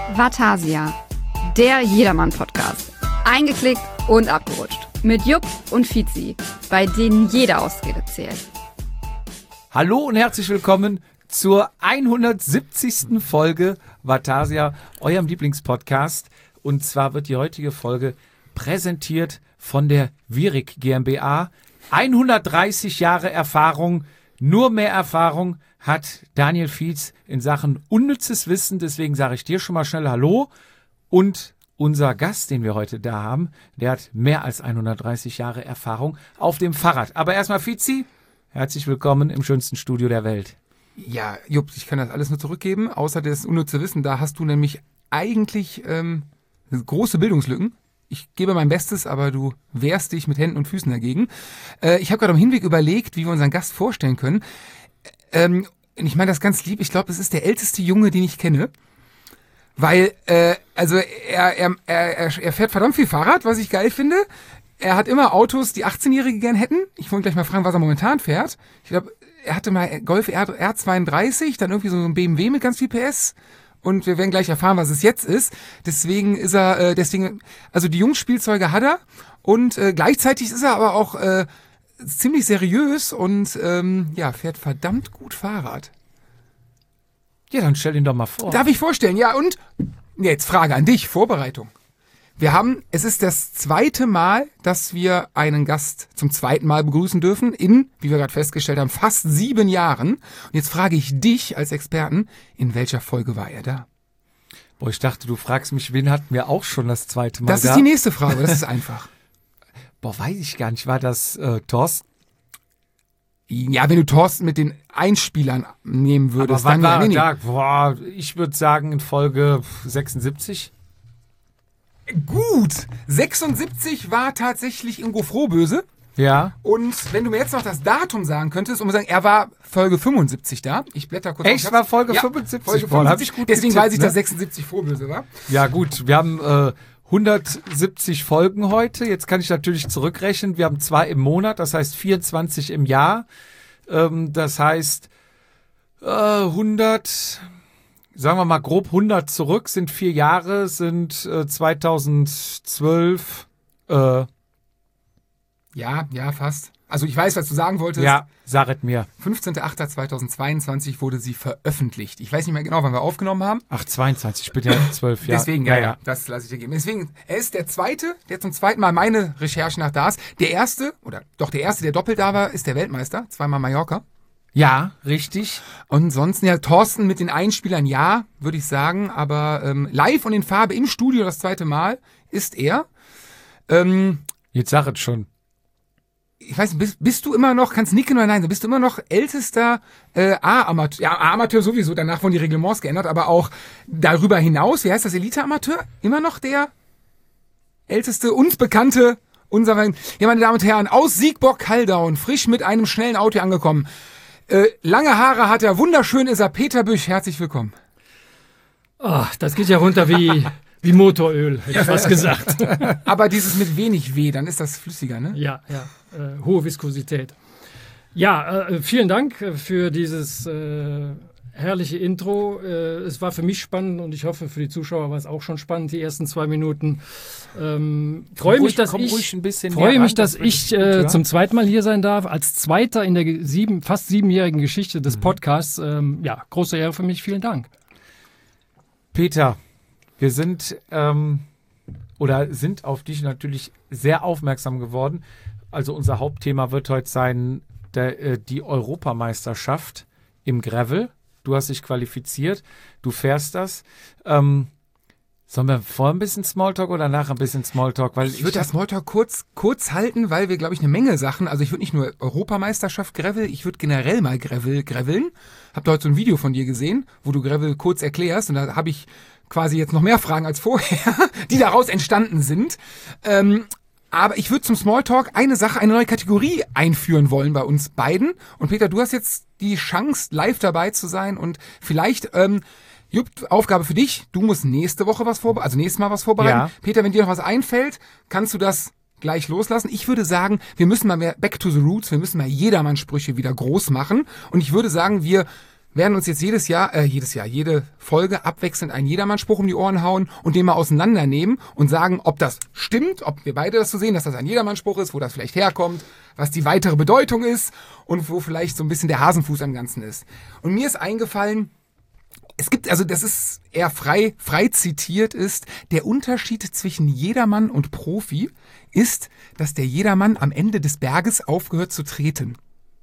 Vatasia, der Jedermann-Podcast. Eingeklickt und abgerutscht. Mit Jupp und Fizi, bei denen jede Ausrede zählt. Hallo und herzlich willkommen zur 170. Folge Vatasia, eurem Lieblingspodcast. Und zwar wird die heutige Folge präsentiert von der Virik GmbH. 130 Jahre Erfahrung, nur mehr Erfahrung hat Daniel Fietz in Sachen unnützes Wissen. Deswegen sage ich dir schon mal schnell Hallo. Und unser Gast, den wir heute da haben, der hat mehr als 130 Jahre Erfahrung auf dem Fahrrad. Aber erstmal Fizi, herzlich willkommen im schönsten Studio der Welt. Ja, Jupp, ich kann das alles nur zurückgeben, außer das unnütze Wissen. Da hast du nämlich eigentlich große Bildungslücken. Ich gebe mein Bestes, aber du wehrst dich mit Händen und Füßen dagegen. Ich habe gerade am Hinweg überlegt, wie wir unseren Gast vorstellen können. Ich meine das ganz lieb. Ich glaube, es ist der älteste Junge, den ich kenne. Weil, er fährt verdammt viel Fahrrad, was ich geil finde. Er hat immer Autos, die 18-Jährige gern hätten. Ich wollte gleich mal fragen, was er momentan fährt. Ich glaube, er hatte mal Golf R32, dann irgendwie so ein BMW mit ganz viel PS. Und wir werden gleich erfahren, was es jetzt ist. Deswegen ist er, also die Jungsspielzeuge hat er. Und gleichzeitig ist er aber auch ziemlich seriös und fährt verdammt gut Fahrrad. Ja, dann stell ihn doch mal vor. Darf ich vorstellen? Ja, und jetzt Frage an dich, Vorbereitung. Es ist das zweite Mal, dass wir einen Gast zum zweiten Mal begrüßen dürfen in, wie wir gerade festgestellt haben, fast 7 Jahren. Und jetzt frage ich dich als Experten, in welcher Folge war er da? Boah, ich dachte, du fragst mich, wen hatten wir auch schon das zweite Mal Das ist die nächste Frage, das ist einfach. Boah, weiß ich gar nicht. War das Thorsten? Ja, wenn du Thorsten mit den Einspielern nehmen würdest, aber wann dann war nee. da? Boah, ich würde sagen in Folge 76. Gut, 76 war tatsächlich Ingo Frohböse. Ja. Und wenn du mir jetzt noch das Datum sagen könntest, sagen, er war Folge 75 da. Ich blätter kurz. Echt, war Folge 75? Folge Boah, 75. gut Deswegen getippt, weiß ich, ne? dass 76 Frohböse war. Ja gut, wir haben 170 Folgen heute. Jetzt kann ich natürlich zurückrechnen. Wir haben 2 im Monat, das heißt 24 im Jahr. Das heißt 100... Sagen wir mal grob 100 zurück, sind 4 Jahre, sind 2012. Ja, fast. Also ich weiß, was du sagen wolltest. Ja, sag es mir. 15.08.2022 wurde sie veröffentlicht. Ich weiß nicht mehr genau, wann wir aufgenommen haben. Ach, 22, ich bin ja 12 Jahre. Deswegen, ja, das lasse ich dir geben. Deswegen, er ist der Zweite, der zum zweiten Mal meine Recherchen nach da ist. Der Erste, der doppelt da war, ist der Weltmeister, 2-mal Mallorca. Ja, richtig. Und sonst, ja, Thorsten mit den Einspielern, ja, würde ich sagen, aber live und in Farbe im Studio das zweite Mal ist er. Jetzt sag es schon. Ich weiß nicht, bist du immer noch, kannst nicken oder nein, bist du immer noch ältester A-Amateur? Ja, A-Amateur sowieso, danach wurden die Reglements geändert, aber auch darüber hinaus, wie heißt das, Elite-Amateur? Immer noch der älteste, uns bekannte, ja, meine Damen und Herren, aus Siegburg-Kaldauern, frisch mit einem schnellen Auto angekommen. Lange Haare hat er, wunderschön ist er, Peter Büsch, herzlich willkommen. Ach, das geht ja runter wie Motoröl, hätte ich fast gesagt. Aber dieses mit wenig Weh, dann ist das flüssiger, ne? Ja, hohe Viskosität. Ja, vielen Dank für dieses herrliche Intro. Es war für mich spannend und ich hoffe, für die Zuschauer war es auch schon spannend, die ersten 2 Minuten. Freue mich, dass ich zum zweiten Mal hier sein darf, als Zweiter in der fast 7-jährigen Geschichte des Podcasts. Große Ehre für mich, vielen Dank. Peter, wir sind auf dich natürlich sehr aufmerksam geworden. Also unser Hauptthema wird heute sein, die Europameisterschaft im Gravel. Du hast dich qualifiziert, du fährst das. Sollen wir vorher ein bisschen Smalltalk oder nachher ein bisschen Smalltalk? Weil ich würde das Smalltalk kurz halten, weil wir, glaube ich, eine Menge Sachen, also ich würde nicht nur Europameisterschaft Gravel, ich würde generell mal graveln. Hab da heute so ein Video von dir gesehen, wo du Gravel kurz erklärst und da habe ich quasi jetzt noch mehr Fragen als vorher, die daraus entstanden sind. Aber ich würde zum Smalltalk eine neue Kategorie einführen wollen bei uns beiden. Und Peter, du hast jetzt die Chance, live dabei zu sein und vielleicht, Jupp, Aufgabe für dich, du musst nächstes Mal was vorbereiten. Ja. Peter, wenn dir noch was einfällt, kannst du das gleich loslassen. Ich würde sagen, wir müssen mal mehr back to the roots, wir müssen mal Jedermann-Sprüche wieder groß machen. Und ich würde sagen, wir werden uns jetzt jede Folge abwechselnd einen Jedermann-Spruch um die Ohren hauen und den mal auseinandernehmen und sagen, ob das stimmt, ob wir beide das so sehen, dass das ein Jedermann-Spruch ist, wo das vielleicht herkommt, was die weitere Bedeutung ist und wo vielleicht so ein bisschen der Hasenfuß am Ganzen ist. Und mir ist eingefallen, es gibt, also das ist eher frei zitiert ist, der Unterschied zwischen Jedermann und Profi ist, dass der Jedermann am Ende des Berges aufgehört zu treten.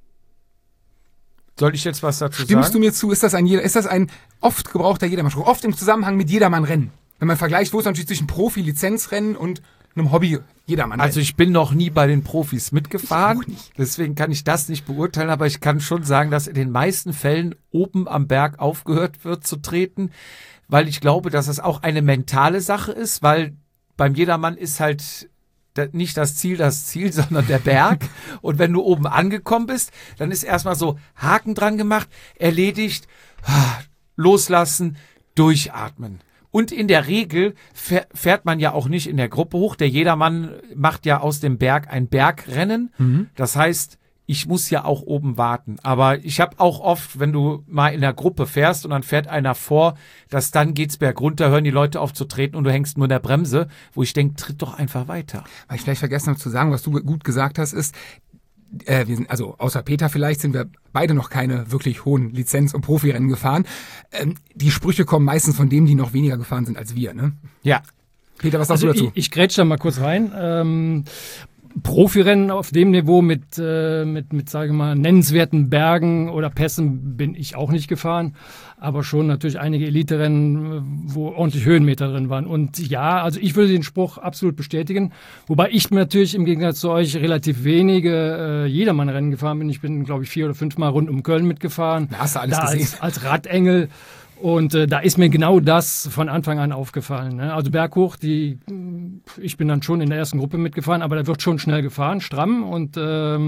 Soll ich jetzt was dazu sagen? Stimmst du mir zu? Ist das ein oft gebrauchter Jedermann-Spruch? Oft im Zusammenhang mit Jedermann-Rennen. Wenn man vergleicht, wo ist natürlich zwischen Profi-Lizenzrennen und einem Hobby-Jedermann-Rennen? Also ich bin noch nie bei den Profis mitgefahren. Ich auch nicht. Deswegen kann ich das nicht beurteilen, aber ich kann schon sagen, dass in den meisten Fällen oben am Berg aufgehört wird zu treten, weil ich glaube, dass es auch eine mentale Sache ist, weil beim Jedermann ist halt nicht das Ziel, sondern der Berg. Und wenn du oben angekommen bist, dann ist erstmal so Haken dran gemacht, erledigt, loslassen, durchatmen. Und in der Regel fährt man ja auch nicht in der Gruppe hoch. Der Jedermann macht ja aus dem Berg ein Bergrennen. Das heißt, ich muss ja auch oben warten. Aber ich habe auch oft, wenn du mal in der Gruppe fährst und dann fährt einer vor, dass dann geht's bergunter, hören die Leute auf zu treten und du hängst nur in der Bremse, wo ich denke, tritt doch einfach weiter. Was ich vielleicht vergessen habe zu sagen, was du gut gesagt hast, ist, wir sind, also außer Peter vielleicht, sind wir beide noch keine wirklich hohen Lizenz- und Profirennen gefahren. Die Sprüche kommen meistens von denen, die noch weniger gefahren sind als wir, ne? Ja. Peter, was sagst du dazu? Ich grätsch da mal kurz rein. Profirennen auf dem Niveau mit sage ich mal, nennenswerten Bergen oder Pässen bin ich auch nicht gefahren, aber schon natürlich einige Elite-Rennen, wo ordentlich Höhenmeter drin waren. Und ja, also ich würde den Spruch absolut bestätigen, wobei ich natürlich im Gegensatz zu euch relativ wenige Jedermann-Rennen gefahren bin. Ich bin, glaube ich, 4 oder 5 Mal rund um Köln mitgefahren. Da hast du alles gesehen. Als Radengel. Und da ist mir genau das von Anfang an aufgefallen. Ne? Also berghoch, ich bin dann schon in der ersten Gruppe mitgefahren, aber da wird schon schnell gefahren, stramm und da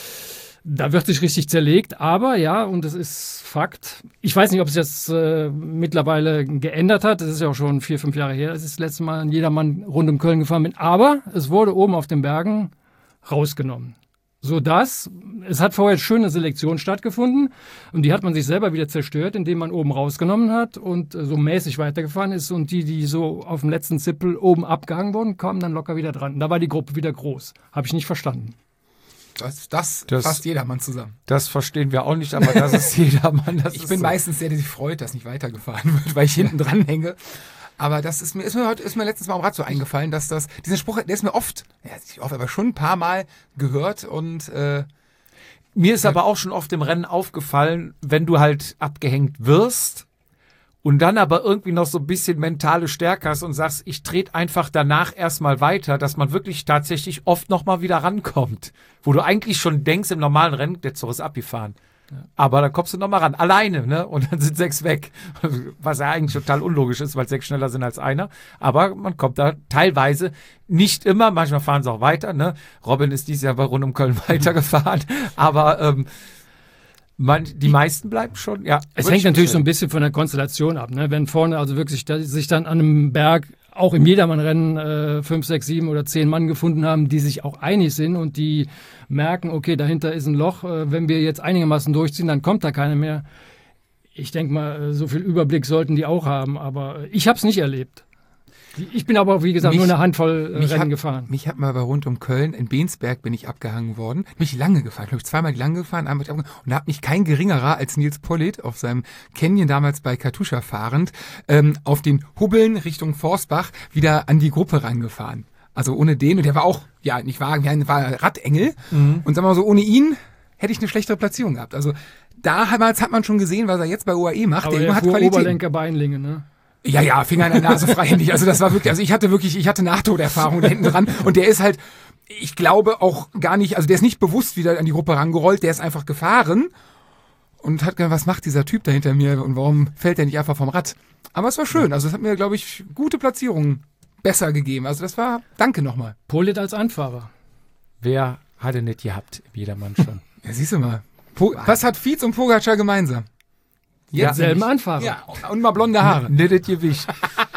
wird sich richtig zerlegt. Aber ja, und das ist Fakt. Ich weiß nicht, ob es jetzt mittlerweile geändert hat. Das ist ja auch schon 4, 5 Jahre her, dass ich das letzte Mal ein Jedermann rund um Köln gefahren bin. Aber es wurde oben auf den Bergen rausgenommen. Sodass, es hat vorher schöne Selektion stattgefunden und die hat man sich selber wieder zerstört, indem man oben rausgenommen hat und so mäßig weitergefahren ist und die so auf dem letzten Zippel oben abgehangen wurden, kamen dann locker wieder dran. Da war die Gruppe wieder groß. Habe ich nicht verstanden. Das fasst jedermann zusammen. Das verstehen wir auch nicht, aber das ist jedermann. Ich bin meistens der sich freut, dass nicht weitergefahren wird, weil ich hinten dran hänge. Aber das ist mir letztens mal am Rad so eingefallen, dass diesen Spruch, der ist mir aber schon ein paar Mal gehört und mir ist aber auch schon oft im Rennen aufgefallen, wenn du halt abgehängt wirst und dann aber irgendwie noch so ein bisschen mentale Stärke hast und sagst, ich trete einfach danach erstmal weiter, dass man wirklich tatsächlich oft nochmal wieder rankommt, wo du eigentlich schon denkst im normalen Rennen, der Zug ist abgefahren. Aber da kommst du nochmal ran, alleine, ne? Und dann sind 6 weg. Was ja eigentlich total unlogisch ist, weil 6 schneller sind als einer. Aber man kommt da teilweise, nicht immer, manchmal fahren sie auch weiter, ne? Robin ist dieses Jahr bei rund um Köln weitergefahren. Aber die meisten bleiben schon, ja. Es hängt natürlich so ein bisschen von der Konstellation ab, ne? Wenn vorne also wirklich sich dann an einem Berg auch im Jedermann-Rennen 5, 6, 7 oder 10 Mann gefunden haben, die sich auch einig sind und die merken, okay, dahinter ist ein Loch, wenn wir jetzt einigermaßen durchziehen, dann kommt da keiner mehr. Ich denke mal, so viel Überblick sollten die auch haben, aber ich habe es nicht erlebt. Ich bin aber, wie gesagt, nur eine Handvoll Rennen gefahren. Mich hat mal bei rund um Köln, in Bensberg bin ich abgehangen worden. Bin ich lange gefahren, glaube ich, 2-mal lang gefahren, einmal und da hat mich kein geringerer als Nils Pollitt auf seinem Canyon damals bei Katusha fahrend auf den Hubbeln Richtung Forstbach wieder an die Gruppe rangefahren. Also ohne den, und der war auch, ja, nicht Wagen, war Radengel. Und sagen wir mal so, ohne ihn hätte ich eine schlechtere Platzierung gehabt. Also damals hat man schon gesehen, was er jetzt bei UAE macht. Aber der hat Qualität. Oberlenker Beinlinge, ne? Ja, Finger in der Nase freihändig. Also das war wirklich, also ich hatte Nahtoderfahrung da hinten dran und der ist halt, ich glaube auch gar nicht, also der ist nicht bewusst wieder an die Gruppe rangerollt, der ist einfach gefahren und hat gedacht, was macht dieser Typ da hinter mir und warum fällt der nicht einfach vom Rad? Aber es war schön, also es hat mir, glaube ich, gute Platzierungen besser gegeben. Also das war, danke nochmal. Pollitt als Anfahrer. Wer hatte nicht gehabt, jedermann schon. Ja, siehst du mal. Was hat Fietz und Pogacar gemeinsam? Ja, selben Anfahrer. Ja, und mal blonde Haare. Nicht das Gewicht.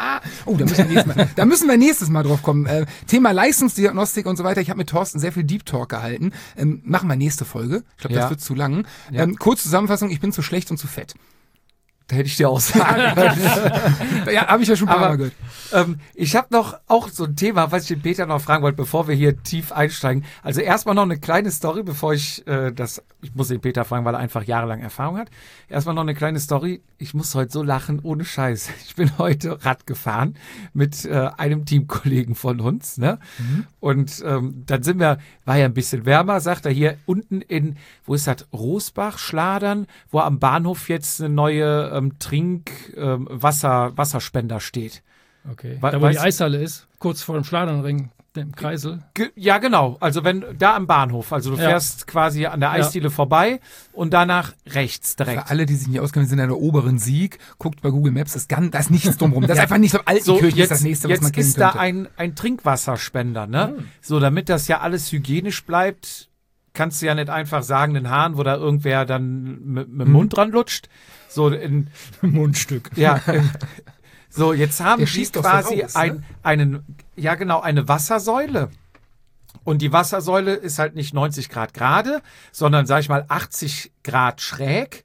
Oh, da müssen wir nächstes Mal drauf kommen. Thema Leistungsdiagnostik und so weiter. Ich habe mit Thorsten sehr viel Deep Talk gehalten. Machen wir nächste Folge. Ich glaube, das wird zu lang. Ja. Kurz Zusammenfassung, ich bin zu schlecht und zu fett. Da hätte ich dir auch sagen können. Ja, habe ich ja schon ein paar Mal gehört. Ich habe noch auch so ein Thema, was ich den Peter noch fragen wollte, bevor wir hier tief einsteigen. Also erstmal noch eine kleine Story, bevor ich muss den Peter fragen, weil er einfach jahrelang Erfahrung hat. Erstmal noch eine kleine Story. Ich muss heute so lachen, ohne Scheiß. Ich bin heute Rad gefahren mit einem Teamkollegen von uns, ne? Und dann war ja ein bisschen wärmer, sagt er hier unten wo ist das, Rosbach, Schladern, wo am Bahnhof jetzt eine neue Wasserspender steht. Okay. Da wo die Eishalle ist, kurz vor dem Schladernring, dem Kreisel. Ja, genau. Also da am Bahnhof. Also du fährst quasi an der Eisdiele vorbei und danach rechts direkt. Für alle, die sich nicht auskennen, sind an der oberen Sieg. Guckt bei Google Maps, da ist nichts drumherum. Das ist einfach nicht so Altenkirchen, ist das nächste, was man kennen könnte. Jetzt ist da ein Trinkwasserspender, ne? So, damit das ja alles hygienisch bleibt, kannst du ja nicht einfach sagen, den Hahn, wo da irgendwer dann mit dem Mund dran lutscht. So in Mundstück. Ja. So, jetzt haben die quasi raus, ne? eine Wassersäule. Und die Wassersäule ist halt nicht 90 Grad gerade, sondern, sag ich mal, 80 Grad schräg.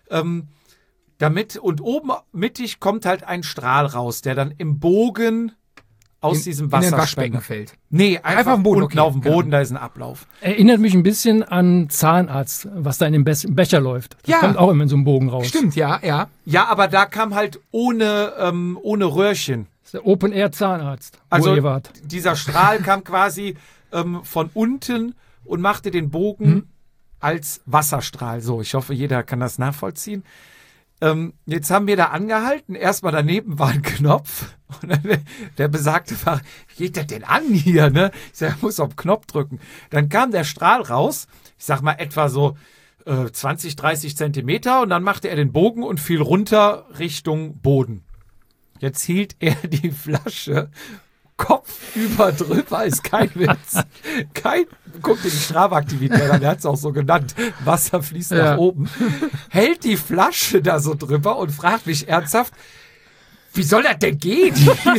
Und oben mittig kommt halt ein Strahl raus, der dann im Bogen aus diesem Wasserspender fällt. Nee, einfach am Boden. unten auf dem Boden, da ist ein Ablauf. Erinnert mich ein bisschen an Zahnarzt, was da in dem Becher läuft. Das kommt auch immer in so einem Bogen raus. Stimmt, ja. Ja, aber da kam halt ohne Röhrchen. Das ist der Open-Air-Zahnarzt, also wo ihr wart. Dieser Strahl kam quasi von unten und machte den Bogen als Wasserstrahl. So, ich hoffe, jeder kann das nachvollziehen. Jetzt haben wir da angehalten. Erstmal daneben war ein Knopf. Und dann der besagte Fahrer, wie geht das denn an hier? Ne? Ich sag, er muss auf den Knopf drücken. Dann kam der Strahl raus. Ich sag mal etwa so 20, 30 Zentimeter. Und dann machte er den Bogen und fiel runter Richtung Boden. Jetzt hielt er die Flasche kopfüber drüber, ist kein Witz. Guck dir die Strafaktivität an, der hat es auch so genannt. Wasser fließt nach oben. Hält die Flasche da so drüber und fragt mich ernsthaft, wie soll das denn gehen?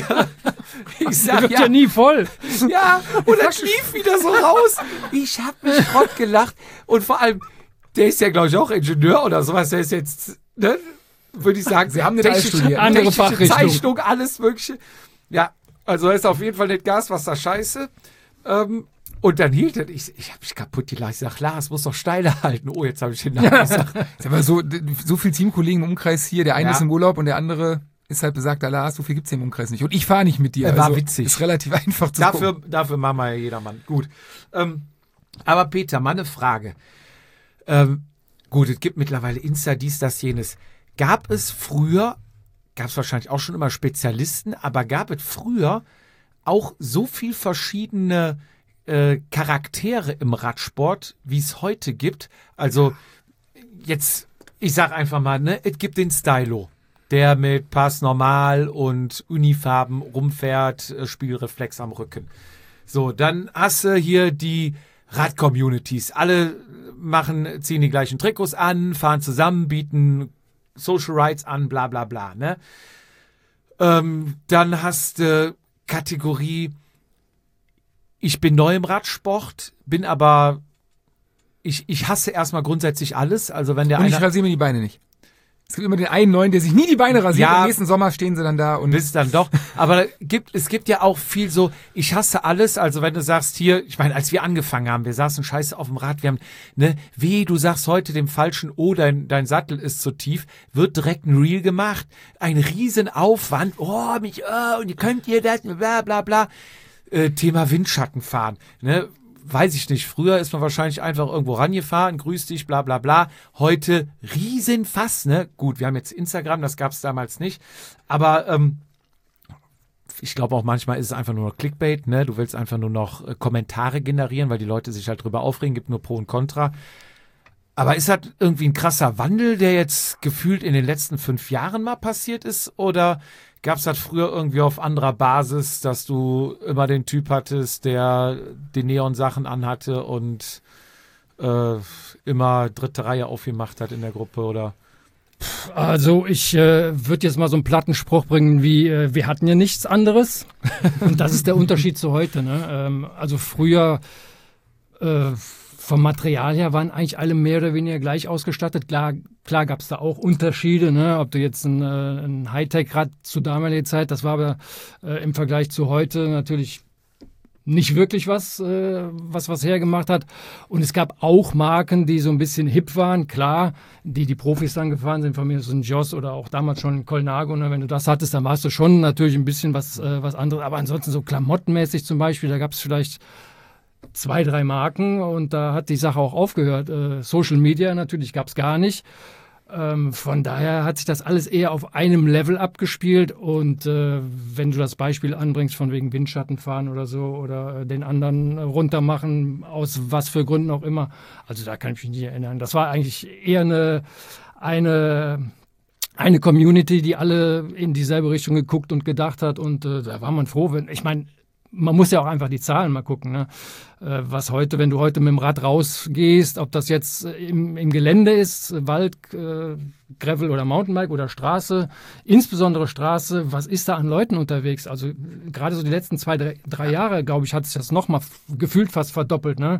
Ich sag, wird ja nie voll. Ja, und das lief wieder so raus. Ich hab mich Schrott gelacht. Und vor allem, der ist ja, glaube ich, auch Ingenieur oder sowas. Der ist jetzt, ne, würde ich sagen, Sie haben den studiert. Andere technische Fachrichtung. Zeichnung, alles Mögliche. Ja, also ist auf jeden Fall nicht Gaswasser scheiße. Und dann hielt er, ich habe mich kaputt gelacht. Ich sag, Lars, muss doch steiler halten. Oh, jetzt habe ich den Namen gesagt. Ist aber so viel Teamkollegen im Umkreis hier. Der eine ist im Urlaub und der andere ist halt besagter Lars. So viel gibt's hier im Umkreis nicht. Und ich fahre nicht mit dir. War witzig. Ist relativ einfach zu gucken. Dafür machen wir ja jedermann. Gut. Aber Peter, mal eine Frage. Gut, es gibt mittlerweile Insta, dies, das, jenes. Gab es wahrscheinlich auch schon immer Spezialisten, aber gab es früher auch so viel verschiedene Charaktere im Radsport, wie es heute gibt? Also jetzt, ich sag einfach mal, ne, es gibt den Stylo, der mit Pass normal und Unifarben rumfährt, Spielreflex am Rücken. So, dann hast du hier die Rad-Communities. Alle ziehen die gleichen Trikots an, fahren zusammen, bieten Social Rights an, bla bla bla. Ne? Dann hast du Kategorie, ich bin neu im Radsport, bin aber, ich hasse erstmal grundsätzlich alles. Also wenn ich rasiere mir die Beine nicht. Es gibt immer den einen Neuen, der sich nie die Beine rasiert. Ja, im nächsten Sommer stehen sie dann da. Und bis dann doch. Aber es gibt ja auch viel so, ich hasse alles. Also wenn du sagst hier, ich meine, als wir angefangen haben, wir saßen scheiße auf dem Rad, wir haben, ne, du sagst heute dem Falschen, oh, dein Sattel ist zu tief, wird direkt ein Reel gemacht. Ein Riesenaufwand. Und könnt ihr das, bla bla bla. Thema Windschatten fahren, ne? Weiß ich nicht. Früher ist man wahrscheinlich einfach irgendwo rangefahren, grüß dich, bla bla bla. Heute Riesenfass, ne? Gut, wir haben jetzt Instagram, das gab es damals nicht. Aber ich glaube auch manchmal ist es einfach nur noch Clickbait, ne? Du willst einfach nur noch Kommentare generieren, weil die Leute sich halt drüber aufregen, gibt nur Pro und Contra. Aber ist das irgendwie ein krasser Wandel, der jetzt gefühlt in den letzten 5 Jahren mal passiert ist? Oder gab es das früher irgendwie auf anderer Basis, dass du immer den Typ hattest, der die Neon-Sachen anhatte und immer dritte Reihe aufgemacht hat in der Gruppe? Oder Also ich würde jetzt mal so einen platten Spruch bringen wie, wir hatten ja nichts anderes. Und das ist der Unterschied zu heute. Ne? Also früher vom Material her waren eigentlich alle mehr oder weniger gleich ausgestattet. Klar gab es da auch Unterschiede, ne? Ob du jetzt ein Hightech-Rad zu damaliger Zeit, das war aber im Vergleich zu heute natürlich nicht wirklich was hergemacht hat. Und es gab auch Marken, die so ein bisschen hip waren. Klar, die Profis dann gefahren sind, von mir so ein Joss oder auch damals schon ein Colnago. Ne? Wenn du das hattest, dann warst du schon natürlich ein bisschen was anderes. Aber ansonsten so klamottenmäßig zum Beispiel, da gab es vielleicht 2, 3 Marken und da hat die Sache auch aufgehört. Social Media natürlich gab es gar nicht. Von daher hat sich das alles eher auf einem Level abgespielt und wenn du das Beispiel anbringst von wegen Windschattenfahren oder so oder den anderen runtermachen, aus was für Gründen auch immer, also da kann ich mich nicht erinnern. Das war eigentlich eher eine Community, die alle in dieselbe Richtung geguckt und gedacht hat und da war man froh, ich meine, man muss ja auch einfach die Zahlen mal gucken, ne? Was heute, wenn du heute mit dem Rad rausgehst, ob das jetzt im Gelände ist, Wald, Gravel oder Mountainbike oder Straße, insbesondere Straße, was ist da an Leuten unterwegs? Also gerade so die letzten 2, 3 Jahre, glaube ich, hat sich das nochmal gefühlt fast verdoppelt, ne?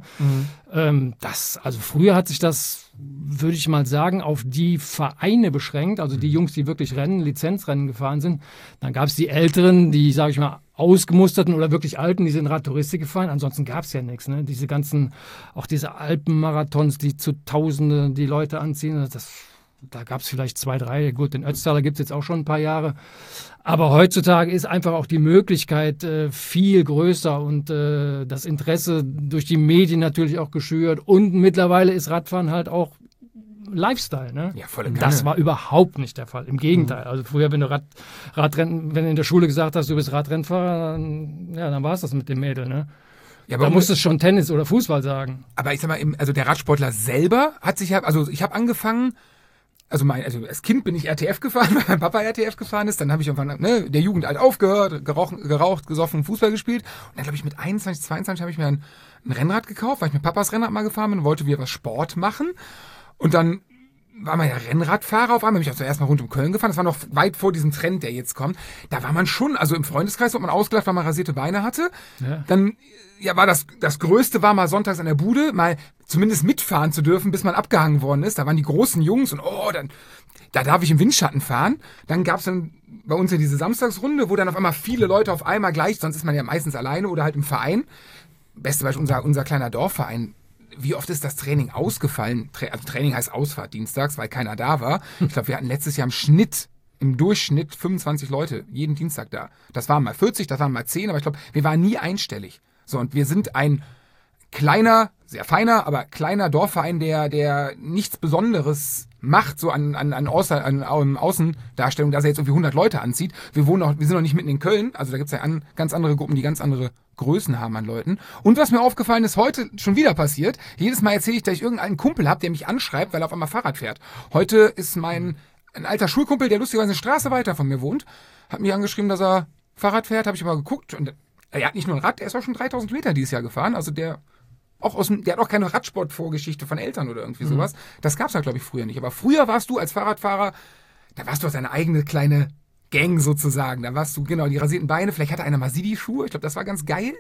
Also früher hat sich das, würde ich mal sagen, auf die Vereine beschränkt, also die Jungs, die wirklich Lizenzrennen gefahren sind. Dann gab es die Älteren, die, sage ich mal, ausgemusterten oder wirklich Alten, die sind Radtouristik gefahren. Ansonsten gab es ja nichts. Ne? Diese ganzen, auch diese Alpenmarathons, die zu Tausende die Leute anziehen, da gab es vielleicht 2, 3. Gut, den Ötztaler gibt es jetzt auch schon ein paar Jahre. Aber heutzutage ist einfach auch die Möglichkeit viel größer und das Interesse durch die Medien natürlich auch geschürt. Und mittlerweile ist Radfahren halt auch Lifestyle, ne? Ja, volle Kanne. Das war überhaupt nicht der Fall. Im Gegenteil. Also früher, wenn du wenn du in der Schule gesagt hast, du bist Radrennfahrer, dann war es das mit dem Mädel, ne? Ja, aber da musstest du schon Tennis oder Fußball sagen. Aber ich sag mal, also der Radsportler selber hat sich also ich habe angefangen, also als Kind bin ich RTF gefahren, weil mein Papa RTF gefahren ist. Dann habe ich irgendwann der Jugend alt aufgehört, geraucht, gesoffen, Fußball gespielt. Und dann glaube ich mit 21, 22 habe ich mir ein Rennrad gekauft, weil ich mit Papas Rennrad mal gefahren bin und wollte wieder was Sport machen. Und dann war man ja Rennradfahrer auf einmal, bin ich auch zuerst mal rund um Köln gefahren. Das war noch weit vor diesem Trend, der jetzt kommt. Da war man schon, also im Freundeskreis wurde man ausgelacht, weil man rasierte Beine hatte. Ja. Dann war das Größte war mal sonntags an der Bude, mal zumindest mitfahren zu dürfen, bis man abgehangen worden ist. Da waren die großen Jungs und da darf ich im Windschatten fahren. Dann gab es dann bei uns ja diese Samstagsrunde, wo dann auf einmal viele Leute auf einmal gleich, sonst ist man ja meistens alleine oder halt im Verein. Beste Beispiel unser kleiner Dorfverein. Wie oft ist das Training ausgefallen? Also Training heißt Ausfahrt dienstags, weil keiner da war. Ich glaube, wir hatten letztes Jahr im Durchschnitt 25 Leute jeden Dienstag da. Das waren mal 40, das waren mal 10, aber ich glaube, wir waren nie einstellig. So, und wir sind ein kleiner, sehr feiner, aber kleiner Dorfverein, der nichts Besonderes macht, so an Außendarstellung, dass er jetzt irgendwie 100 Leute anzieht. Wir sind noch nicht mitten in Köln, also da gibt es ja ganz andere Gruppen, die ganz andere Größen haben an Leuten. Und was mir aufgefallen ist, heute schon wieder passiert, jedes Mal erzähle ich, dass ich irgendeinen Kumpel habe, der mich anschreibt, weil er auf einmal Fahrrad fährt. Heute ist ein alter Schulkumpel, der lustigerweise eine Straße weiter von mir wohnt, hat mich angeschrieben, dass er Fahrrad fährt, habe ich mal geguckt und er hat nicht nur ein Rad, er ist auch schon 3000 Meter dieses Jahr gefahren, also der hat auch keine Radsportvorgeschichte von Eltern oder irgendwie sowas. Das gab's halt, glaube ich, früher nicht. Aber früher warst du als Fahrradfahrer, da warst du deine eigene kleine Gang sozusagen. Da warst du, genau, die rasierten Beine. Vielleicht hatte einer Masidi-Schuhe. Ich glaube, das war ganz geil.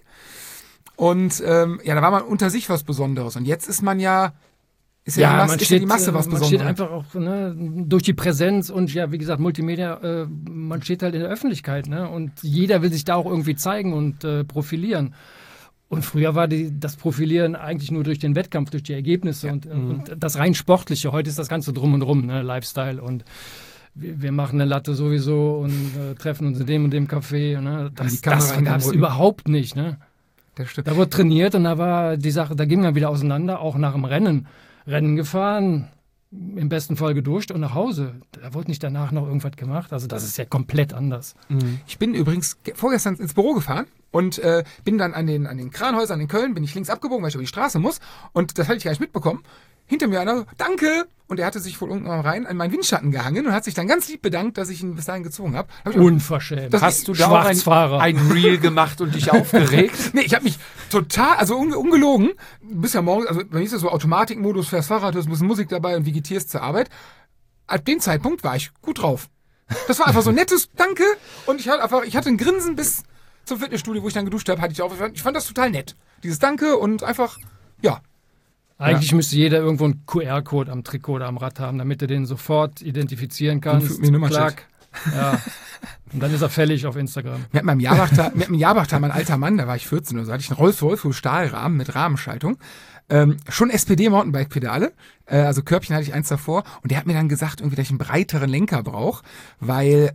Und da war man unter sich was Besonderes. Und jetzt ist man ist die Masse was Besonderes. Man steht einfach auch durch die Präsenz und ja, wie gesagt, Multimedia, man steht halt in der Öffentlichkeit, ne? Und jeder will sich da auch irgendwie zeigen und profilieren. Und früher war das Profilieren eigentlich nur durch den Wettkampf, durch die Ergebnisse und das rein Sportliche. Heute ist das Ganze drum und drum, ne? Lifestyle und wir machen eine Latte sowieso und treffen uns in dem und dem Café. Ne? Das gab es überhaupt nicht. Ne? Das stimmt. Da wurde trainiert und da war die Sache, da ging man wieder auseinander, auch nach dem Rennen gefahren, im besten Fall geduscht und nach Hause. Da wurde nicht danach noch irgendwas gemacht. Also das ist ja komplett anders. Ich bin übrigens vorgestern ins Büro gefahren und bin dann an den Kranhäusern in Köln, bin ich links abgebogen, weil ich über die Straße muss. Und das hatte ich gar nicht mitbekommen. Hinter mir einer, danke! Und er hatte sich wohl unten am Rhein an meinen Windschatten gehangen und hat sich dann ganz lieb bedankt, dass ich ihn bis dahin gezogen habe. Unverschämt. Hast du da auch ein Reel gemacht und dich aufgeregt? Nee, ich habe mich total, also ungelogen, du bist ja morgens, also bei mir ist das so Automatikmodus, fährst Fahrrad, du hast ein bisschen Musik dabei und vegetierst zur Arbeit. ab dem Zeitpunkt war ich gut drauf. Das war einfach so ein nettes Danke und ich hatte ein Grinsen bis zum Fitnessstudio, wo ich dann geduscht habe, ich fand das total nett. Dieses Danke und einfach, ja. Eigentlich müsste jeder irgendwo einen QR-Code am Trikot oder am Rad haben, damit du den sofort identifizieren kannst. Klack. Ja. Und dann ist er fällig auf Instagram. Mir hat mal im Jabachtal mein alter Mann, da war ich 14 oder so, hatte ich einen Rolls-Royce Stahlrahmen mit Rahmenschaltung. Schon SPD-Mountainbike-Pedale, also Körbchen hatte ich eins davor und der hat mir dann gesagt, irgendwie, dass ich einen breiteren Lenker brauche, weil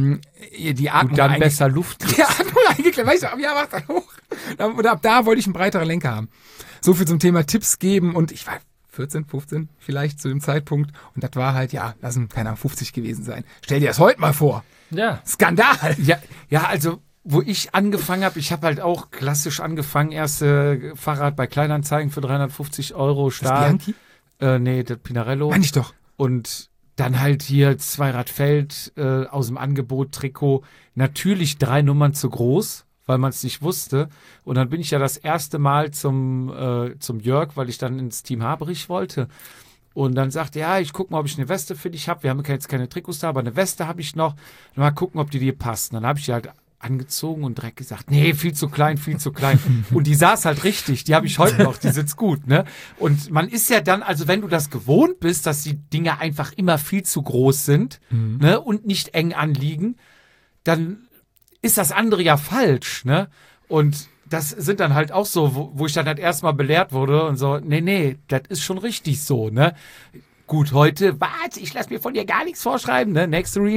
die Atmung und dann besser Luft kriegst. Die Atmung eingeklemmt, weißt du, am Jabachtal hoch. Oder ab da wollte ich einen breiteren Lenker haben. So viel zum Thema Tipps geben und ich war 14, 15 vielleicht zu dem Zeitpunkt und das war halt, ja, lassen, keine Ahnung, 50 gewesen sein. Stell dir das heute mal vor. Ja. Skandal. Ja, also wo ich angefangen habe, ich habe halt auch klassisch angefangen, erste Fahrrad bei Kleinanzeigen für 350 € Stahl. Das Bianchi? Nee, das Pinarello. Meine ich doch. Und dann halt hier Zweiradfeld aus dem Angebot, Trikot. Natürlich 3 Nummern zu groß, weil man es nicht wusste. Und dann bin ich ja das erste Mal zum Jörg, weil ich dann ins Team Haberich wollte. Und dann sagte er, ja, ich gucke mal, ob ich eine Weste für dich habe. Wir haben jetzt keine Trikots da, aber eine Weste habe ich noch. Mal gucken, ob die dir passen. Dann habe ich die halt angezogen und direkt gesagt, nee, viel zu klein, viel zu klein. Und die saß halt richtig, die habe ich heute noch, die sitzt gut, ne? Und man ist ja dann, also wenn du das gewohnt bist, dass die Dinge einfach immer viel zu groß sind, ne, und nicht eng anliegen, dann ist das andere ja falsch, ne? Und das sind dann halt auch so, wo ich dann halt erstmal belehrt wurde und so, nee, das ist schon richtig so, ne? Gut, heute, warte, ich lasse mir von dir gar nichts vorschreiben, ne? Nächste Reel.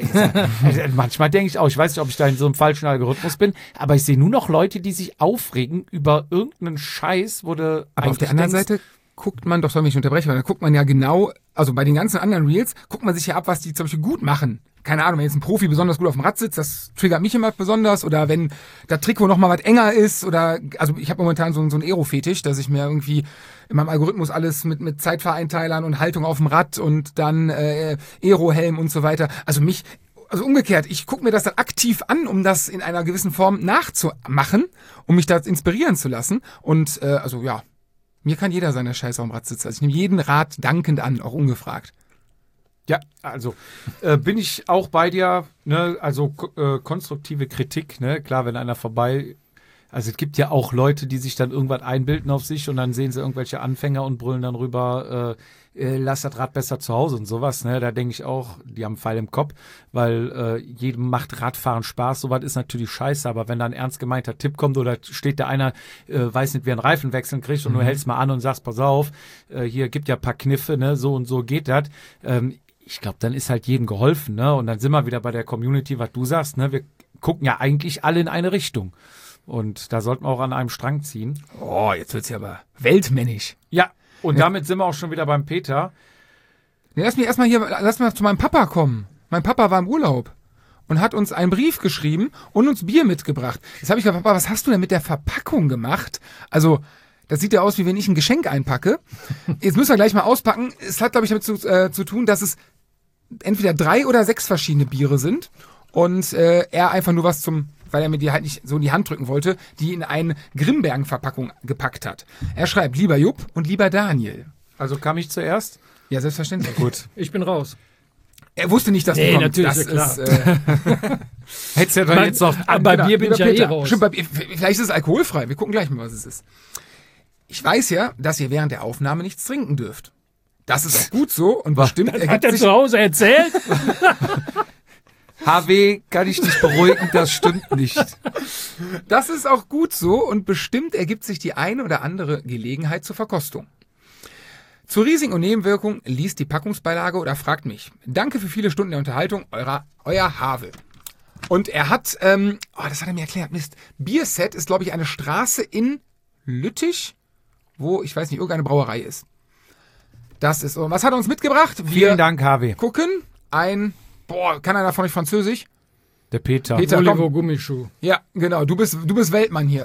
Manchmal denke ich auch, ich weiß nicht, ob ich da in so einem falschen Algorithmus bin, aber ich sehe nur noch Leute, die sich aufregen über irgendeinen Scheiß, wo du aber auf der anderen Seite guckt man doch, soll mich nicht unterbrechen, weil da guckt man ja genau, also bei den ganzen anderen Reels, guckt man sich ja ab, was die zum Beispiel gut machen. Keine Ahnung, wenn jetzt ein Profi besonders gut auf dem Rad sitzt, das triggert mich immer besonders. Oder wenn das Trikot noch mal was enger ist. Oder, also ich habe momentan so einen Aero-Fetisch, dass ich mir irgendwie in meinem Algorithmus alles mit Zeitvereinteilern und Haltung auf dem Rad und dann Aero-Helm und so weiter. Also umgekehrt, ich gucke mir das dann aktiv an, um das in einer gewissen Form nachzumachen, um mich da inspirieren zu lassen. Und mir kann jeder seine Scheiße auf dem Rad sitzen. Also ich nehme jeden Rat dankend an, auch ungefragt. Ja, also bin ich auch bei dir, ne? Also konstruktive Kritik, ne? Klar, wenn einer vorbei, also es gibt ja auch Leute, die sich dann irgendwas einbilden auf sich und dann sehen sie irgendwelche Anfänger und brüllen dann rüber, lass das Rad besser zu Hause und sowas, ne? Da denke ich auch, die haben einen Pfeil im Kopf, weil jedem macht Radfahren Spaß, sowas ist natürlich scheiße, aber wenn da ein ernst gemeinter Tipp kommt oder steht da einer, weiß nicht, wie er einen Reifen wechseln kriegt und du hältst mal an und sagst, pass auf, hier gibt ja ein paar Kniffe, ne? So und so geht das, ich glaube, dann ist halt jedem geholfen, ne? Und dann sind wir wieder bei der Community, was du sagst, ne? Wir gucken ja eigentlich alle in eine Richtung. Und da sollten wir auch an einem Strang ziehen. Oh, jetzt wird's ja aber weltmännisch. Ja, und damit sind wir auch schon wieder beim Peter. Nee, lass mal zu meinem Papa kommen. Mein Papa war im Urlaub und hat uns einen Brief geschrieben und uns Bier mitgebracht. Jetzt habe ich gesagt, Papa, was hast du denn mit der Verpackung gemacht? Also, das sieht ja aus, wie wenn ich ein Geschenk einpacke. Jetzt müssen wir gleich mal auspacken. Es hat, glaube ich, damit zu tun, dass es entweder 3 oder 6 verschiedene Biere sind und er einfach nur weil er mir die halt nicht so in die Hand drücken wollte, die in eine Grimbergen-Verpackung gepackt hat. Er schreibt, lieber Jupp und lieber Daniel. Also kam ich zuerst? Ja, selbstverständlich. Gut. Ich bin raus. Er wusste nicht, dass du kommst. Natürlich, das klar. Hättest ja dann jetzt noch... Bei Bier bin ich ja Peter, raus. Stimmt, vielleicht ist es alkoholfrei. Wir gucken gleich mal, was es ist. Ich weiß ja, dass ihr während der Aufnahme nichts trinken dürft. Das ist auch gut so und bestimmt Hat er zu Hause erzählt? HW, kann ich dich beruhigen, das stimmt nicht. Das ist auch gut so und bestimmt ergibt sich die eine oder andere Gelegenheit zur Verkostung. Zu Risiken und Nebenwirkungen liest die Packungsbeilage oder fragt mich. Danke für viele Stunden der Unterhaltung, euer Havel. Und er hat, das hat er mir erklärt, Mist. Bierset ist, glaube ich, eine Straße in Lüttich, wo, ich weiß nicht, irgendeine Brauerei ist. Das ist so. Was hat er uns mitgebracht? Vielen Dank, HW. Gucken, kann einer von euch Französisch? Der Peter. Oliver Gummischuh. Ja, genau, du bist Weltmann hier.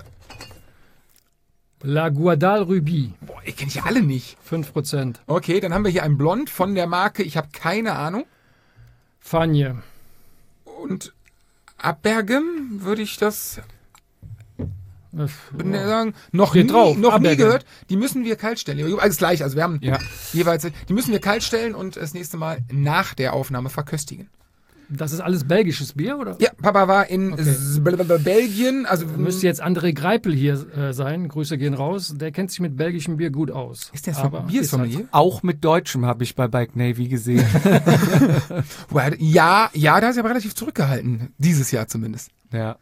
La Guadal Ruby. Boah, ich kenne ja alle nicht. 5%. Okay, dann haben wir hier ein Blond von der Marke, ich habe keine Ahnung. Fanje. Und Abbergem würde ich das... sagen, noch nie gehört. Die müssen wir kalt stellen. Alles gleich, also wir haben jeweils, die müssen wir kalt stellen und das nächste Mal nach der Aufnahme verköstigen. Das ist alles belgisches Bier, oder? Ja, Papa war in Belgien. Also müsste jetzt André Greipel hier sein. Grüße gehen raus. Der kennt sich mit belgischem Bier gut aus. Ist der Biersommelier? Halt auch mit Deutschem habe ich bei Bike Navy gesehen. Ja, da ist er aber relativ zurückgehalten. Dieses Jahr zumindest. Ja.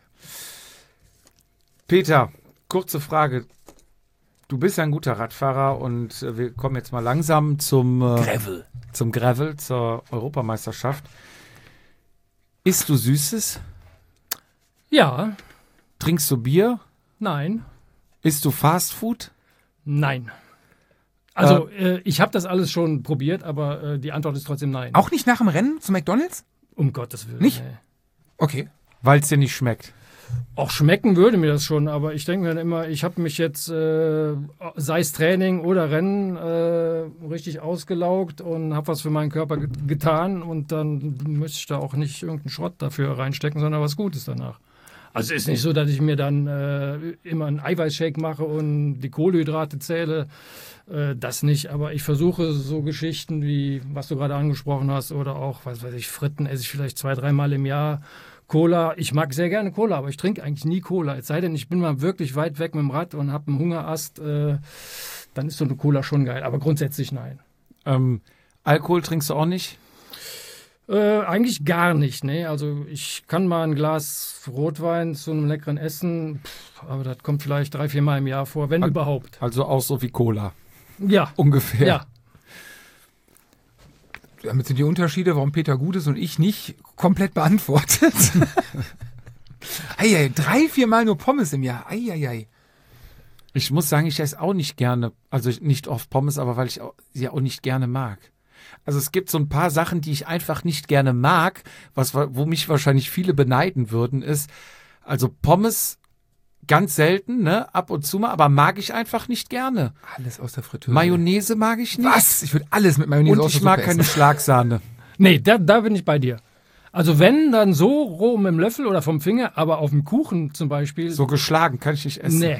Peter, kurze Frage. Du bist ja ein guter Radfahrer und wir kommen jetzt mal langsam zum Gravel, zur Europameisterschaft. Isst du Süßes? Ja. Trinkst du Bier? Nein. Isst du Fast Food? Nein. Also ich habe das alles schon probiert, aber die Antwort ist trotzdem nein. Auch nicht nach dem Rennen zu McDonald's? Um Gottes Willen. Nicht? Nee. Okay. Weil es dir nicht schmeckt. Auch schmecken würde mir das schon, aber ich denke mir dann immer, ich habe mich jetzt, sei es Training oder Rennen, richtig ausgelaugt und habe was für meinen Körper getan und dann müsste ich da auch nicht irgendeinen Schrott dafür reinstecken, sondern was Gutes danach. Also es ist nicht so, dass ich mir dann immer einen Eiweißshake mache und die Kohlenhydrate zähle, das nicht, aber ich versuche so Geschichten wie, was du gerade angesprochen hast oder auch, was weiß ich, Fritten esse ich vielleicht 2-3 Mal im Jahr. Cola, ich mag sehr gerne Cola, aber ich trinke eigentlich nie Cola. Es sei denn, ich bin mal wirklich weit weg mit dem Rad und habe einen Hungerast, dann ist so eine Cola schon geil. Aber grundsätzlich nein. Alkohol trinkst du auch nicht? Eigentlich gar nicht, ne. Also ich kann mal ein Glas Rotwein zu einem leckeren Essen, aber das kommt vielleicht 3-4 Mal im Jahr vor, wenn überhaupt. Also auch so wie Cola? Ja. Ungefähr? Ja. Damit sind die Unterschiede, warum Peter gut ist und ich nicht, komplett beantwortet. 3-4 Mal nur Pommes im Jahr. Ich muss sagen, ich esse auch nicht gerne, also nicht oft Pommes, aber weil ich sie auch nicht gerne mag. Also es gibt so ein paar Sachen, die ich einfach nicht gerne mag, wo mich wahrscheinlich viele beneiden würden, ist, also Pommes ganz selten, ne, ab und zu mal, aber mag ich einfach nicht gerne. Alles aus der Fritteuse. Mayonnaise mag ich nicht. Was? Ich würde alles mit Mayonnaise und ich mag keine Schlagsahne. Nee, da bin ich bei dir. Also wenn, dann so roh mit dem Löffel oder vom Finger, aber auf dem Kuchen zum Beispiel. So geschlagen kann ich nicht essen. Nee.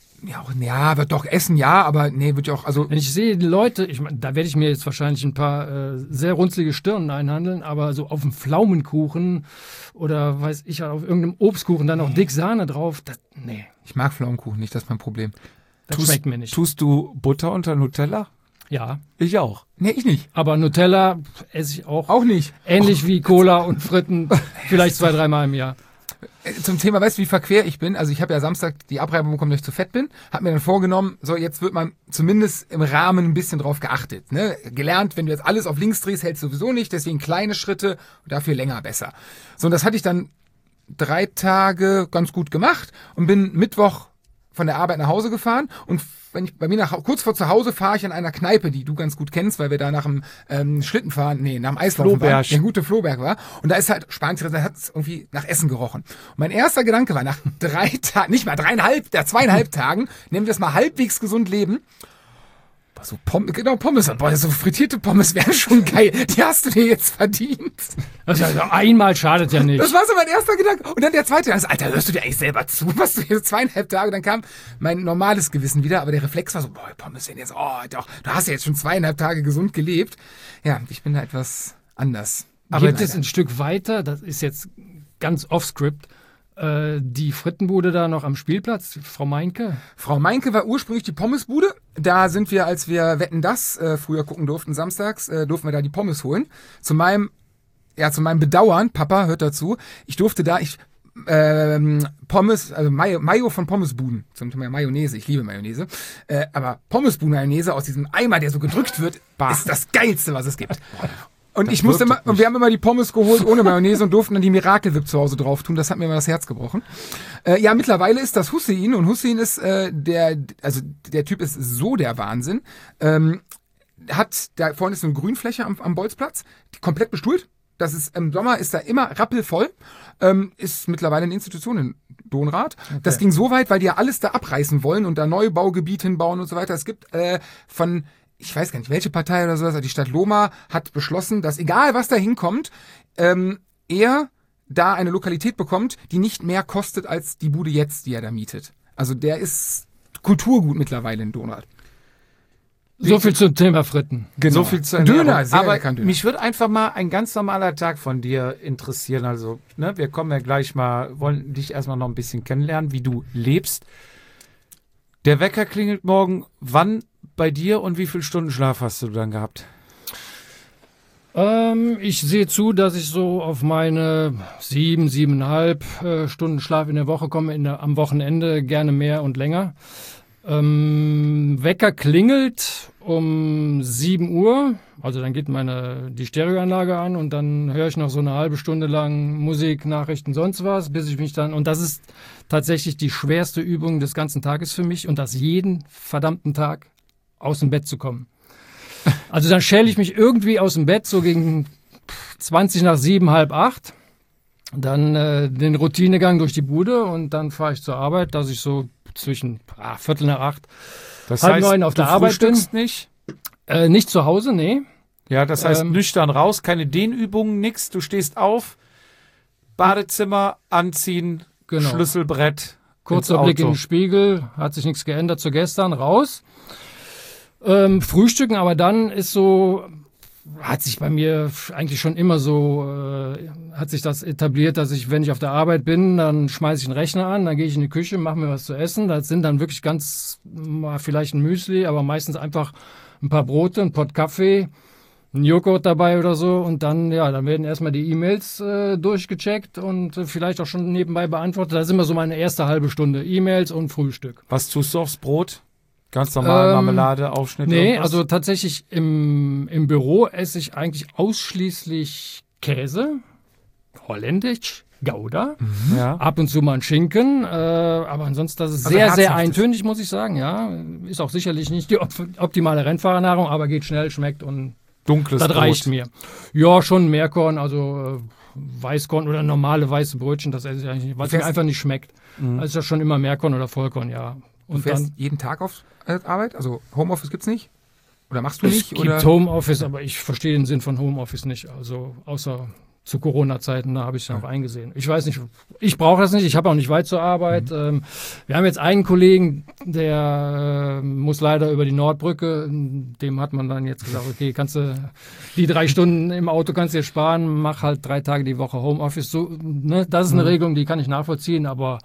Ja, wird doch essen, ja, aber nee, wird ja auch, also. Wenn ich sehe, die Leute, ich meine, da werde ich mir jetzt wahrscheinlich ein paar sehr runzlige Stirnen einhandeln, aber so auf dem Pflaumenkuchen oder weiß ich, auf irgendeinem Obstkuchen dann noch dick Sahne drauf, nee. Ich mag Pflaumenkuchen nicht, das ist mein Problem. Das schmeckt mir nicht. Tust du Butter unter Nutella? Ja. Ich auch. Nee, ich nicht. Aber Nutella esse ich auch. Auch nicht. Ähnlich wie Cola und Fritten, vielleicht 2-3 Mal im Jahr. Zum Thema, weißt du, wie verquer ich bin? Also ich habe ja Samstag die Abreibung bekommen, dass ich zu fett bin. Hab mir dann vorgenommen, so jetzt wird man zumindest im Rahmen ein bisschen drauf geachtet. Ne? Gelernt, wenn du jetzt alles auf links drehst, hältst du sowieso nicht. Deswegen kleine Schritte und dafür länger besser. So, und das hatte ich dann 3 Tage ganz gut gemacht und bin Mittwoch von der Arbeit nach Hause gefahren und wenn ich kurz vor zu Hause fahre ich an einer Kneipe, die du ganz gut kennst, weil wir da nach dem Schlittenfahren, nach dem Eislaufen waren, der gute Floberg war. Und da ist halt Spanisch, da hat es irgendwie nach Essen gerochen. Und mein erster Gedanke war, nach 3 Tagen, nicht mal 2,5 Tagen, nehmen wir es mal halbwegs gesund leben. So Pommes. Boah, so frittierte Pommes wären schon geil. Die hast du dir jetzt verdient. Also einmal schadet ja nicht. Das war so mein erster Gedanke. Und dann der zweite, also, Alter, hörst du dir eigentlich selber zu? Was du jetzt 2,5 Tage, dann kam mein normales Gewissen wieder, aber der Reflex war so, boah, Pommes sind jetzt, doch, du hast ja jetzt schon 2,5 Tage gesund gelebt. Ja, ich bin da etwas anders. Aber gibt es ein Stück weiter, das ist jetzt ganz off-script, die Frittenbude da noch am Spielplatz, Frau Meinke? Frau Meinke war ursprünglich die Pommesbude. Da sind wir, als wir Wetten, dass früher gucken durften, samstags, durften wir da die Pommes holen. Zu meinem Bedauern, Papa hört dazu, ich durfte da, Pommes, also Mayo von Pommesbuden, zum Thema Mayonnaise, ich liebe Mayonnaise, Pommesbuden-Mayonnaise aus diesem Eimer, der so gedrückt wird, ist das Geilste, was es gibt. Und wir haben immer die Pommes geholt ohne Mayonnaise und durften dann die Miracle-Whip zu Hause drauf tun. Das hat mir immer das Herz gebrochen. Mittlerweile ist das Hussein und Hussein ist der Typ ist so der Wahnsinn. Da vorne ist eine Grünfläche am Bolzplatz, die komplett bestuhlt. Das ist im Sommer ist da immer rappelvoll. Ist mittlerweile eine Institution in Donrath. Okay. Das ging so weit, weil die ja alles da abreißen wollen und da Neubaugebiet hinbauen und so weiter. Es gibt ich weiß gar nicht, welche Partei oder sowas, die Stadt Lohmar hat beschlossen, dass egal was da hinkommt, er da eine Lokalität bekommt, die nicht mehr kostet als die Bude jetzt, die er da mietet. Also der ist Kulturgut mittlerweile in Donau. So viel zum Thema Fritten. Genau. So viel zur Ernährung. Döner, sehr aber lecker Döner. mich würde einfach mal ein ganz normaler Tag von dir interessieren. Also, ne, wir kommen ja gleich mal, wollen dich erstmal noch ein bisschen kennenlernen, wie du lebst. Der Wecker klingelt morgen. Wann bei dir und wie viel Stunden Schlaf hast du dann gehabt? Ich sehe zu, dass ich so auf meine 7,5 Stunden Schlaf in der Woche komme, am Wochenende gerne mehr und länger. Wecker klingelt um 7 Uhr, also dann geht die Stereoanlage an und dann höre ich noch so eine halbe Stunde lang Musik, Nachrichten, sonst was, bis ich mich dann, und das ist tatsächlich die schwerste Übung des ganzen Tages für mich und das jeden verdammten Tag aus dem Bett zu kommen. Also dann schäle ich mich irgendwie aus dem Bett, so gegen 20 nach 7, halb 8. Dann den Routinegang durch die Bude und dann fahre ich zur Arbeit, dass ich so zwischen Viertel nach 8, Das halb heißt, 9 auf du der Arbeit bin. frühstückst nicht? Nicht zu Hause, nee. Ja, das heißt nüchtern raus, keine Dehnübungen, nix. Du stehst auf, Badezimmer, anziehen, Genau. Schlüsselbrett, Kurzer ins Blick in Auto. den Spiegel, hat sich nichts geändert zu gestern, raus. Frühstücken, aber dann ist so, hat sich bei mir eigentlich schon immer so, hat sich das etabliert, dass ich, wenn ich auf der Arbeit bin, dann schmeiße ich einen Rechner an, dann gehe ich in die Küche, mache mir was zu essen. Das sind dann wirklich mal vielleicht ein Müsli, aber meistens einfach ein paar Brote, ein Pott Kaffee, ein Joghurt dabei oder so und dann werden erstmal die E-Mails durchgecheckt und vielleicht auch schon nebenbei beantwortet. Das ist immer so meine erste halbe Stunde, E-Mails und Frühstück. Was tust du aufs Brot? Ganz normal Marmelade, Aufschnitt? Nee, irgendwas? also tatsächlich im Büro esse ich eigentlich ausschließlich Käse, holländisch, Gouda, Ja. ab und zu mal ein Schinken, aber ansonsten das ist Also sehr, sehr herzhaftes. eintönig, muss ich sagen, ja. Ist auch sicherlich nicht die optimale Rennfahrernahrung, aber geht schnell, schmeckt und Dunkles das Brot. reicht mir. Ja, schon Meerkorn, also Weißkorn oder normale weiße Brötchen, das esse ich eigentlich nicht, weil es mir fährst- einfach nicht schmeckt. Also ist ja schon immer Meerkorn oder Vollkorn, ja. Du Und fährst dann jeden Tag auf Arbeit? Also Homeoffice gibt's nicht? Oder machst du es nicht? gibt Oder? Homeoffice, aber ich verstehe den Sinn von Homeoffice nicht. Also außer zu Corona-Zeiten, da habe ich es noch eingesehen. Ich weiß nicht, ich brauche das nicht, ich habe auch nicht weit zur Arbeit. Wir haben jetzt einen Kollegen, der muss leider über die Nordbrücke, dem hat man dann jetzt gesagt, okay, kannst du die 3 Stunden im Auto kannst du dir sparen, mach halt 3 Tage die Woche Homeoffice. So, ne? Das ist eine Regelung, die kann ich nachvollziehen, aber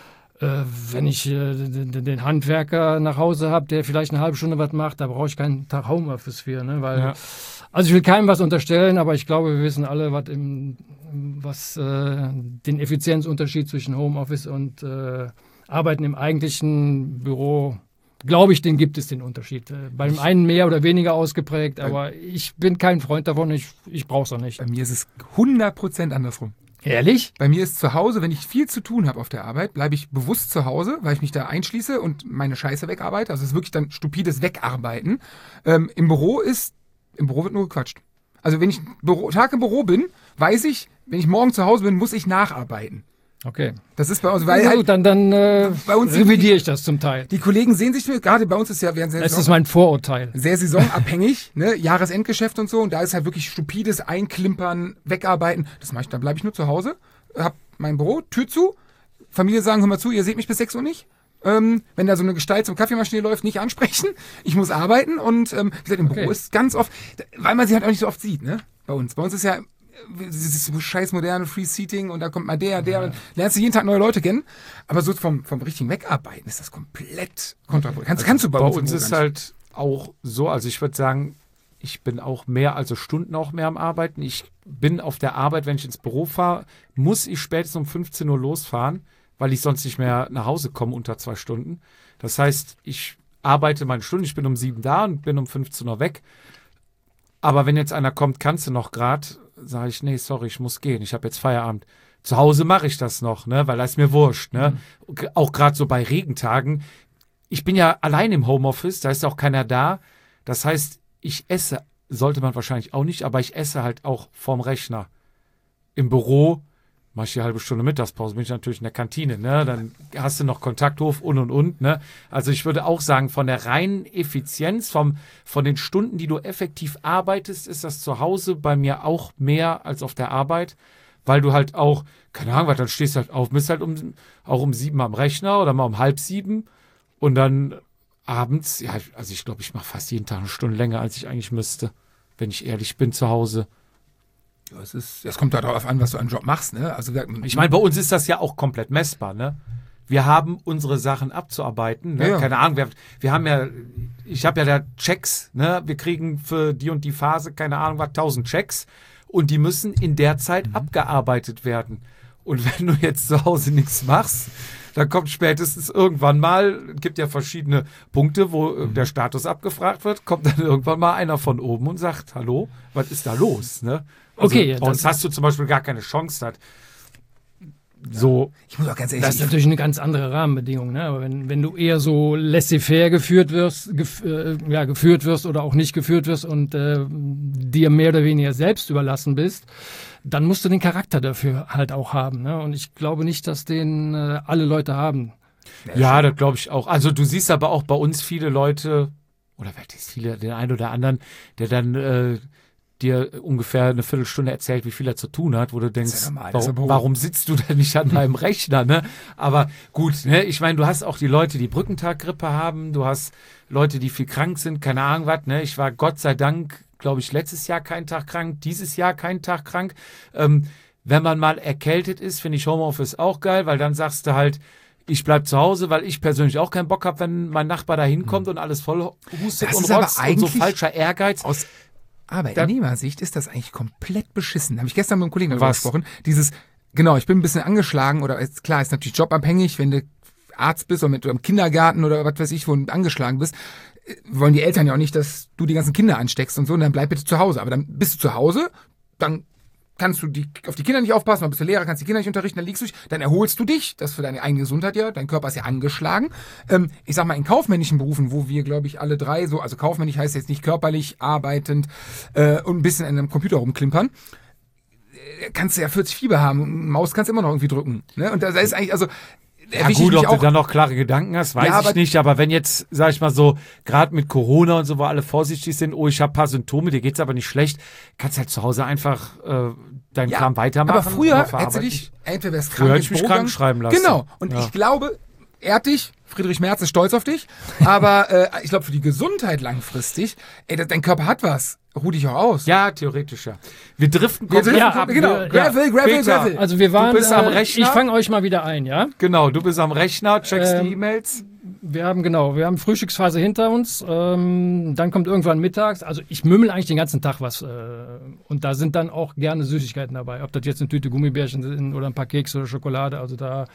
wenn ich den Handwerker nach Hause habe, der vielleicht eine halbe Stunde was macht, da brauche ich keinen Tag Homeoffice für. Ne? Weil, also ich will keinem was unterstellen, aber ich glaube, wir wissen alle, was den Effizienzunterschied zwischen Homeoffice und Arbeiten im eigentlichen Büro, glaube ich, den gibt es, den Unterschied. Beim einen mehr oder weniger ausgeprägt, aber ich bin kein Freund davon, ich brauche es auch nicht. Bei mir ist es 100% andersrum. Ehrlich? Bei mir ist zu Hause, wenn ich viel zu tun habe auf der Arbeit, bleibe ich bewusst zu Hause, weil ich mich da einschließe und meine Scheiße wegarbeite. Also es ist wirklich dann stupides Wegarbeiten. Im Büro wird nur gequatscht. Also wenn ich Tag im Büro bin, weiß ich, wenn ich morgen zu Hause bin, muss ich nacharbeiten. Okay. Das ist bei uns, weil Ja, halt gut, dann bei uns sind revidiere ich das zum Teil. die Kollegen sehen sich, gerade bei uns ist ja, Es ist mein Vorurteil. sehr saisonabhängig, ne? Jahresendgeschäft und so. Und da ist halt wirklich stupides Einklimpern, Wegarbeiten. Das mache ich, dann bleibe ich nur zu Hause, hab mein Büro, Tür zu. Familie sagen, hör mal zu, ihr seht mich bis 6 Uhr nicht. Wenn da so eine Gestalt zum Kaffeemaschine läuft, nicht ansprechen. Ich muss arbeiten und wie gesagt, im Büro ist ganz oft, weil man sie halt auch nicht so oft sieht, ne? Bei uns. Bei uns ist ja dieses scheiß moderne Free Seating und da kommt mal der und lernst du jeden Tag neue Leute kennen. Aber so vom richtigen Wegarbeiten ist das komplett kontraproduktiv. Kannst du bei uns ist halt auch so, also ich würde sagen, ich bin auch Stunden auch mehr am Arbeiten. Ich bin auf der Arbeit, wenn ich ins Büro fahre, muss ich spätestens um 15 Uhr losfahren, weil ich sonst nicht mehr nach Hause komme unter 2 Stunden. Das heißt, ich arbeite meine Stunde, ich bin um 7 da und bin um 15 Uhr weg. Aber wenn jetzt einer kommt, kannst du noch gerade, sage ich, nee, sorry, ich muss gehen, ich habe jetzt Feierabend. Zu Hause mache ich das noch, ne, weil das ist mir wurscht. Ne? Auch gerade so bei Regentagen. Ich bin ja allein im Homeoffice, da ist auch keiner da. Das heißt, ich esse, sollte man wahrscheinlich auch nicht, aber ich esse halt auch vorm Rechner. Im Büro mache ich die halbe Stunde Mittagspause, bin ich natürlich in der Kantine, ne? Dann hast du noch Kontakthof und, ne? Also ich würde auch sagen, von der reinen Effizienz, von den Stunden, die du effektiv arbeitest, ist das zu Hause bei mir auch mehr als auf der Arbeit, weil du halt auch, keine Ahnung, was, dann stehst du halt auf, bist halt auch um 7 am Rechner oder mal um 6:30 und dann abends, ja, also ich glaube, ich mache fast jeden Tag eine Stunde länger, als ich eigentlich müsste, wenn ich ehrlich bin, zu Hause. Ja, es kommt darauf an, was du an Job machst, ne? Also Ich meine, bei uns ist das ja auch komplett messbar, ne? Wir haben unsere Sachen abzuarbeiten, ne? Ja. Keine Ahnung, wir haben ja, ich habe ja da Checks, ne? Wir kriegen für die und die Phase, keine Ahnung, was 1000 Checks und die müssen in der Zeit abgearbeitet werden. Und wenn du jetzt zu Hause nichts machst, dann kommt spätestens irgendwann mal, gibt ja verschiedene Punkte, wo der Status abgefragt wird, kommt dann irgendwann mal einer von oben und sagt, hallo, was ist da los? Ne? Also Okay, bei uns hast du zum Beispiel gar keine Chance, so. ich muss auch ganz ehrlich Das ist natürlich eine ganz andere Rahmenbedingung, ne? Aber wenn du eher so laissez-faire geführt wirst oder auch nicht geführt wirst und dir mehr oder weniger selbst überlassen bist, dann musst du den Charakter dafür halt auch haben, ne? Und ich glaube nicht, dass den alle Leute haben. Ja, das glaube ich auch. Also du siehst aber auch bei uns viele Leute, oder vielleicht ist viele, den einen oder anderen, der dann dir ungefähr eine Viertelstunde erzählt, wie viel er zu tun hat, wo du denkst, ja normal, das ist ja warum sitzt du denn nicht an deinem Rechner, ne? Aber gut, ne? Ich meine, du hast auch die Leute, die Brückentaggrippe haben, du hast Leute, die viel krank sind, keine Ahnung was, ne? Ich war Gott sei Dank, glaube ich, letztes Jahr keinen Tag krank, dieses Jahr keinen Tag krank. Wenn man mal erkältet ist, finde ich Homeoffice auch geil, weil dann sagst du halt, ich bleib zu Hause, weil ich persönlich auch keinen Bock habe, wenn mein Nachbar da hinkommt und alles voll hustet Das und ist aber rotzt und so eigentlich falscher Ehrgeiz. aus Arbeitnehmersicht ist das eigentlich komplett beschissen. Habe ich gestern mit einem Kollegen darüber Was? gesprochen. Genau, ich bin ein bisschen angeschlagen oder klar, ist natürlich jobabhängig, wenn du Arzt bist oder im Kindergarten oder was weiß ich, wo du angeschlagen bist, wollen die Eltern ja auch nicht, dass du die ganzen Kinder ansteckst und so, und dann bleib bitte zu Hause. Aber dann bist du zu Hause, dann kannst du auf die Kinder nicht aufpassen, dann bist du Lehrer, kannst die Kinder nicht unterrichten, dann liegst du dich, dann erholst du dich, das ist für deine eigene Gesundheit ja, dein Körper ist ja angeschlagen. Ich sag mal, in kaufmännischen Berufen, wo wir, glaube ich, alle drei so, also kaufmännisch heißt jetzt nicht körperlich, arbeitend und ein bisschen an einem Computer rumklimpern, kannst du ja 40 Fieber haben, Maus kannst du immer noch irgendwie drücken. Ne? Und da ist eigentlich, also Ja gut, ob du dann noch klare Gedanken hast, weiß ich nicht. Aber wenn jetzt, sag ich mal so, gerade mit Corona und so, wo alle vorsichtig sind, oh, ich habe ein paar Symptome, dir geht's aber nicht schlecht, kannst halt zu Hause einfach deinen Kram weitermachen. Aber früher hättest du dich, entweder wärst krank, früher hätte ich mich krank schreiben lassen. Genau. Und ich glaube, ehrt dich, Friedrich Merz ist stolz auf dich, aber ich glaube, für die Gesundheit langfristig, dein Körper hat was. Ruh dich auch aus. Ja, theoretisch, ja. Wir driften komplett ab. Genau. Gravel. Also wir waren, du bist am Rechner. Ich fange euch mal wieder ein, ja? Genau, du bist am Rechner, checkst die E-Mails. Wir haben Frühstücksphase hinter uns, dann kommt irgendwann mittags, also ich mümmel eigentlich den ganzen Tag was und da sind dann auch gerne Süßigkeiten dabei, ob das jetzt eine Tüte Gummibärchen sind oder ein paar Kekse oder Schokolade, also da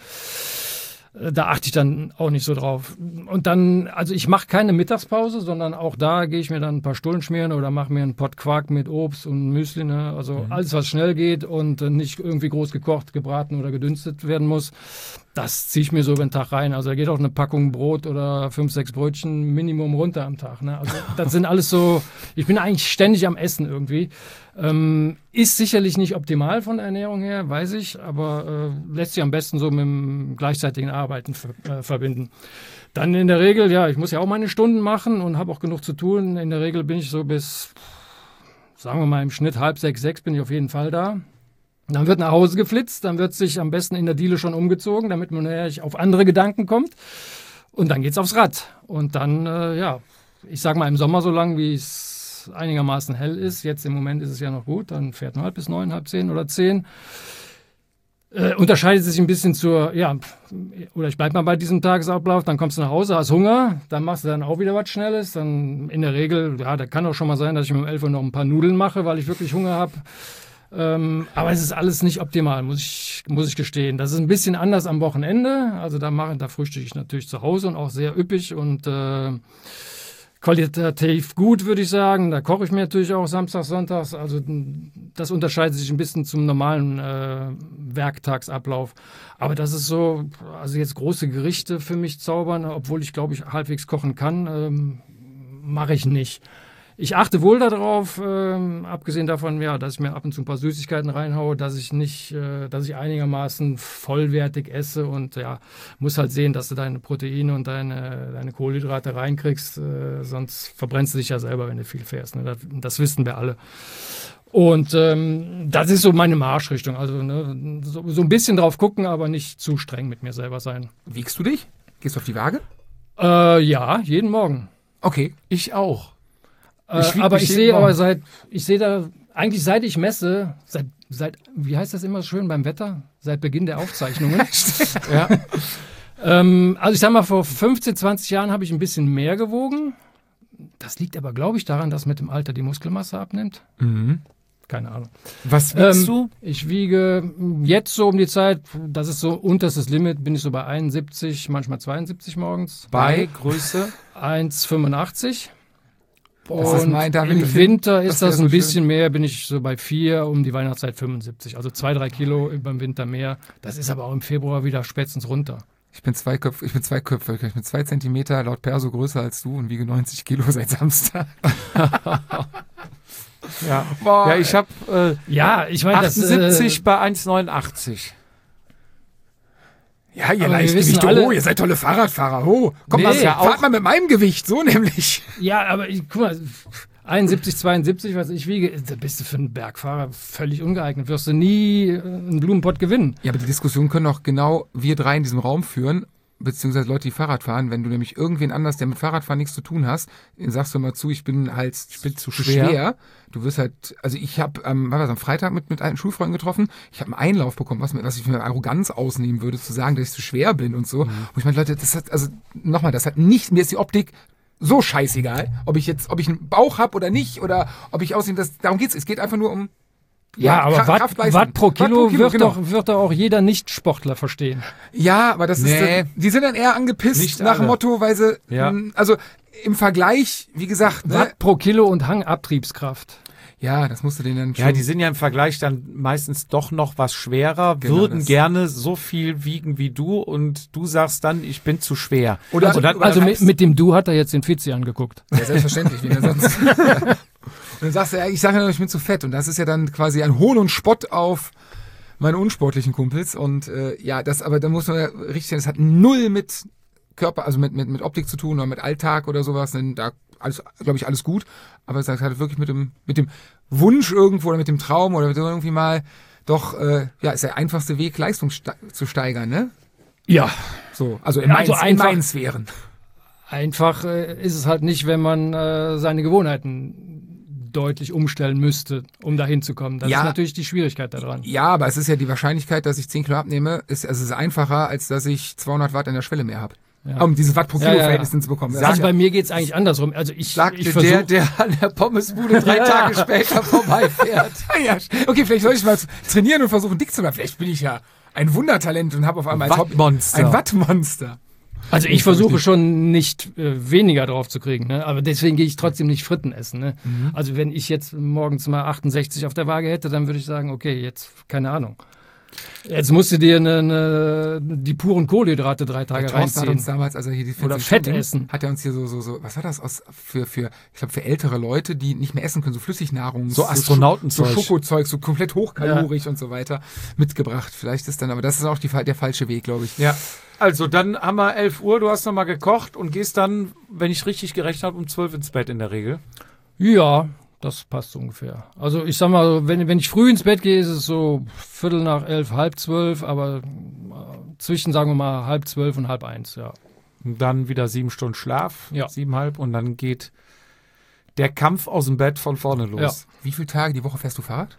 achte ich dann auch nicht so drauf. Und dann, also ich mache keine Mittagspause, sondern auch da gehe ich mir dann ein paar Stullen schmieren oder mache mir einen Pott Quark mit Obst und Müsli, ne? Also alles, was schnell geht und nicht irgendwie groß gekocht, gebraten oder gedünstet werden muss, das ziehe ich mir so über den Tag rein. Also da geht auch eine Packung Brot oder 5, 6 Brötchen Minimum runter am Tag, ne? Also das sind alles so, ich bin eigentlich ständig am Essen irgendwie. Ist sicherlich nicht optimal von der Ernährung her, weiß ich, aber lässt sich am besten so mit dem gleichzeitigen Arbeiten verbinden. Dann in der Regel, ja, ich muss ja auch meine Stunden machen und habe auch genug zu tun. In der Regel bin ich so bis, sagen wir mal, im Schnitt 5, 6 bin ich auf jeden Fall da. Dann wird nach Hause geflitzt, dann wird sich am besten in der Diele schon umgezogen, damit man auf andere Gedanken kommt. Und dann geht's aufs Rad. Und dann, ich sag mal im Sommer so lang, wie es einigermaßen hell ist. Jetzt im Moment ist es ja noch gut. Dann fährt man halt bis 9, halb 10 oder 10. Unterscheidet sich ein bisschen oder ich bleib mal bei diesem Tagesablauf, dann kommst du nach Hause, hast Hunger, dann machst du dann auch wieder was Schnelles. Dann in der Regel, da kann auch schon mal sein, dass ich mir um 11 Uhr noch ein paar Nudeln mache, weil ich wirklich Hunger habe. Aber es ist alles nicht optimal, muss ich gestehen. Das ist ein bisschen anders am Wochenende. Also da frühstücke ich natürlich zu Hause und auch sehr üppig und qualitativ gut, würde ich sagen. Da koche ich mir natürlich auch samstags, sonntags. Also das unterscheidet sich ein bisschen zum normalen Werktagsablauf. Aber das ist so, also jetzt große Gerichte für mich zaubern, obwohl ich, glaube ich, halbwegs kochen kann, mache ich nicht. Ich achte wohl darauf, abgesehen davon, dass ich mir ab und zu ein paar Süßigkeiten reinhaue, dass ich einigermaßen vollwertig esse und muss halt sehen, dass du deine Proteine und deine Kohlenhydrate reinkriegst, sonst verbrennst du dich ja selber, wenn du viel fährst. Ne? Das wissen wir alle. Und das ist so meine Marschrichtung. Also ne, so ein bisschen drauf gucken, aber nicht zu streng mit mir selber sein. Wiegst du dich? Gehst du auf die Waage? Ja, jeden Morgen. Okay. Ich auch. Aber ich sehe da, eigentlich seit ich messe, seit, wie heißt das immer schön beim Wetter? Seit Beginn der Aufzeichnungen. Ja. Also ich sag mal, vor 15, 20 Jahren habe ich ein bisschen mehr gewogen. Das liegt aber, glaube ich, daran, dass mit dem Alter die Muskelmasse abnimmt. Mhm. Keine Ahnung. Was wiegst du? Ich wiege jetzt so um die Zeit, das ist so unterstes Limit, bin ich so bei 71, manchmal 72 morgens. Bei Größe? 1,85. Das ist mein, da will im ich Winter das ist wär das so ein schön. bisschen mehr, bin ich so bei 4, um die Weihnachtszeit 75. Also 2-3 Kilo über den Winter mehr. Das ist aber auch im Februar wieder spätestens runter. Ich bin zweiköpfig, ich bin 2 Zentimeter laut Perso größer als du und wiege 90 Kilo seit Samstag. Ja. Boah, Ja, ich habe Ja, ich meine, 78 bei 1,89. Ja, ihr Aber wir Leichtgewichte, wissen alle- ihr seid tolle Fahrradfahrer, Komm Nee, mal, ja fahrt mal mit meinem Gewicht, so nämlich. Ja, aber guck mal, 71, 72, was ich wiege, da bist du für einen Bergfahrer völlig ungeeignet. Wirst du nie einen Blumenpott gewinnen. Ja, aber die Diskussion können auch genau wir drei in diesem Raum führen, beziehungsweise Leute, die Fahrrad fahren. Wenn du nämlich irgendwen anders, der mit Fahrradfahren nichts zu tun hast, den sagst du immer zu, ich bin zu schwer. Du wirst halt, also ich habe am Freitag mit alten Schulfreunden getroffen, ich habe einen Einlauf bekommen, was ich für Arroganz ausnehmen würde, zu sagen, dass ich zu schwer bin und so. Und ich meine, Leute, das hat, also nochmal, das hat nicht, mir ist die Optik so scheißegal, ob ich einen Bauch habe oder nicht, oder ob ich aussehe, darum geht's. Es geht einfach nur um Ja, aber Kraftleistung. Watt pro Kilo, wird genau. doch auch jeder Nicht-Sportler verstehen. Ja, aber das Nee. ist, die sind dann eher angepisst Nicht nach dem alle. Motto, weil sie, Ja. also im Vergleich, wie gesagt, ne? Watt pro Kilo und Hangabtriebskraft. Ja, das musst du denen dann schon. Ja, die sind ja im Vergleich dann meistens doch noch was schwerer, Genau, würden das- gerne so viel wiegen wie du und du sagst dann, ich bin zu schwer. Oder- Und dann, Also mit dem Du hat er jetzt den Vizi angeguckt. Ja, selbstverständlich, wie denn sonst. Und dann sagst du, ja, ich sage ja, ich bin zu fett. Und das ist ja dann quasi ein Hohn und Spott auf meine unsportlichen Kumpels. Und ja, aber da muss man ja richtig sehen, das hat null mit Körper, also mit Optik zu tun oder mit Alltag oder sowas. Denn da alles, glaube ich, alles gut. Aber es hat wirklich mit dem Wunsch irgendwo oder mit dem Traum oder mit irgendwie mal doch, ja, ist der einfachste Weg, Leistung zu steigern, ne? Ja, So, also in Also meinen einfach- Sphären. einfach ist es halt nicht, wenn man seine Gewohnheiten deutlich umstellen müsste, um dahin zu kommen. Das Ja. ist natürlich die Schwierigkeit daran. Ja, aber es ist ja die Wahrscheinlichkeit, dass ich 10 Kilo abnehme, es ist einfacher, als dass ich 200 Watt an der Schwelle mehr habe. Ja. Um dieses Watt pro Kilo Ja, ja, ja. Verhältnis hinzubekommen. Das Also ist bei mir geht es eigentlich andersrum. Also ich sagte versuche... der an der Pommesbude 3 Tage später vorbeifährt. ja, okay, vielleicht sollte ich mal trainieren und versuchen, dick zu bleiben. Vielleicht bin ich ja ein Wundertalent und habe auf einmal als Hobby Wattmonster. ein Wattmonster. Also ich versuche schon nicht weniger drauf zu kriegen, ne? Aber deswegen gehe ich trotzdem nicht Fritten essen. Ne? Also wenn ich jetzt morgens mal 68 auf der Waage hätte, dann würde ich sagen, okay, jetzt keine Ahnung. Jetzt musst du dir die puren Kohlenhydrate 3 Tage Thorsten hat uns reinziehen. damals, also hier die Oder 40 Fett Stunden, essen. hat er uns hier so, was war das für ich glaube für ältere Leute, die nicht mehr essen können, so Flüssignahrung, So Astronautenzeug. so Schokozeug, so komplett hochkalorisch und so weiter mitgebracht. Vielleicht ist dann, aber das ist auch der falsche Weg, glaube ich. Ja. Also dann haben wir 11 Uhr, du hast nochmal gekocht und gehst dann, wenn ich richtig gerechnet habe, um 12 ins Bett in der Regel. Ja, das passt ungefähr. Also ich sag mal, wenn ich früh ins Bett gehe, ist es so 11:15, 10:30, aber zwischen, sagen wir mal, 10:30 und 10:30, ja. Und dann wieder 7 Stunden Schlaf, Ja. 7,5 und dann geht der Kampf aus dem Bett von vorne los. Ja. Wie viele Tage die Woche fährst du Fahrrad?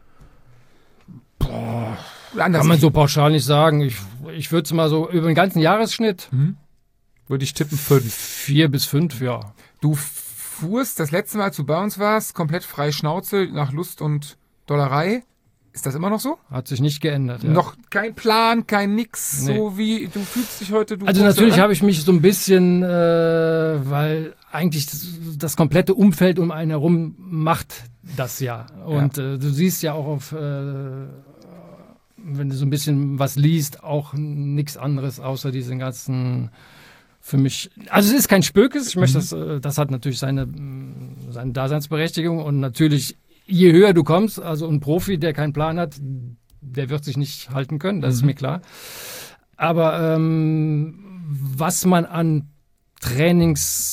Oder anders. Kann man so pauschal nicht sagen. Ich würde es mal so über den ganzen Jahresschnitt Würde ich tippen 5. 4 bis 5, ja. Du fuhrst das letzte Mal, als du bei uns warst, komplett frei Schnauze nach Lust und Dollerei. Ist das immer noch so? Hat sich nicht geändert. Ja. Noch kein Plan, kein Nix, Nee. so wie du fühlst dich heute. Also natürlich habe ich mich so ein bisschen, weil eigentlich das komplette Umfeld um einen herum macht das ja. Und du siehst ja auch wenn du so ein bisschen was liest, auch nichts anderes außer diesen ganzen, für mich, also es ist kein Spökes, ich möchte das hat natürlich seine Daseinsberechtigung und natürlich, je höher du kommst, also ein Profi, der keinen Plan hat, der wird sich nicht halten können, das ist mir klar. Aber was man an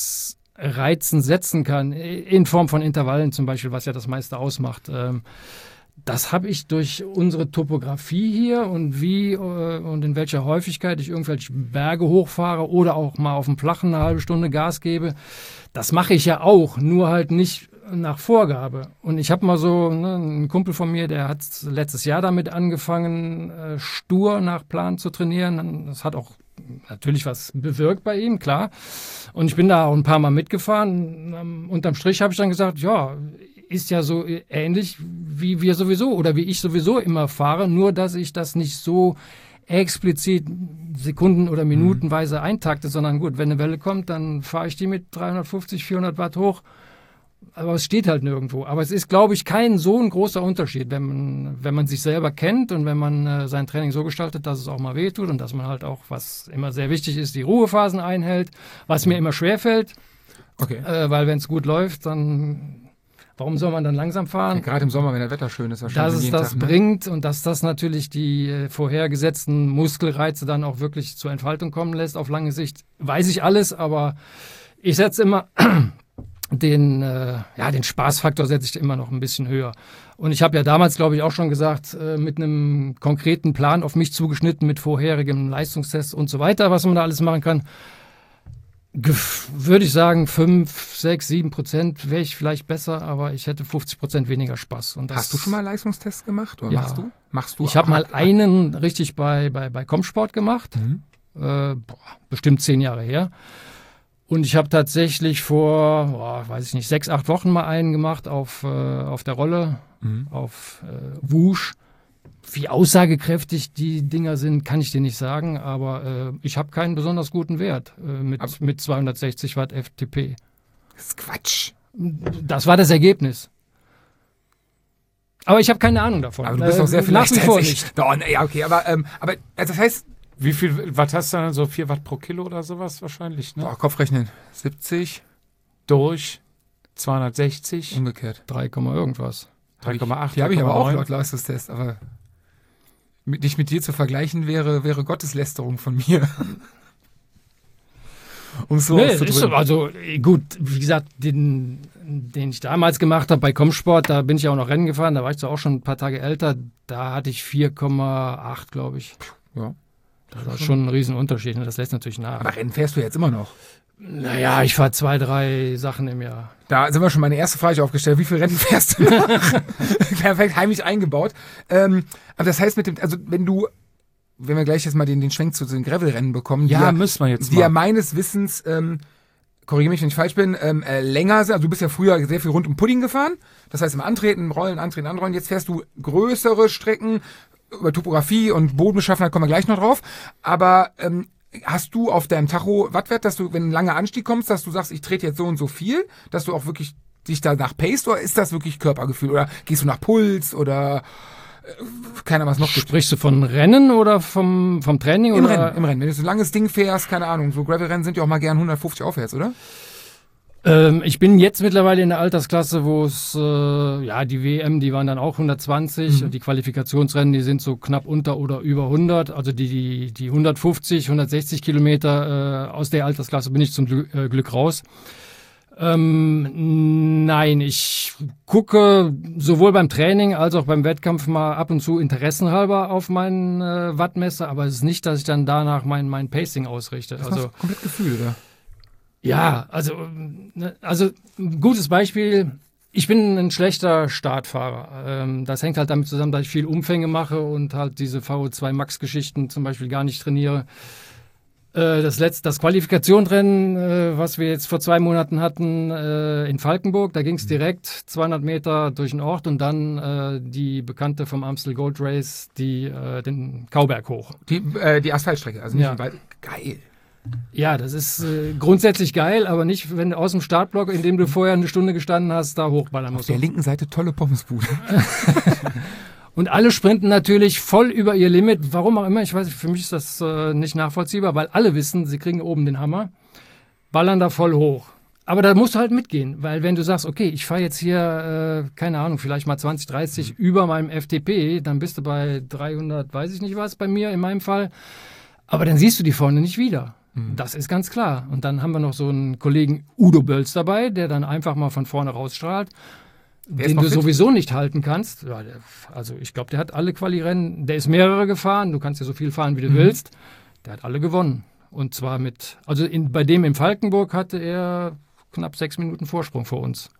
Trainingsreizen setzen kann, in Form von Intervallen zum Beispiel, was ja das meiste ausmacht, das habe ich durch unsere Topografie hier und wie und in welcher Häufigkeit ich irgendwelche Berge hochfahre oder auch mal auf dem Flachen eine halbe Stunde Gas gebe. Das mache ich ja auch, nur halt nicht nach Vorgabe. Und ich habe mal so, ein Kumpel von mir, der hat letztes Jahr damit angefangen, stur nach Plan zu trainieren. Das hat auch natürlich was bewirkt bei ihm, klar. Und ich bin da auch ein paar Mal mitgefahren. Unterm Strich habe ich dann gesagt, ja, ist ja so ähnlich wie wir sowieso oder wie ich sowieso immer fahre, nur dass ich das nicht so explizit Sekunden- oder Minutenweise eintakte, sondern gut, wenn eine Welle kommt, dann fahre ich die mit 350, 400 Watt hoch. Aber es steht halt nirgendwo. Aber es ist, glaube ich, kein so ein großer Unterschied, wenn man sich selber kennt und wenn man sein Training so gestaltet, dass es auch mal wehtut und dass man halt auch, was immer sehr wichtig ist, die Ruhephasen einhält, was mir immer schwerfällt. Okay. Weil wenn es gut läuft, dann warum soll man dann langsam fahren? Ja, gerade im Sommer, wenn das Wetter schön ist, wahrscheinlich. Dass es das bringt und dass das natürlich die vorhergesetzten Muskelreize dann auch wirklich zur Entfaltung kommen lässt auf lange Sicht, weiß ich alles, aber ich setze immer den Spaßfaktor setze ich immer noch ein bisschen höher. Und ich habe ja damals, glaube ich, auch schon gesagt, mit einem konkreten Plan auf mich zugeschnitten, mit vorherigem Leistungstest und so weiter, was man da alles machen kann, würde ich sagen, 5, 6, 7% wäre ich vielleicht besser, aber ich hätte 50% weniger Spaß. Und das, hast du schon mal Leistungstests gemacht? Oder ja. Machst du? Ich habe mal einen richtig bei Comsport gemacht, bestimmt 10 Jahre her. Und ich habe tatsächlich vor, 6, 8 Wochen mal einen gemacht auf der Rolle, auf Whoosh. Wie aussagekräftig die Dinger sind, kann ich dir nicht sagen, aber ich habe keinen besonders guten Wert mit 260 Watt FTP. Das ist Quatsch. Das war das Ergebnis. Aber ich habe keine Ahnung davon. Aber du bist auch sehr viel nach wie vor nicht. nicht. No, ja, okay, aber das heißt... Wie viel Watt hast du dann? So 4 Watt pro Kilo oder sowas wahrscheinlich, ne? Kopfrechnen. 70. Durch 260. Umgekehrt. 3, irgendwas. 3,8. Die habe ich aber auch laut Leistungstest, aber dich mit dir zu vergleichen wäre Gotteslästerung von mir. Um es so auszudrücken. Also gut, wie gesagt, den ich damals gemacht habe bei Comsport, da bin ich ja auch noch Rennen gefahren, da war ich zwar auch schon ein paar Tage älter, da hatte ich 4,8, glaube ich. Ja. Das ist schon ein Riesenunterschied, das lässt natürlich nach. Aber Rennen fährst du jetzt immer noch? Naja, ich fahre 2, 3 Sachen im Jahr. Da sind wir schon meine erste Frage aufgestellt. Wie viele Rennen fährst du noch? Perfekt, heimlich eingebaut. Aber das heißt, wenn wir gleich jetzt mal den Schwenk zu den Gravel-Rennen bekommen, müssen wir jetzt die mal. ja meines Wissens, korrigiere mich, wenn ich falsch bin, länger sind. Also du bist ja früher sehr viel rund um Pudding gefahren. Das heißt, im Antreten, im Rollen, Antreten, Anrollen. Jetzt fährst du größere Strecken. Über Topografie und Bodenbeschaffenheit kommen wir gleich noch drauf. Aber hast du auf deinem Tacho Wattwert, dass du, wenn ein langer Anstieg kommst, dass du sagst, ich trete jetzt so und so viel, dass du auch wirklich dich danach pacest, oder ist das wirklich Körpergefühl? Oder gehst du nach Puls oder keine Ahnung, was noch gibt? Sprichst du von Rennen oder vom Training? Im oder? Rennen. Wenn du so ein langes Ding fährst, keine Ahnung, so Gravel-Rennen sind ja auch mal gern 150 aufwärts, oder? Ich bin jetzt mittlerweile in der Altersklasse, wo es, die WM, die waren dann auch 120 und die Qualifikationsrennen, die sind so knapp unter oder über 100. Also die 150, 160 Kilometer aus der Altersklasse bin ich zum Glück raus. Nein, ich gucke sowohl beim Training als auch beim Wettkampf mal ab und zu interessenhalber auf meinen Wattmesser, aber es ist nicht, dass ich dann danach mein Pacing ausrichte. Das ist komplett Gefühl, oder? Ja, also ein gutes Beispiel, ich bin ein schlechter Startfahrer. Das hängt halt damit zusammen, dass ich viel Umfänge mache und halt diese VO2 Max-Geschichten zum Beispiel gar nicht trainiere. Das Qualifikationsrennen, was wir jetzt vor 2 Monaten hatten in Falkenburg, da ging es direkt 200 Meter durch den Ort und dann die Bekannte vom Amstel Gold Race, den Kauberg hoch. Die Asphaltstrecke, also nicht Ja. im Wald. Geil. Ja, das ist grundsätzlich geil, aber nicht, wenn du aus dem Startblock, in dem du vorher eine Stunde gestanden hast, da hochballern Auf musst. der linken Seite tolle Pommesbude. Und alle sprinten natürlich voll über ihr Limit. Warum auch immer, ich weiß nicht, für mich ist das nicht nachvollziehbar, weil alle wissen, sie kriegen oben den Hammer, ballern da voll hoch. Aber da musst du halt mitgehen, weil wenn du sagst, okay, ich fahre jetzt hier, keine Ahnung, vielleicht mal 20, 30 über meinem FTP, dann bist du bei 300, weiß ich nicht was, bei mir in meinem Fall. Aber dann siehst du die vorne nicht wieder. Das ist ganz klar. Und dann haben wir noch so einen Kollegen Udo Bölz dabei, der dann einfach mal von vorne rausstrahlt. den du sowieso nicht halten kannst. Ja, also ich glaube, der hat alle Quali-Rennen, der ist mehrere gefahren, du kannst ja so viel fahren, wie du willst. Der hat alle gewonnen. Und zwar bei dem in Falkenburg hatte er knapp 6 Minuten Vorsprung vor uns.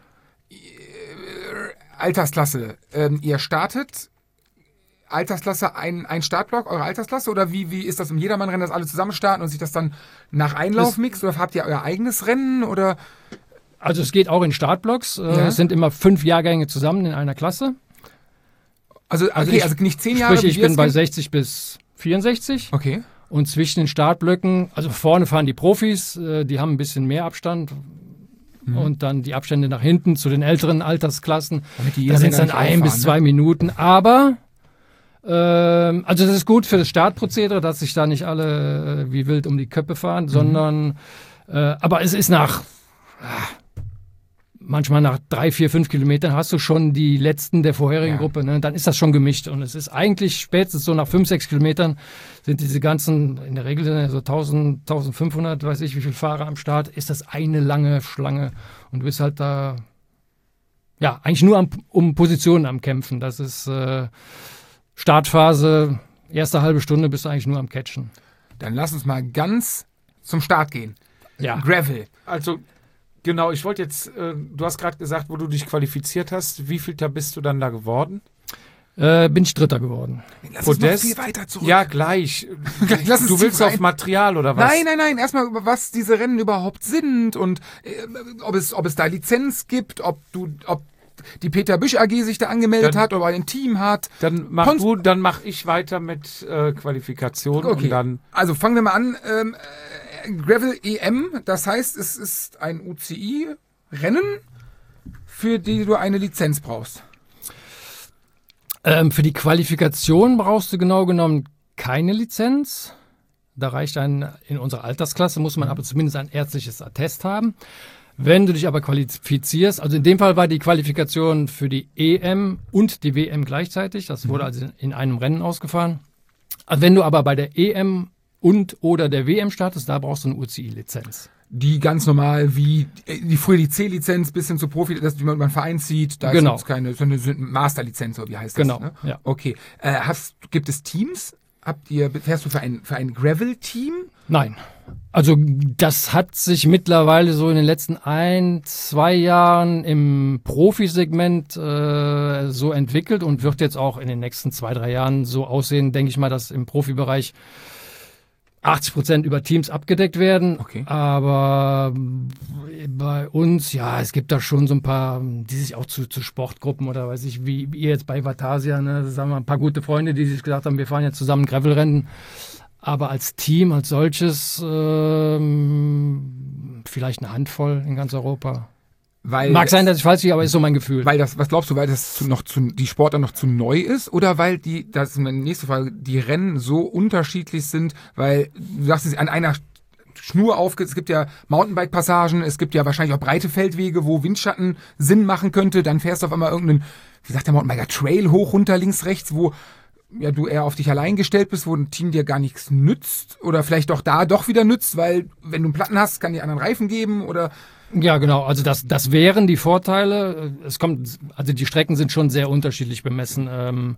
Altersklasse. Ihr startet Altersklasse ein Startblock, eure Altersklasse? Oder wie ist das im Jedermann-Rennen, dass alle zusammen starten und sich das dann nach Einlauf mixt? Oder habt ihr euer eigenes Rennen? Oder? Also es geht auch in Startblocks. Es sind immer 5 Jahrgänge zusammen in einer Klasse. Also nicht 10 Jahre? Sprich, ich bin bei 60 bis 64. Okay. Und zwischen den Startblöcken, also vorne fahren die Profis, die haben ein bisschen mehr Abstand. Und dann die Abstände nach hinten zu den älteren Altersklassen. Da sind es dann 1 bis 2 Minuten. Aber, also das ist gut für das Startprozedere, dass sich da nicht alle wie wild um die Köpfe fahren, sondern, aber es ist manchmal nach 3, 4, 5 Kilometern hast du schon die letzten der vorherigen Gruppe, ne? Dann ist das schon gemischt. Und es ist eigentlich spätestens so nach 5, 6 Kilometern sind diese ganzen, in der Regel sind ja so 1000, 1500, weiß ich wie viele Fahrer am Start, ist das eine lange Schlange. Und du bist halt da, ja, eigentlich nur um Positionen am Kämpfen. Das ist Startphase, erste halbe Stunde bist du eigentlich nur am Catchen. Dann lass uns mal ganz zum Start gehen. Ja. Gravel. Also, genau, ich wollte jetzt, du hast gerade gesagt, wo du dich qualifiziert hast. Wie viel da bist du dann da geworden? Bin ich Dritter geworden. Lass uns noch viel weiter zurück. Ja, gleich. Lass uns Du willst auf Material oder was? Nein. Erstmal, was diese Rennen überhaupt sind und ob es da Lizenz gibt, ob die Peter Büsch AG sich da angemeldet hat oder ein Team hat. Dann mach ich weiter mit Qualifikation. Okay. Und dann. Also fangen wir mal an. Gravel EM, das heißt, es ist ein UCI-Rennen, für die du eine Lizenz brauchst. Für die Qualifikation brauchst du genau genommen keine Lizenz. Da reicht in unserer Altersklasse muss man aber zumindest ein ärztliches Attest haben. Wenn du dich aber qualifizierst, also in dem Fall war die Qualifikation für die EM und die WM gleichzeitig. Das wurde also in einem Rennen ausgefahren. Also wenn du aber bei der EM oder der WM startest, da brauchst du eine UCI-Lizenz. Die ganz normal wie früher die C-Lizenz bis hin zu Profi, dass man beim Verein sieht, da ist keine, so eine Master-Lizenz, oder wie heißt das? Genau, ne? ja. Okay. Gibt es Teams? Fährst du für ein Gravel-Team? Nein. Also das hat sich mittlerweile so in den letzten 1, 2 Jahren im Profisegment so entwickelt und wird jetzt auch in den nächsten 2, 3 Jahren so aussehen, denke ich mal, dass im Profibereich 80% über Teams abgedeckt werden. Okay. Aber bei uns, ja, es gibt da schon so ein paar, die sich auch zu Sportgruppen oder weiß ich, wie ihr jetzt bei Vatasia, ne, sagen wir ein paar gute Freunde, die sich gesagt haben, wir fahren jetzt zusammen Gravelrennen. Aber als Team, als solches, vielleicht eine Handvoll in ganz Europa. Mag sein, dass ich falsch liege, aber ist so mein Gefühl. Was glaubst du, weil das die Sportart noch zu neu ist? Oder weil das ist meine nächste Frage, die Rennen so unterschiedlich sind, weil du sagst es an einer Schnur es gibt ja Mountainbike-Passagen, es gibt ja wahrscheinlich auch breite Feldwege, wo Windschatten Sinn machen könnte, dann fährst du auf einmal irgendeinen, wie sagt der Mountainbiker, Trail hoch, runter, links, rechts, wo ja, du eher auf dich allein gestellt bist, wo ein Team dir gar nichts nützt oder vielleicht doch wieder nützt, weil wenn du einen Platten hast, kann die anderen Reifen geben oder... Ja, genau. Also das wären die Vorteile. Also die Strecken sind schon sehr unterschiedlich bemessen.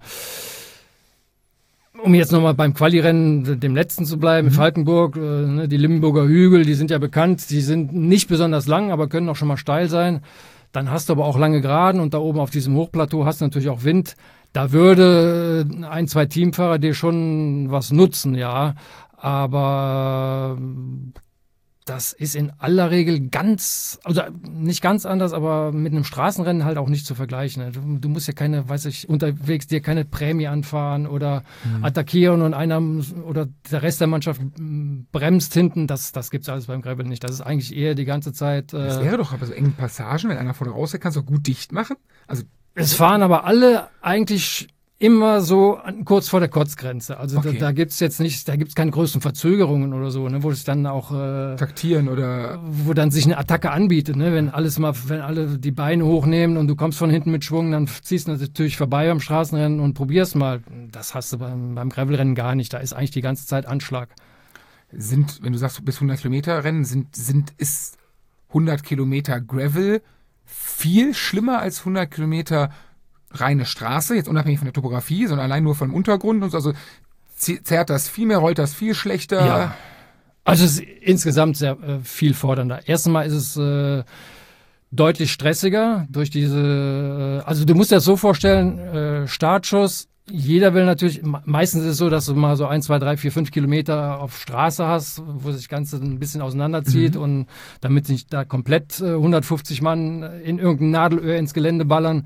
Um jetzt nochmal beim Quali-Rennen, dem letzten zu bleiben, Falkenburg, die Limburger Hügel, die sind ja bekannt. Die sind nicht besonders lang, aber können auch schon mal steil sein. Dann hast du aber auch lange Geraden und da oben auf diesem Hochplateau hast du natürlich auch Wind. Da würde 1, 2 Teamfahrer dir schon was nutzen, ja. Aber das ist in aller Regel nicht ganz anders, aber mit einem Straßenrennen halt auch nicht zu vergleichen. Du musst ja unterwegs dir keine Prämie anfahren oder attackieren und oder der Rest der Mannschaft bremst hinten. Das gibt's alles beim Gravel nicht. Das ist eigentlich eher die ganze Zeit. Das wäre doch aber so engen Passagen, wenn einer vorne rausfährt, kannst du auch gut dicht machen. Also es fahren aber alle eigentlich immer so kurz vor der Kotzgrenze. Also okay. da gibt's keine größeren Verzögerungen oder so, ne, wo es dann auch taktieren oder wo dann sich eine Attacke anbietet, ne, wenn alle die Beine hochnehmen und du kommst von hinten mit Schwung, dann ziehst du natürlich vorbei beim Straßenrennen und probierst mal. Das hast du beim Gravelrennen gar nicht. Da ist eigentlich die ganze Zeit Anschlag. Wenn du sagst, bis 100 Kilometer Rennen, ist 100 Kilometer Gravel viel schlimmer als 100 Kilometer reine Straße, jetzt unabhängig von der Topografie, sondern allein nur vom Untergrund und so. Also zerrt das viel mehr, rollt das viel schlechter? Ja. Also es ist insgesamt sehr viel fordernder. Erstens mal ist es deutlich stressiger durch diese, also du musst dir das so vorstellen, Startschuss, jeder will natürlich, meistens ist es so, dass du mal so 1, 2, 3, 4, 5 Kilometer auf Straße hast, wo sich das Ganze ein bisschen auseinanderzieht und damit nicht da komplett 150 Mann in irgendein Nadelöhr ins Gelände ballern.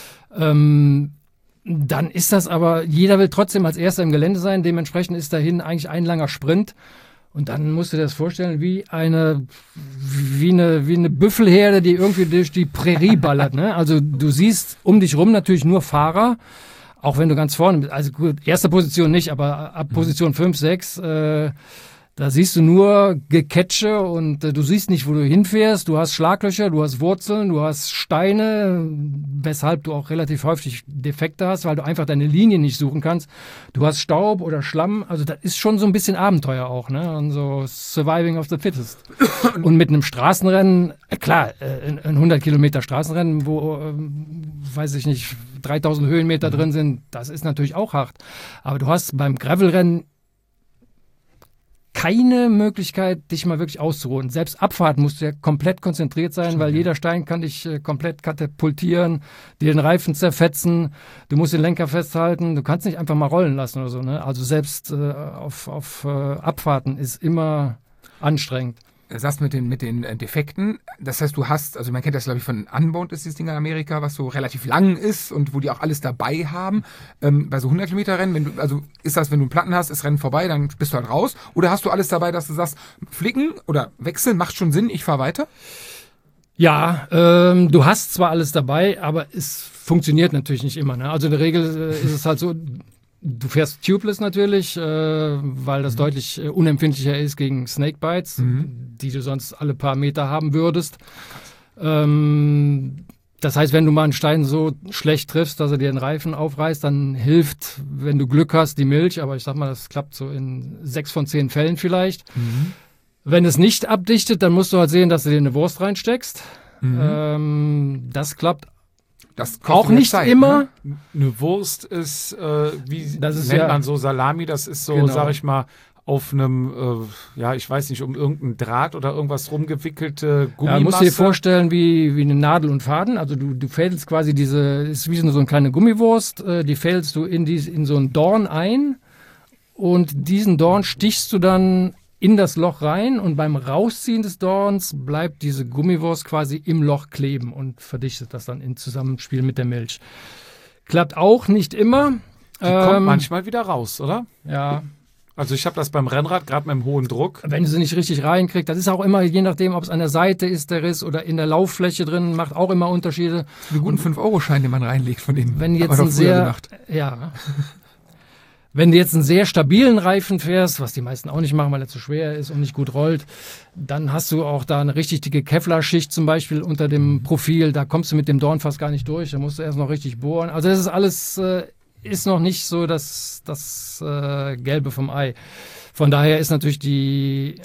Dann ist das aber, jeder will trotzdem als Erster im Gelände sein, dementsprechend ist dahin eigentlich ein langer Sprint. Und dann musst du dir das vorstellen wie eine Büffelherde, die irgendwie durch die Prärie ballert. Ne? Also du siehst um dich rum natürlich nur Fahrer, auch wenn du ganz vorne bist. Also gut, erste Position nicht, aber ab Position 5, 6, da siehst du nur Geketsche und du siehst nicht, wo du hinfährst. Du hast Schlaglöcher, du hast Wurzeln, du hast Steine, weshalb du auch relativ häufig Defekte hast, weil du einfach deine Linie nicht suchen kannst. Du hast Staub oder Schlamm, also das ist schon so ein bisschen Abenteuer auch, ne? Und so Surviving of the Fittest. Und mit einem Straßenrennen, klar, ein 100 Kilometer Straßenrennen, wo, weiß ich nicht, 3000 Höhenmeter drin sind, das ist natürlich auch hart. Aber du hast beim Gravelrennen keine Möglichkeit, dich mal wirklich auszuruhen. Selbst Abfahrt musst du ja komplett konzentriert sein, weil jeder Stein kann dich komplett katapultieren, dir den Reifen zerfetzen, du musst den Lenker festhalten, du kannst nicht einfach mal rollen lassen oder so. Ne? Also selbst auf Abfahrten ist immer anstrengend. Du sagst mit den Defekten, das heißt, du hast, also man kennt das, glaube ich, von Unbound ist dieses Ding in Amerika, was so relativ lang ist und wo die auch alles dabei haben. Bei so 100 Kilometer Rennen, ist das, wenn du einen Platten hast, ist Rennen vorbei, dann bist du halt raus? Oder hast du alles dabei, dass du sagst, flicken oder wechseln, macht schon Sinn, ich fahre weiter? Ja, du hast zwar alles dabei, aber es funktioniert natürlich nicht immer. Ne? Also in der Regel ist es halt so, du fährst tubeless natürlich, weil das deutlich unempfindlicher ist gegen Snakebites, die du sonst alle paar Meter haben würdest. Das heißt, wenn du mal einen Stein so schlecht triffst, dass er dir den Reifen aufreißt, dann hilft, wenn du Glück hast, die Milch. Aber ich sag mal, das klappt so in 6 von 10 Fällen vielleicht. Wenn es nicht abdichtet, dann musst du halt sehen, dass du dir eine Wurst reinsteckst. Das klappt das auch nicht Zeit, immer. Ne? Eine Wurst ist, wie das ist nennt man so, Salami, das ist so, Genau. sag ich mal, auf einem, ich weiß nicht, um irgendeinen Draht oder irgendwas rumgewickelte Gummimasse. Ja, musst du dir vorstellen wie eine Nadel und Faden. Also du fädelst quasi ist wie so eine kleine Gummiwurst, die fädelst du in so einen Dorn ein und diesen Dorn stichst du dann in das Loch rein und beim Rausziehen des Dorns bleibt diese Gummiwurst quasi im Loch kleben und verdichtet das dann in Zusammenspiel mit der Milch. Klappt auch nicht immer. Die kommt manchmal wieder raus, oder? Ja. Also ich habe das beim Rennrad, gerade mit dem hohen Druck. Wenn du sie nicht richtig reinkriegst, das ist auch immer, je nachdem, ob es an der Seite ist, der Riss, oder in der Lauffläche drin, macht auch immer Unterschiede. Die guten 5-Euro-Schein, den man reinlegt von denen. Wenn jetzt Wenn du jetzt einen sehr stabilen Reifen fährst, was die meisten auch nicht machen, weil er zu schwer ist und nicht gut rollt, dann hast du auch da eine richtig dicke Kevlar-Schicht zum Beispiel unter dem Profil. Da kommst du mit dem Dorn fast gar nicht durch. Da musst du erst noch richtig bohren. Also das ist alles, ist noch nicht so das Gelbe vom Ei. Von daher ist natürlich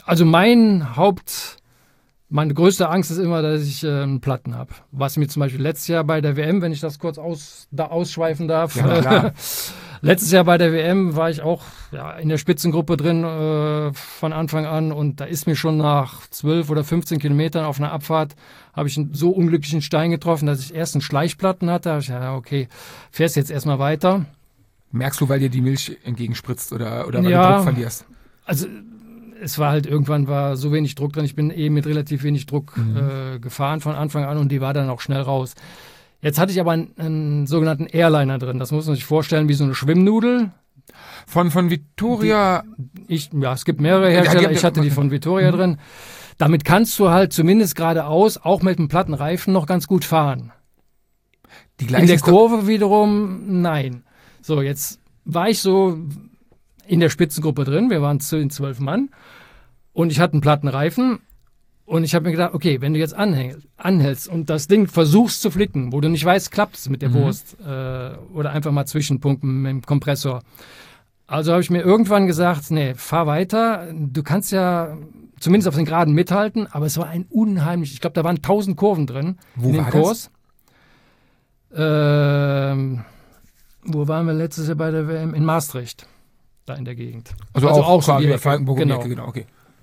meine größte Angst ist immer, dass ich einen Platten habe. Was mir zum Beispiel letztes Jahr bei der WM, wenn ich das kurz ausschweifen darf, ja, letztes Jahr bei der WM war ich auch in der Spitzengruppe drin von Anfang an und da ist mir schon nach 12 oder 15 Kilometern auf einer Abfahrt habe ich einen so unglücklichen Stein getroffen, dass ich erst einen Schleichplatten hatte. Da habe ich okay, fährst jetzt erstmal weiter. Merkst du, weil dir die Milch entgegenspritzt oder weil du Ja, Druck verlierst? Also es war halt irgendwann so wenig Druck drin. Ich bin mit relativ wenig Druck gefahren von Anfang an und die war dann auch schnell raus. Jetzt hatte ich aber einen sogenannten Airliner drin. Das muss man sich vorstellen wie so eine Schwimmnudel. Von Vittoria. Es gibt mehrere Hersteller. Ich hatte die von Vittoria drin. Damit kannst du halt zumindest geradeaus, auch mit einem platten Reifen, noch ganz gut fahren. Die gleiche In der ist Kurve wiederum, nein. So, jetzt war ich so in der Spitzengruppe drin. Wir waren 12 Mann. Und ich hatte einen platten Reifen. Und ich habe mir gedacht, okay, wenn du jetzt anhältst und das Ding versuchst zu flicken, wo du nicht weißt, klappt es mit der Wurst oder einfach mal zwischenpumpen mit dem Kompressor. Also habe ich mir irgendwann gesagt, nee, fahr weiter. Du kannst ja zumindest auf den Geraden mithalten, aber es war ein unheimlich, ich glaube, da waren 1000 Kurven drin Wo in dem war Kurs. Wo waren wir letztes Jahr bei der WM? In Maastricht, da in der Gegend. Also auch so quasi die bei Ecke. Falkenburg Genau. Ecke, genau, okay.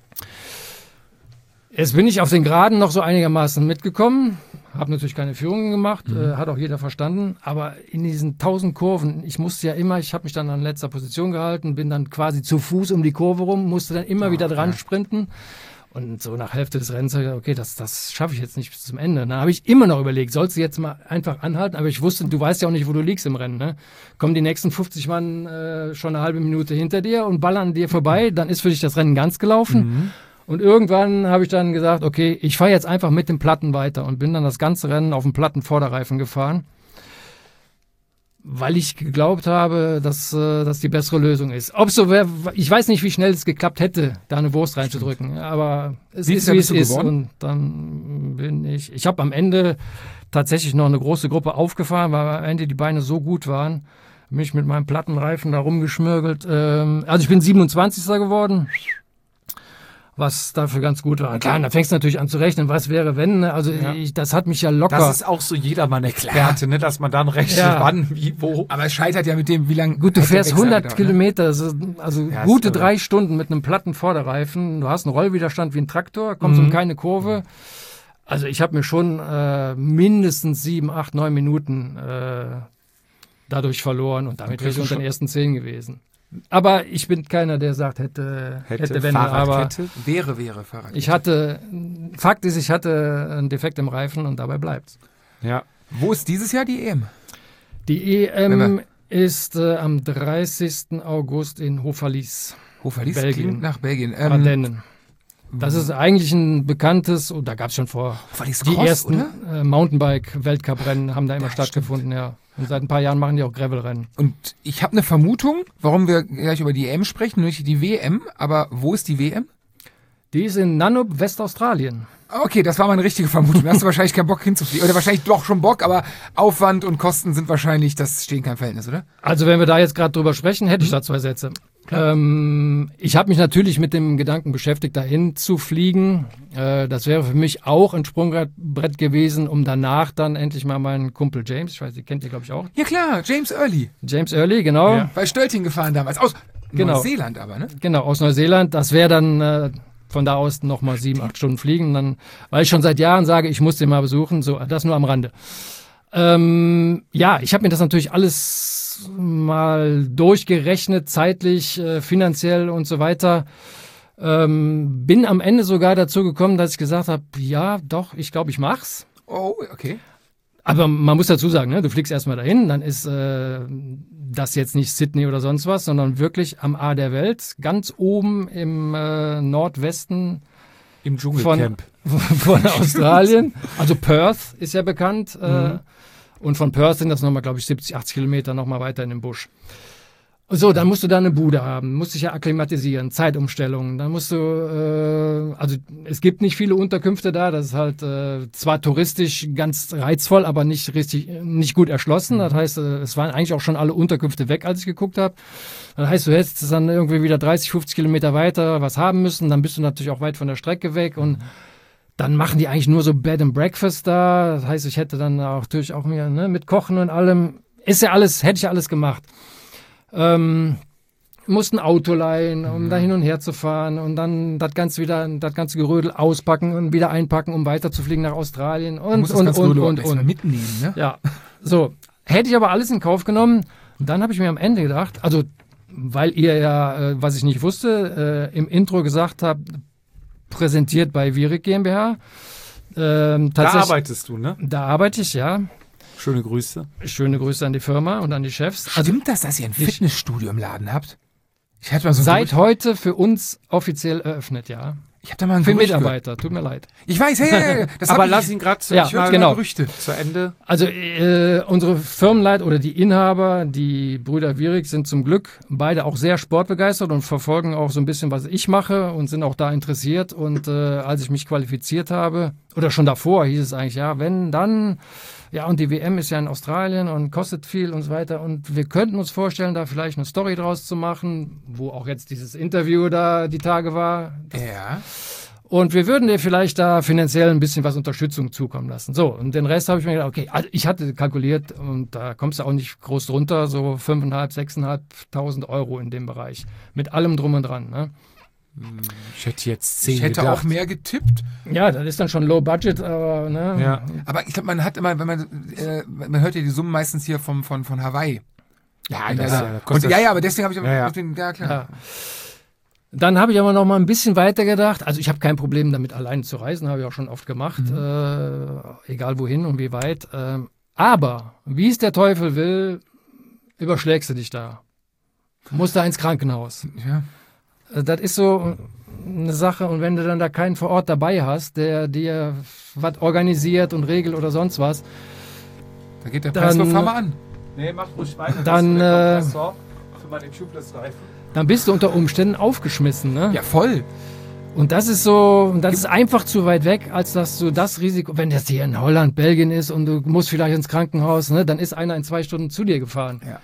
Jetzt bin ich auf den Geraden noch so einigermaßen mitgekommen, habe natürlich keine Führungen gemacht, hat auch jeder verstanden, aber in diesen 1000 Kurven, ich musste ja immer, ich habe mich dann an letzter Position gehalten, bin dann quasi zu Fuß um die Kurve rum, musste dann immer wieder dran sprinten und so nach Hälfte des Rennens habe ich gedacht, okay, das schaffe ich jetzt nicht bis zum Ende. Dann habe ich immer noch überlegt, sollst du jetzt mal einfach anhalten, aber ich wusste, du weißt ja auch nicht, wo du liegst im Rennen, ne? Kommen die nächsten 50 Mann schon eine halbe Minute hinter dir und ballern dir vorbei, dann ist für dich das Rennen ganz gelaufen. Und irgendwann habe ich dann gesagt, okay, ich fahre jetzt einfach mit dem Platten weiter und bin dann das ganze Rennen auf dem platten Vorderreifen gefahren, weil ich geglaubt habe, dass das die bessere Lösung ist. Ob so wäre, ich weiß nicht, wie schnell es geklappt hätte, da eine Wurst reinzudrücken, aber es ist, wie es ist. Und dann bin ich habe am Ende tatsächlich noch eine große Gruppe aufgefahren, weil am Ende die Beine so gut waren, bin ich mit meinem Plattenreifen da rumgeschmürgelt. Also ich bin 27. geworden. Was dafür ganz gut war. Klar, da fängst du natürlich an zu rechnen, was wäre, wenn. Ne? Also das hat mich ja locker. Das ist auch so jedermann-Experte, ne, dass man dann rechnet, wann, wie, wo. Aber es scheitert ja mit dem, wie lange... Gut, du fährst 100 gedauert, Kilometer, also Ja, gute ist 3 Stunden mit einem platten Vorderreifen. Du hast einen Rollwiderstand wie ein Traktor, kommst um keine Kurve. Also ich habe mir schon mindestens 7, 8, 9 Minuten dadurch verloren und damit wäre ich unter den ersten 10 gewesen. Aber ich bin keiner, der sagt, hätte wenn, aber Wäre Fahrradkette. Fakt ist, ich hatte einen Defekt im Reifen und dabei bleibt's. Ja. Wo ist dieses Jahr die EM? Die EM ist am 30. August in Hofalies, Hofalies Belgien. klingt nach Belgien. Ardennen. Das ist eigentlich ein bekanntes, und da gab es schon vor, Hofalies die Cross, ersten oder? Mountainbike-Weltcuprennen haben da immer stattgefunden, ja. Und seit ein paar Jahren machen die auch Gravelrennen. Und ich habe eine Vermutung, warum wir gleich über die EM sprechen, nur nicht die WM, aber wo ist die WM? Die ist in Nanup, Westaustralien. Okay, das war meine richtige Vermutung. Da hast du wahrscheinlich keinen Bock hinzufliegen. Oder wahrscheinlich doch schon Bock, aber Aufwand und Kosten sind wahrscheinlich, das steht in keinem Verhältnis, oder? Also wenn wir da jetzt gerade drüber sprechen, hätte ich da 2 Sätze. Ich habe mich natürlich mit dem Gedanken beschäftigt, dahin zu fliegen. Das wäre für mich auch ein Sprungbrett gewesen, um danach dann endlich mal meinen Kumpel James, ich weiß, den kennt ihr glaube ich auch. Ja klar, James Early. James Early, genau. Ja. Bei Stölting gefahren damals. Aus Genau. Neuseeland aber, ne? Genau, aus Neuseeland. Das wäre dann von da aus nochmal 7, 8 Stunden fliegen. Dann, weil ich schon seit Jahren sage, ich muss den mal besuchen. So, das nur am Rande. Ja, ich habe mir das natürlich alles mal durchgerechnet, zeitlich, finanziell und so weiter. Bin am Ende sogar dazu gekommen, dass ich gesagt habe, ja, doch, ich glaube, ich mach's. Oh, okay. Aber man muss dazu sagen, ne, du fliegst erstmal dahin, dann ist das jetzt nicht Sydney oder sonst was, sondern wirklich am A der Welt, ganz oben im Nordwesten Im Dschungelcamp. von Australien. Also Perth ist ja bekannt. Und von Perth sind das nochmal, glaube ich, 70, 80 Kilometer nochmal weiter in den Busch. So, dann musst du da eine Bude haben, musst dich ja akklimatisieren, Zeitumstellungen, dann musst du, also es gibt nicht viele Unterkünfte da, das ist halt zwar touristisch ganz reizvoll, aber nicht gut erschlossen, das heißt, es waren eigentlich auch schon alle Unterkünfte weg, als ich geguckt habe. Das heißt, du hättest dann irgendwie wieder 30, 50 Kilometer weiter was haben müssen, dann bist du natürlich auch weit von der Strecke weg und dann machen die eigentlich nur so Bed and Breakfast da, das heißt, ich hätte dann auch natürlich auch mir, ne, mit Kochen und allem, ist ja alles, hätte ich ja alles gemacht. Mussten Auto leihen, um da hin und her zu fahren und dann das ganze Gerödel auspacken und wieder einpacken, um weiterzufliegen nach Australien und mitnehmen, ne? Ja, so. Hätte ich aber alles in Kauf genommen. Und dann habe ich mir am Ende gedacht, also, weil ihr ja, was ich nicht wusste, im Intro gesagt habt, präsentiert bei Virik GmbH. Da arbeitest du, ne? Da arbeite ich, ja. Schöne Grüße. Schöne Grüße an die Firma und an die Chefs. Stimmt das, dass ihr ein Fitnessstudio im Laden habt? Ich hatte mal so Seit heute für uns offiziell eröffnet, ja. Ich habe da mal ein Für Gerücht Mitarbeiter, tut mir leid. Ich weiß, hey, das Aber hab lass ihn gerade Ja, genau. Gerüchte. zu Ende. Also unsere Firmenleiter oder die Inhaber, die Brüder Virik, sind zum Glück beide auch sehr sportbegeistert und verfolgen auch so ein bisschen, was ich mache und sind auch da interessiert. Und als ich mich qualifiziert habe, oder schon davor hieß es eigentlich, ja, wenn, dann, ja, und die WM ist ja in Australien und kostet viel und so weiter. Und wir könnten uns vorstellen, da vielleicht eine Story draus zu machen, wo auch jetzt dieses Interview da die Tage war. Ja. Und wir würden dir vielleicht da finanziell ein bisschen was Unterstützung zukommen lassen. So, und den Rest habe ich mir gedacht, okay, also ich hatte kalkuliert und da kommst du auch nicht groß drunter, so 5.500, 6.500 Euro in dem Bereich. Mit allem drum und dran. Ne? Ich hätte jetzt 10 Ich hätte gedacht. auch mehr getippt. Ja, das ist dann schon Low Budget, aber ne? Ja. Aber ich glaube, man hat immer, wenn man hört ja die Summen meistens hier von Hawaii. Ja, Und das da- ist ja, und, kostet ja, aber deswegen habe ich, Ja. deswegen, ja klar. Ja. Dann habe ich aber noch mal ein bisschen weiter gedacht. Also ich habe kein Problem damit, alleine zu reisen, habe ich auch schon oft gemacht, egal wohin und wie weit. Aber wie es der Teufel will, überschlägst du dich da. Musst da ins Krankenhaus. Ja. Das ist so eine Sache. Und wenn du dann da keinen vor Ort dabei hast, der dir was organisiert und regelt oder sonst was, Da geht der Dann, Preis für Pharma an. Nee, mach ruhig weiter. Dann, Das ist der Kompressor für meine Tubeless-Reifen. dann bist du unter Umständen aufgeschmissen. Ne? Ja, voll. Und das ist so, das ist einfach zu weit weg, als dass du das Risiko, wenn das hier in Holland, Belgien ist und du musst vielleicht ins Krankenhaus, ne, dann ist einer in 2 Stunden zu dir gefahren. Ja.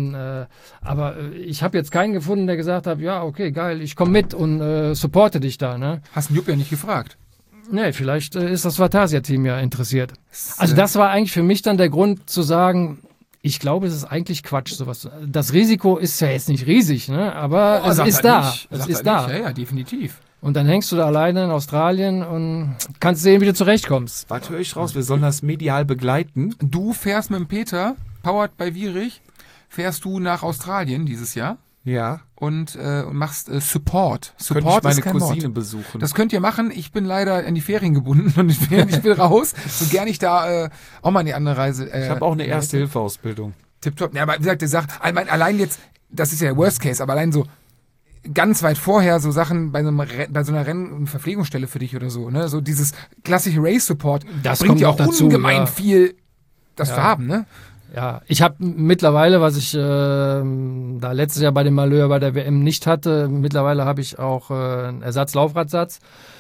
Aber ich habe jetzt keinen gefunden, der gesagt hat, ja, okay, geil, ich komme mit und supporte dich da. Ne? Hast den Jupp ja nicht gefragt. Nee, vielleicht ist das Vatasia-Team ja interessiert. Also das war eigentlich für mich dann der Grund zu sagen, ich glaube, es ist eigentlich Quatsch, sowas. Das Risiko ist ja jetzt nicht riesig, ne? Aber es sagt ist er da. nicht. Es Sagt ist er da. nicht. Ja, ja, definitiv. Und dann hängst du da alleine in Australien und kannst sehen, wie du zurechtkommst. Was höre ich raus? Wir sollen das medial begleiten. Du fährst mit dem Peter, powered by Wierich, fährst du nach Australien dieses Jahr Ja. und machst Support. Könnte Support ich meine ist kein Cousine Wort. besuchen. Das könnt ihr machen. Ich bin leider an die Ferien gebunden und ich will raus. So gern ich da auch mal eine andere Reise. ich habe auch eine Erste-Hilfe-Ausbildung. Tipptopp. Ja, aber wie gesagt, allein jetzt, das ist ja der Worst Case, aber allein so ganz weit vorher so Sachen bei so einer Renn- und Verpflegungsstelle für dich oder so, ne? So dieses klassische Race-Support Das bringt kommt ja noch auch dazu, ungemein ja. viel, das Ja. zu haben, ne? Ja, ich habe mittlerweile, was ich da letztes Jahr bei dem Malheur bei der WM nicht hatte, mittlerweile habe ich auch einen Ersatz-Laufradsatz.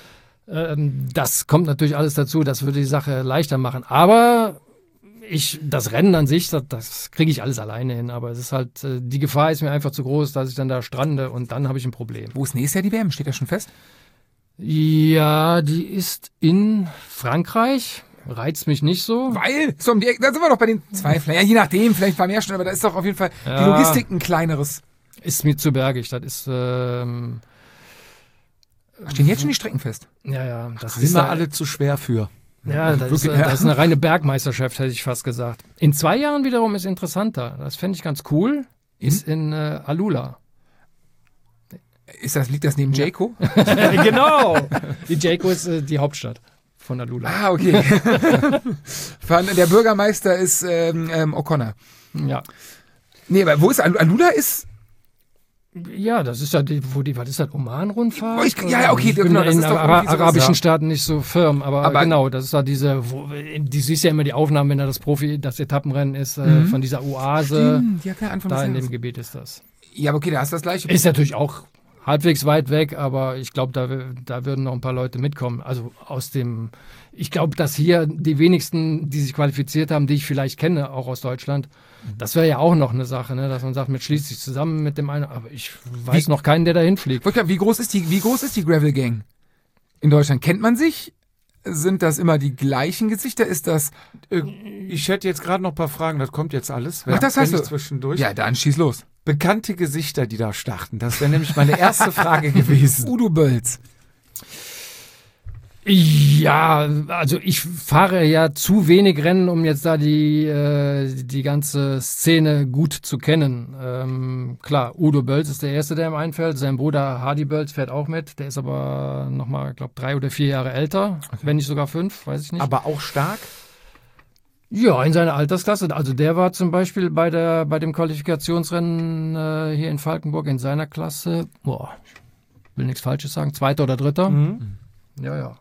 Das kommt natürlich alles dazu, das würde die Sache leichter machen. Aber das Rennen an sich, das kriege ich alles alleine hin. Aber es ist halt, die Gefahr ist mir einfach zu groß, dass ich dann da strande und dann habe ich ein Problem. Wo ist nächstes Jahr die WM? Steht das schon fest? Ja, die ist in Frankreich. Reizt mich nicht so. Weil, so um die Ecke, da sind wir doch bei den Zweiflern. Ja, je nachdem, vielleicht ein paar mehr schon, aber da ist doch auf jeden Fall die Ja. Logistik ein kleineres. Ist mir zu bergig. Das ist, Stehen jetzt schon die Strecken fest? ja, das Sind ist wir da- alle zu schwer für. Ja, das ist eine reine Bergmeisterschaft, hätte ich fast gesagt. In 2 Jahren wiederum ist interessanter. Das fände ich ganz cool. Ist in Alula. Liegt das neben Jayco? Genau. Die Jayco ist die Hauptstadt von Alula. Ah, okay. Der Bürgermeister ist O'Connor. Ja. Nee, aber wo ist Alula ist? Ja, das ist ja was ist das, Oman-Rundfahrt? Ja, okay, Ich bin genau, das in ist doch irgendwie sowas, arabischen ja. Staaten nicht so firm, aber genau, das ist da die siehst ja immer die Aufnahmen, wenn da das Etappenrennen ist, von dieser Oase, Ja, keine Ahnung von da in was dem her. Gebiet ist das. Ja, aber okay, da hast du das gleiche. Ist natürlich auch halbwegs weit weg, aber ich glaube, da würden noch ein paar Leute mitkommen. Also ich glaube, dass hier die wenigsten, die sich qualifiziert haben, die ich vielleicht kenne, auch aus Deutschland, das wäre ja auch noch eine Sache, ne? Dass man sagt, man schließt sich zusammen mit dem einen, aber ich weiß noch keinen, der da hinfliegt. Wie groß ist die Gravel Gang in Deutschland? Kennt man sich? Sind das immer die gleichen Gesichter? Ist das? Ich hätte jetzt gerade noch ein paar Fragen, das kommt jetzt alles. Ach, das hast Wenn ich du. zwischendurch. Ja, dann schieß los. Bekannte Gesichter, die da starten. Das wäre nämlich meine erste Frage gewesen. Udo Bölz. Ja, also ich fahre ja zu wenig Rennen, um jetzt da die ganze Szene gut zu kennen. Klar, Udo Bölz ist der Erste, der ihm einfällt. Sein Bruder Hardy Bölz fährt auch mit. Der ist aber nochmal, glaube 3 oder 4 Jahre älter, wenn nicht sogar 5, weiß ich nicht. Aber auch stark? Ja, in seiner Altersklasse. Also der war zum Beispiel bei dem Qualifikationsrennen hier in Falkenburg in seiner Klasse, ich will nichts Falsches sagen, 2. oder 3. Ja.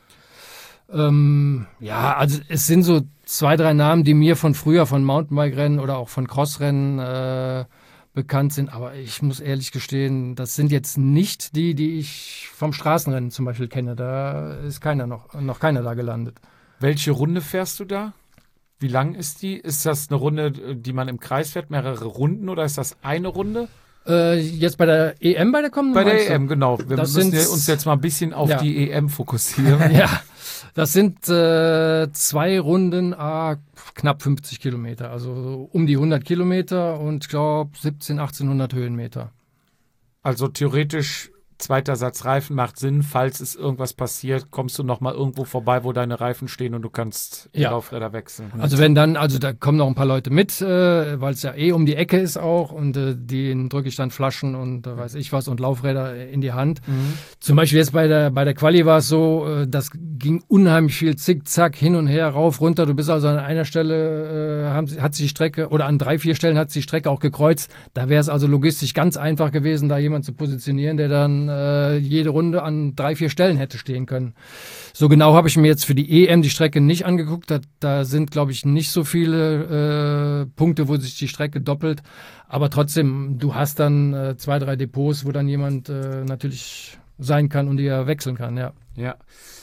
Ja, also es sind so 2, 3 Namen, die mir von früher, von Mountainbike-Rennen oder auch von Crossrennen bekannt sind. Aber ich muss ehrlich gestehen, das sind jetzt nicht die ich vom Straßenrennen zum Beispiel kenne. Da ist noch keiner da gelandet. Welche Runde fährst du da? Wie lang ist die? Ist das eine Runde, die man im Kreis fährt, mehrere Runden, oder ist das eine Runde? Jetzt bei der EM, bei der kommenden? Bei der EM, genau. Wir Das müssen sind- uns jetzt mal ein bisschen auf Ja. die EM fokussieren. Ja, das sind 2 Runden, knapp 50 Kilometer, also um die 100 Kilometer und ich glaube 1800 Höhenmeter. Also theoretisch, zweiter Satz Reifen macht Sinn. Falls es irgendwas passiert, kommst du noch mal irgendwo vorbei, wo deine Reifen stehen und du kannst die Ja. Laufräder wechseln. Also also da kommen noch ein paar Leute mit, weil es ja um die Ecke ist auch und denen drücke ich dann Flaschen und weiß ich was und Laufräder in die Hand. Zum Beispiel jetzt bei der Quali war es so, das ging unheimlich viel Zickzack hin und her, rauf, runter. Du bist also an einer Stelle, hat sich die Strecke, oder an 3, 4 Stellen hat sich die Strecke auch gekreuzt. Da wäre es also logistisch ganz einfach gewesen, da jemanden zu positionieren, der dann jede Runde an 3, 4 Stellen hätte stehen können. So genau habe ich mir jetzt für die EM die Strecke nicht angeguckt. Da sind, glaube ich, nicht so viele Punkte, wo sich die Strecke doppelt. Aber trotzdem, du hast dann 2, 3 Depots, wo dann jemand natürlich sein kann und dir wechseln kann, ja. Ja.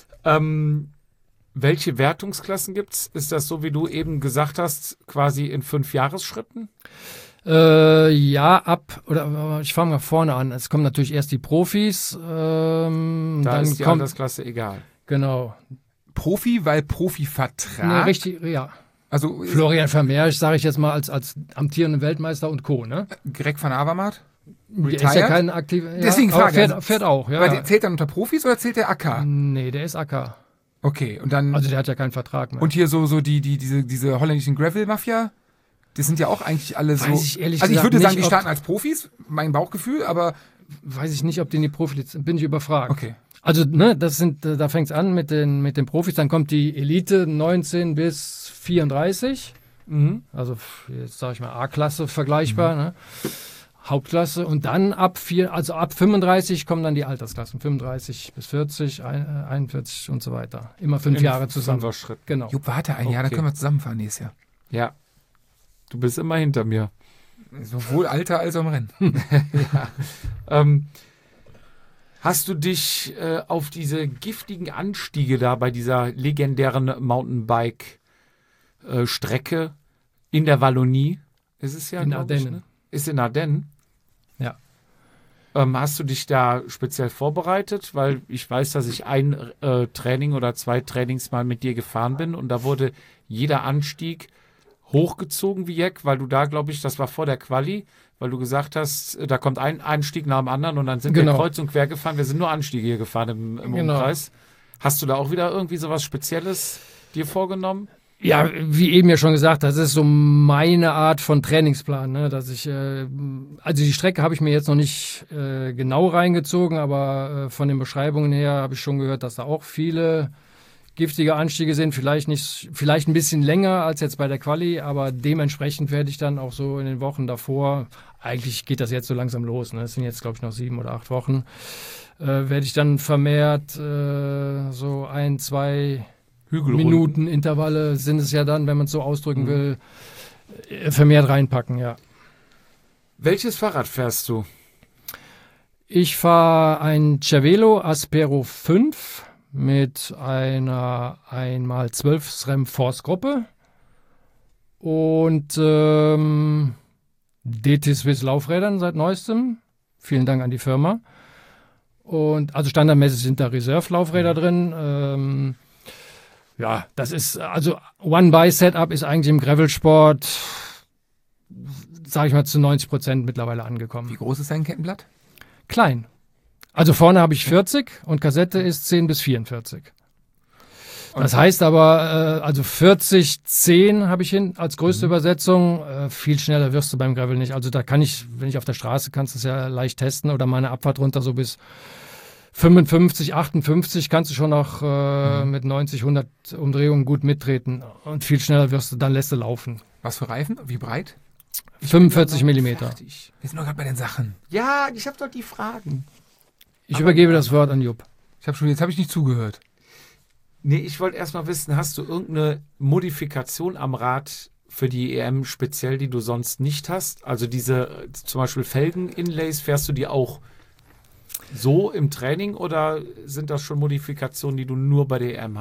Welche Wertungsklassen gibt's? Ist das so, wie du eben gesagt hast, quasi in 5 Jahresschritten? Ja, ich fange mal vorne an. Es kommen natürlich erst die Profis. Da Dann ist die kommt, Altersklasse egal. genau. Profi, weil Profivertrag. Nee, richtig, ja. Also Florian Vermeer, sage ich jetzt mal, als amtierenden Weltmeister und Co., ne? Greg van Avermaet? Der ist ja Retired? kein aktiver. Ja, Deswegen aber frage ich. fährt auch, ja. Aber der zählt dann unter Profis oder zählt der AK? Nee, der ist AK. Okay, und dann. Also der hat ja keinen Vertrag mehr. und hier so diese holländischen Gravel-Mafia, die sind ja auch eigentlich alle so. Weiß ich ehrlich also ich gesagt würde sagen, nicht, die ob- starten als Profis, mein Bauchgefühl, aber weiß ich nicht, ob die in die Profis bin ich überfragt. okay. Also, ne, da fängt es an mit den Profis, dann kommt die Elite 19 bis 34. Also jetzt sage ich mal A-Klasse vergleichbar, ne? Hauptklasse und dann ab 35 kommen dann die Altersklassen, 35 bis 40, 41 und so weiter. Immer 5 Jahre zusammen. 5er Schritt. Genau. Jupp, warte ein Jahr, dann Okay. können wir zusammenfahren nächstes Jahr. Ja. Du bist immer hinter mir. Sowohl Alter als auch im Rennen. Hast du dich auf diese giftigen Anstiege da bei dieser legendären Mountainbike-Strecke in der Wallonie, ist es ja, In glaub ich, Ardennen. ne? Ist in Ardennen. Ja. Hast du dich da speziell vorbereitet? Weil ich weiß, dass ich ein Training oder 2 Trainings mal mit dir gefahren bin und da wurde jeder Anstieg hochgezogen wie Jeck, weil du da, glaube ich, das war vor der Quali, weil du gesagt hast, da kommt ein Anstieg nach dem anderen und dann sind wir Genau. kreuz und quer gefahren. Wir sind nur Anstiege hier gefahren im Genau. Umkreis. Hast du da auch wieder irgendwie sowas Spezielles dir vorgenommen? Ja, wie eben ja schon gesagt, das ist so meine Art von Trainingsplan, ne? Dass ich, also die Strecke habe ich mir jetzt noch nicht genau reingezogen, aber von den Beschreibungen her habe ich schon gehört, dass da auch viele giftige Anstiege sind, vielleicht ein bisschen länger als jetzt bei der Quali, aber dementsprechend werde ich dann auch so in den Wochen davor, eigentlich geht das jetzt so langsam los, ne? Es sind jetzt glaube ich noch 7 oder 8 Wochen, werde ich dann vermehrt so 1, 2 Hügelrunden. Minutenintervalle sind es ja dann, wenn man es so ausdrücken will, vermehrt reinpacken, ja. Welches Fahrrad fährst du? Ich fahre ein Cervelo Aspero 5 mit einer 1x12 SRAM Force Gruppe und DT Swiss Laufrädern seit neuestem. Vielen Dank an die Firma. Und also standardmäßig sind da Reserve-Laufräder drin. Ja, das ist, also One-Buy-Setup ist eigentlich im Gravelsport, sage ich mal, zu 90% mittlerweile angekommen. Wie groß ist dein Kettenblatt? Klein. Also vorne habe ich 40 und Kassette ist 10 bis 44. Das heißt aber, also 40, 10 habe ich hin als größte Übersetzung. Viel schneller wirst du beim Gravel nicht. Also da kann ich, wenn ich auf der Straße, kannst du es ja leicht testen oder meine Abfahrt runter so bis 55, 58 kannst du schon noch mit 90, 100 Umdrehungen gut mittreten. Und viel schneller dann lässt du laufen. Was für Reifen? Wie breit? 45 Millimeter. Fertig. Wir sind noch gerade bei den Sachen. Ja, ich habe doch die Fragen. Ich übergebe das Wort an Jupp. Jetzt habe ich nicht zugehört. Nee, ich wollte erst mal wissen, hast du irgendeine Modifikation am Rad für die EM speziell, die du sonst nicht hast? Also diese zum Beispiel Felgen-Inlays, fährst du die auch so im Training oder sind das schon Modifikationen, die du nur bei der EM hast?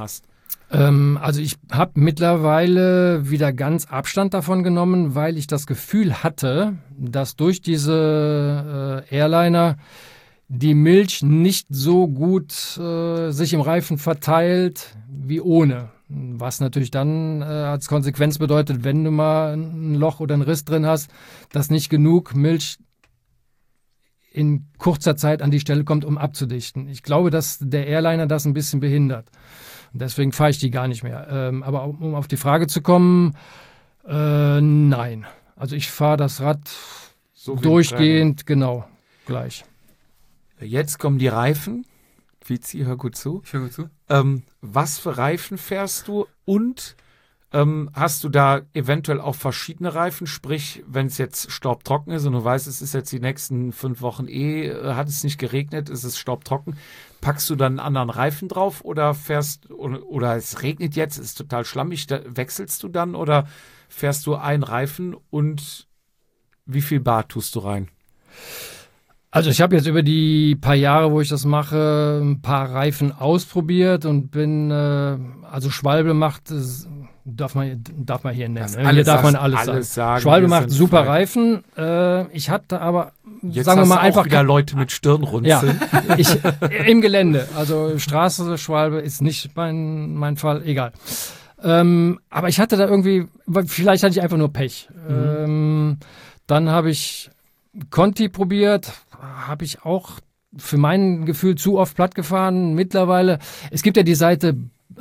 Also ich habe mittlerweile wieder ganz Abstand davon genommen, weil ich das Gefühl hatte, dass durch diese Airliner die Milch nicht so gut sich im Reifen verteilt wie ohne. Was natürlich dann als Konsequenz bedeutet, wenn du mal ein Loch oder einen Riss drin hast, dass nicht genug Milch in kurzer Zeit an die Stelle kommt, um abzudichten. Ich glaube, dass der Airliner das ein bisschen behindert. Und deswegen fahre ich die gar nicht mehr. Aber um auf die Frage zu kommen, nein. Also ich fahre das Rad So wie durchgehend, genau, gleich. Jetzt kommen die Reifen. Vizi, hör gut zu. Ich höre gut zu. Was für Reifen fährst du und hast du da eventuell auch verschiedene Reifen? Sprich, wenn es jetzt staubtrocken ist und du weißt, es ist jetzt die nächsten 5 Wochen hat es nicht geregnet, ist es staubtrocken, packst du dann einen anderen Reifen drauf oder fährst, oder es regnet jetzt, ist total schlammig, da wechselst du dann oder fährst du einen Reifen und wie viel Bar tust du rein? Also ich habe jetzt über die paar Jahre, wo ich das mache, ein paar Reifen ausprobiert und bin, also Schwalbe macht, darf man hier nennen. Ne? Hier darf man alles sagen. Schwalbe macht super Reifen. Ich hatte aber, jetzt sagen wir mal, hast du einfach auch wieder Leute mit Stirnrunzeln. Ja, im Gelände. Also Straße, Schwalbe ist nicht mein Fall, egal. Aber ich hatte da irgendwie, vielleicht hatte ich einfach nur Pech. Dann habe ich Conti probiert, habe ich auch für mein Gefühl zu oft platt gefahren. Mittlerweile, es gibt ja die Seite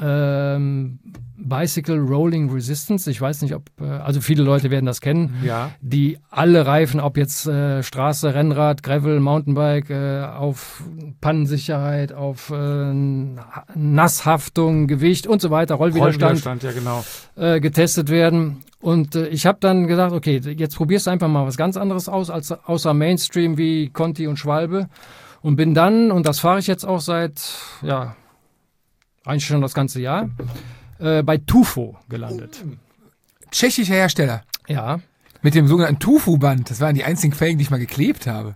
Bicycle Rolling Resistance. Ich weiß nicht, also viele Leute werden das kennen. Ja. Die alle Reifen, ob jetzt Straße, Rennrad, Gravel, Mountainbike, auf Pannensicherheit, auf Nasshaftung, Gewicht und so weiter, Rollwiderstand ja, genau. Getestet werden. Und ich habe dann gedacht, okay, jetzt probierst du einfach mal was ganz anderes aus, außer Mainstream wie Conti und Schwalbe. Und bin dann, und das fahre ich jetzt auch seit, ja, eigentlich schon das ganze Jahr, bei Tufo gelandet. Tschechischer Hersteller. Ja. Mit dem sogenannten Tufu-Band. Das waren die einzigen Felgen, die ich mal geklebt habe.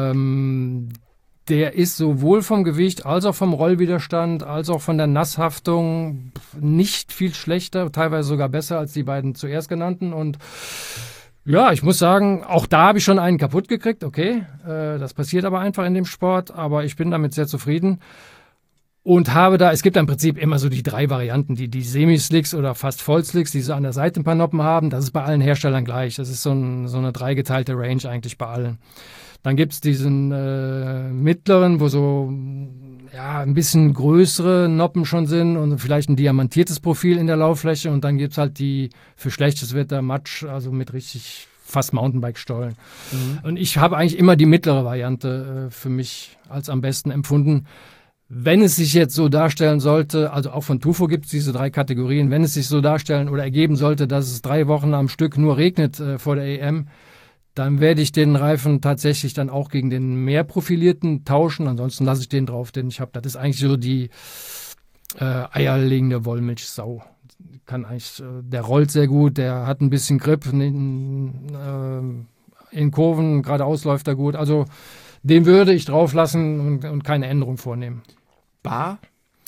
Der ist sowohl vom Gewicht als auch vom Rollwiderstand als auch von der Nasshaftung nicht viel schlechter, teilweise sogar besser als die beiden zuerst genannten. Und ja, ich muss sagen, auch da habe ich schon einen kaputt gekriegt. Okay, das passiert aber einfach in dem Sport, aber ich bin damit sehr zufrieden. Und es gibt im Prinzip immer so die 3 Varianten, die Semi-Slicks oder fast Vollslicks, die so an der Seite ein paar Noppen haben. Das ist bei allen Herstellern gleich. Das ist so eine dreigeteilte Range eigentlich bei allen. Dann gibt es diesen mittleren, wo so ja, ein bisschen größere Noppen schon sind und vielleicht ein diamantiertes Profil in der Lauffläche. Und dann gibt es halt die für schlechtes Wetter Matsch, also mit richtig fast Mountainbike-Stollen. Und ich habe eigentlich immer die mittlere Variante für mich als am besten empfunden. Wenn es sich jetzt so darstellen sollte, also auch von Tufo gibt es diese 3 Kategorien, wenn es sich so darstellen oder ergeben sollte, dass es 3 Wochen am Stück nur regnet vor der EM, dann werde ich den Reifen tatsächlich dann auch gegen den mehr profilierten tauschen. Ansonsten lasse ich den drauf, den ich habe. Das ist eigentlich so die eierlegende Wollmilchsau. Der rollt sehr gut, der hat ein bisschen Grip, in Kurven geradeaus läuft er gut. Also den würde ich drauf lassen und keine Änderung vornehmen. Bar?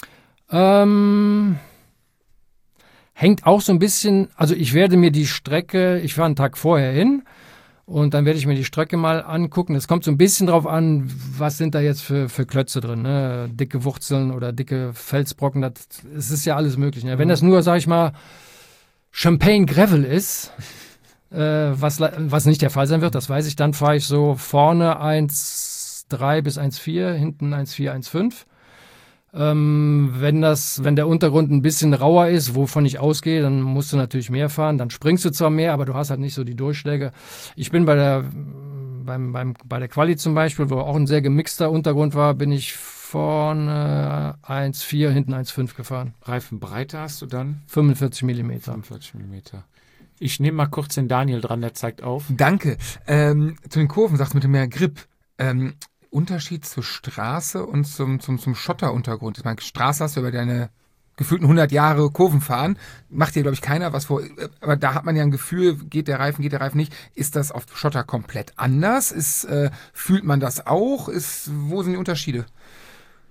Hängt auch so ein bisschen, also ich werde mir die Strecke, ich fahre einen Tag vorher hin und dann werde ich mir die Strecke mal angucken. Es kommt so ein bisschen drauf an, was sind da jetzt für Klötze drin, ne? Dicke Wurzeln oder dicke Felsbrocken, es ist ja alles möglich. Ne? Wenn das nur, sag ich mal, Champagne Gravel ist, was nicht der Fall sein wird, das weiß ich, dann fahre ich so vorne 1,3 bis 1,4, hinten 1,4, 1,5. Wenn der Untergrund ein bisschen rauer ist, wovon ich ausgehe, dann musst du natürlich mehr fahren, dann springst du zwar mehr, aber du hast halt nicht so die Durchschläge. Ich bin bei der Quali zum Beispiel, wo auch ein sehr gemixter Untergrund war, bin ich vorne 1,4, hinten 1,5 gefahren. Reifenbreite hast du dann? 45 mm. 45 mm. Ich nehme mal kurz den Daniel dran, der zeigt auf. Danke. Zu den Kurven sagst du mit dem mehr Grip. Unterschied zur Straße und zum Schotteruntergrund. Ich meine, Straße hast du über deine gefühlten 100 Jahre Kurven fahren. Macht dir, glaube ich, keiner was vor. Aber da hat man ja ein Gefühl, geht der Reifen nicht. Ist das auf Schotter komplett anders? Fühlt man das auch? Wo sind die Unterschiede?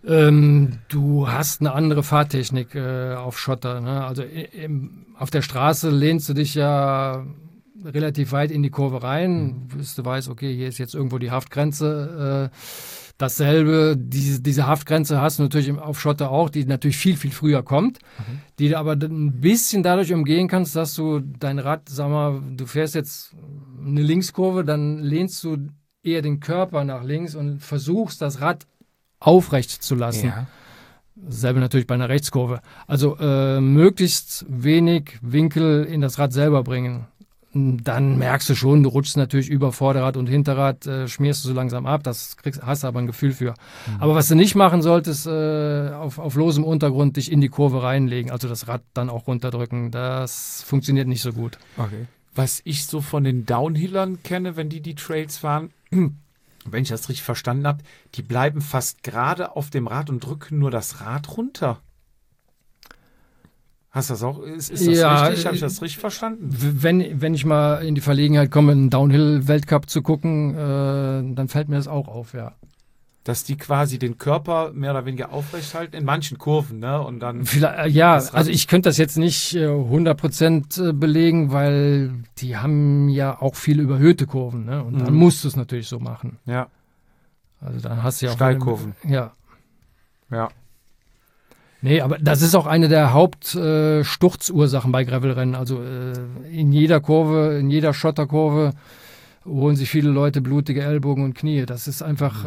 Du hast eine andere Fahrtechnik auf Schotter. Ne? Also auf der Straße lehnst du dich ja relativ weit in die Kurve rein, bis du weißt, okay, hier ist jetzt irgendwo die Haftgrenze. Dasselbe, diese Haftgrenze hast du natürlich auf Schotter auch, die natürlich viel, viel früher kommt, die du aber ein bisschen dadurch umgehen kannst, dass du dein Rad, sag mal, du fährst jetzt eine Linkskurve, dann lehnst du eher den Körper nach links und versuchst, das Rad aufrecht zu lassen. Ja. Dasselbe natürlich bei einer Rechtskurve. Also möglichst wenig Winkel in das Rad selber bringen. Dann merkst du schon, du rutschst natürlich über Vorderrad und Hinterrad, schmierst du so langsam ab, hast aber ein Gefühl für. Aber was du nicht machen solltest, auf losem Untergrund dich in die Kurve reinlegen, also das Rad dann auch runterdrücken, das funktioniert nicht so gut. Okay. Was ich so von den Downhillern kenne, wenn die Trails fahren, wenn ich das richtig verstanden habe, die bleiben fast gerade auf dem Rad und drücken nur das Rad runter. Hast du das auch? Ist das richtig? Habe ich das richtig verstanden? Wenn ich mal in die Verlegenheit komme, einen Downhill-Weltcup zu gucken, dann fällt mir das auch auf, ja. Dass die quasi den Körper mehr oder weniger aufrecht halten, in manchen Kurven, ne? Und dann also ich könnte das jetzt nicht 100% belegen, weil die haben ja auch viel überhöhte Kurven, ne? Und dann musst du es natürlich so machen. Ja. Also dann hast du ja auch Steilkurven. Ja. Nee, aber das ist auch eine der Hauptsturzursachen bei Gravelrennen. Also in jeder Kurve, in jeder Schotterkurve holen sich viele Leute blutige Ellbogen und Knie. Das ist einfach,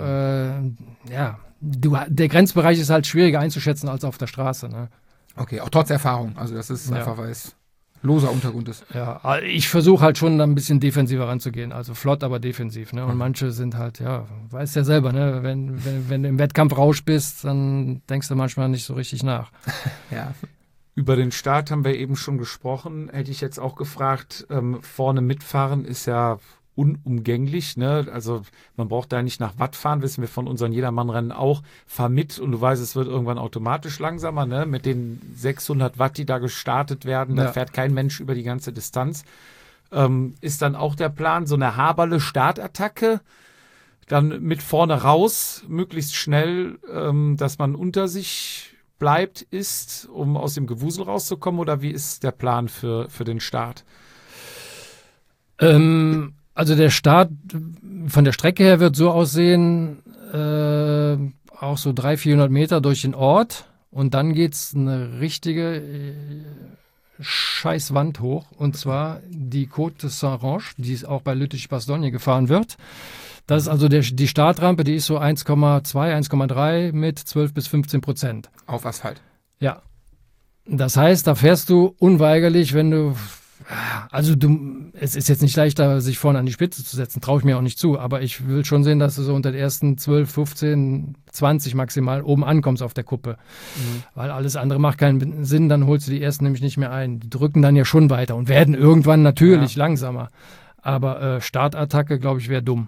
der Grenzbereich ist halt schwieriger einzuschätzen als auf der Straße. Ne? Okay, auch trotz Erfahrung. Also das ist einfach, weil es loser Untergrund ist. Ja, ich versuche halt schon ein bisschen defensiver ranzugehen. Also flott, aber defensiv. Ne? Und manche sind halt, weißt ja selber, ne? Wenn du im Wettkampfrausch bist, dann denkst du manchmal nicht so richtig nach. Ja. Über den Start haben wir eben schon gesprochen. Hätte ich jetzt auch gefragt, vorne mitfahren ist ja unumgänglich, ne? Also man braucht da nicht nach Watt fahren, wissen wir von unseren Jedermann-Rennen auch. Fahr mit und du weißt, es wird irgendwann automatisch langsamer, ne? Mit den 600 Watt, die da gestartet werden, da fährt kein Mensch über die ganze Distanz. Ist dann auch der Plan, so eine Haberle Startattacke, dann mit vorne raus, möglichst schnell, dass man unter sich bleibt, um aus dem Gewusel rauszukommen, oder wie ist der Plan für den Start? Also der Start von der Strecke her wird so aussehen, auch so 300-400 Meter durch den Ort und dann geht's eine richtige Scheißwand hoch, und zwar die Côte de Saint-Range, die auch bei Lüttich-Bastogne gefahren wird. Das ist also die Startrampe, die ist so 1,2, 1,3 mit 12-15%. Auf Asphalt. Ja. Das heißt, da fährst du unweigerlich, wenn du, es ist jetzt nicht leichter, sich vorne an die Spitze zu setzen, traue ich mir auch nicht zu, aber ich will schon sehen, dass du so unter den ersten 12, 15, 20 maximal oben ankommst auf der Kuppe. Weil alles andere macht keinen Sinn, dann holst du die ersten nämlich nicht mehr ein. Die drücken dann ja schon weiter und werden irgendwann natürlich langsamer. Aber Startattacke, glaube ich, wäre dumm.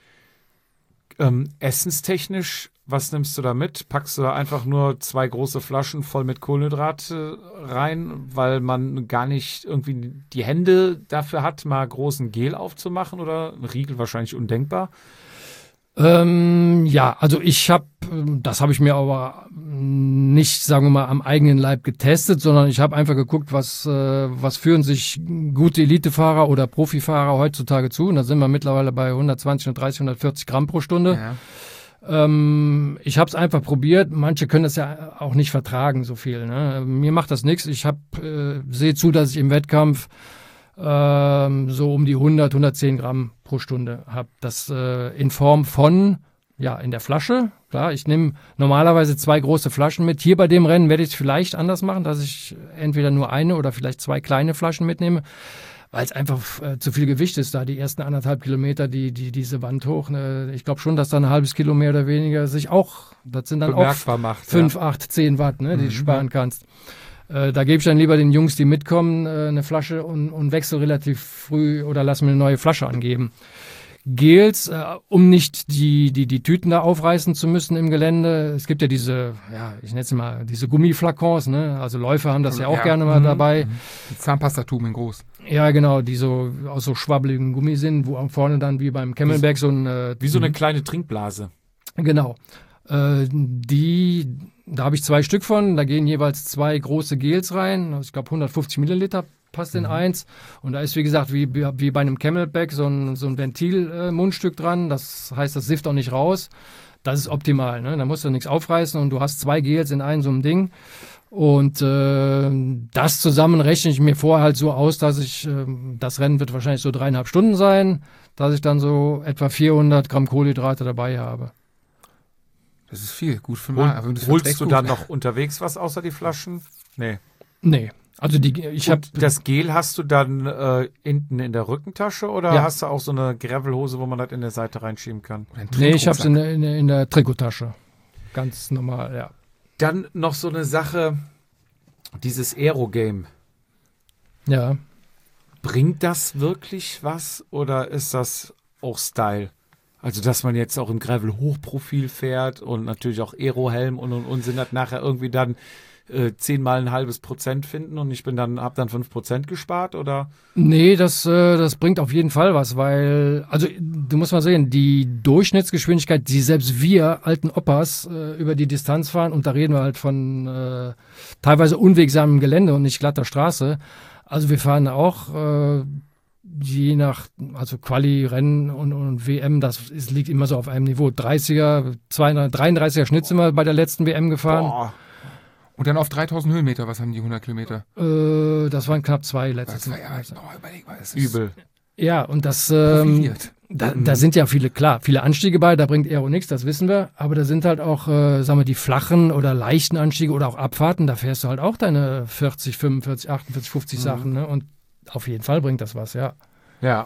Essenstechnisch, was nimmst du da mit? Packst du da einfach nur 2 große Flaschen voll mit Kohlenhydrate rein, weil man gar nicht irgendwie die Hände dafür hat, mal großen Gel aufzumachen, oder ein Riegel wahrscheinlich undenkbar? Also das habe ich mir aber nicht, sagen wir mal, am eigenen Leib getestet, sondern ich habe einfach geguckt, was führen sich gute Elitefahrer oder Profifahrer heutzutage zu. Und da sind wir mittlerweile bei 120, 130, 140 Gramm pro Stunde. Ja. Ich habe es einfach probiert. Manche können das ja auch nicht vertragen, so viel. Ne? Mir macht das nichts. Ich sehe zu, dass ich im Wettkampf so um die 100, 110 Gramm pro Stunde habe. Das in Form von, in der Flasche. Klar, ich nehme normalerweise 2 große Flaschen mit. Hier bei dem Rennen werde ich es vielleicht anders machen, dass ich entweder nur eine oder vielleicht 2 kleine Flaschen mitnehme, weil es einfach zu viel Gewicht ist da. Die ersten 1,5 Kilometer, diese Wand hoch. Ne? Ich glaube schon, dass da ein halbes Kilo mehr oder weniger sich auch, das sind dann bemerkbar auch macht, 5, 8, 10 Watt, ne, die du sparen kannst. Da gebe ich dann lieber den Jungs, die mitkommen, eine Flasche und wechsle relativ früh oder lass mir eine neue Flasche angeben. Gels, um nicht die Tüten da aufreißen zu müssen im Gelände. Es gibt ja diese, ich nenne es mal, diese Gummiflakons, ne? Also Läufer haben das ja auch gerne mal dabei. Die Zahnpastatuben in groß. Ja, genau, die so aus so schwabbeligen Gummi sind, wo vorne dann wie beim Camelback so ein... wie so eine kleine Trinkblase. Genau. Da habe ich 2 Stück von, da gehen jeweils 2 große Gels rein, also ich glaube 150 Milliliter passt in eins und da ist wie gesagt wie bei einem Camelback so ein Ventil-Mundstück dran, das heißt, das sifft auch nicht raus, das ist optimal, ne? Da musst du nichts aufreißen und du hast 2 Gels in einem so einem Ding und das zusammen rechne ich mir vorher halt so aus, dass ich, das Rennen wird wahrscheinlich so 3,5 Stunden sein, dass ich dann so etwa 400 Gramm Kohlenhydrate dabei habe. Das ist viel, gut für mal. Holst du dann noch unterwegs was außer die Flaschen? Nee. Also ich habe das Gel hast du dann hinten in der Rückentasche oder Ja. hast du auch so eine Gravelhose, wo man das in der Seite reinschieben kann? Nee, ich habe es in der Trikottasche. Ganz normal, ja. Dann noch so eine Sache, dieses Aero-Game. Ja. Bringt das wirklich was oder ist das auch Style? Also, dass man jetzt auch im Gravel Hochprofil fährt und natürlich auch Aero-Helm und sind das nachher irgendwie dann 10-mal ein halbes Prozent finden und ich habe dann 5% gespart oder? Nee, das bringt auf jeden Fall was, weil, also du musst mal sehen, die Durchschnittsgeschwindigkeit, die selbst wir alten Oppas über die Distanz fahren, und da reden wir halt von teilweise unwegsamem Gelände und nicht glatter Straße. Also wir fahren auch je nach, also Quali, Rennen und WM, liegt immer so auf einem Niveau. 30er, 33er Schnitt sind wir bei der letzten WM gefahren. Boah. Und dann auf 3000 Höhenmeter, was haben die 100 Kilometer? Das waren knapp 2 letztes Mal. Überleg mal, das ist Übel. Ja, und das, profiliert. da sind ja viele Anstiege bei, da bringt Aero nichts, das wissen wir, aber da sind halt auch, sagen wir, die flachen oder leichten Anstiege oder auch Abfahrten, da fährst du halt auch deine 40, 45, 48, 50 Sachen, ne? Und auf jeden Fall bringt das was, ja. Ja.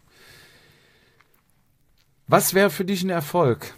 Was wäre für dich ein Erfolg?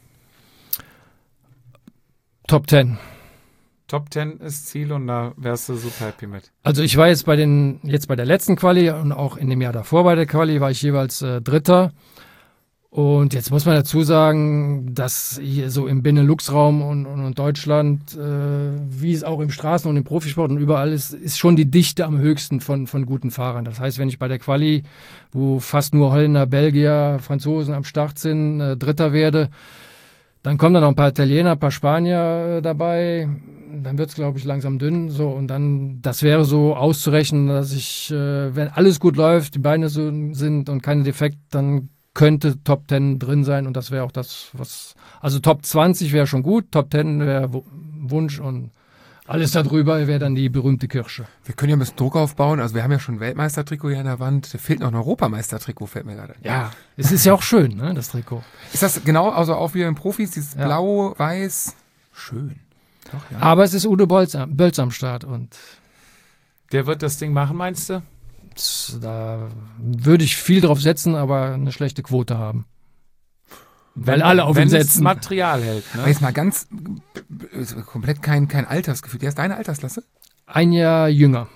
Top 10. Top 10 ist Ziel und da wärst du super happy mit. Also ich war jetzt bei der letzten Quali und auch in dem Jahr davor bei der Quali war ich jeweils Dritter. Und jetzt muss man dazu sagen, dass hier so im Benelux-Raum und Deutschland, wie es auch im Straßen- und im Profisport und überall ist schon die Dichte am höchsten von guten Fahrern. Das heißt, wenn ich bei der Quali, wo fast nur Holländer, Belgier, Franzosen am Start sind, Dritter werde, dann kommen dann noch ein paar Italiener, ein paar Spanier dabei. Dann wird es, glaube ich, langsam dünn. So, und dann, das wäre so auszurechnen, dass ich, wenn alles gut läuft, die Beine so sind und keine Defekt, dann könnte Top 10 drin sein. Und das wäre auch das, also Top 20 wäre schon gut, Top 10 wäre Wunsch und alles darüber wäre dann die berühmte Kirsche. Wir können ja ein bisschen Druck aufbauen. Also wir haben ja schon ein Weltmeistertrikot hier an der Wand. Da fehlt noch ein Europameistertrikot, fällt mir gerade. Ja, es ist ja auch schön, ne, das Trikot. Ist das genau, also auch wie in Profis, dieses Ja. Blau, Weiß? Schön. Doch, ja. Aber es ist Udo Bölz am Start und Der wird das Ding machen, meinst du? da würde ich viel drauf setzen, aber eine schlechte Quote haben. Weil alle auf ihn Wenn es setzen. Material hält. Aber Ne? jetzt mal ganz, komplett kein Altersgefühl. Der ist deine Altersklasse? Ein Jahr jünger.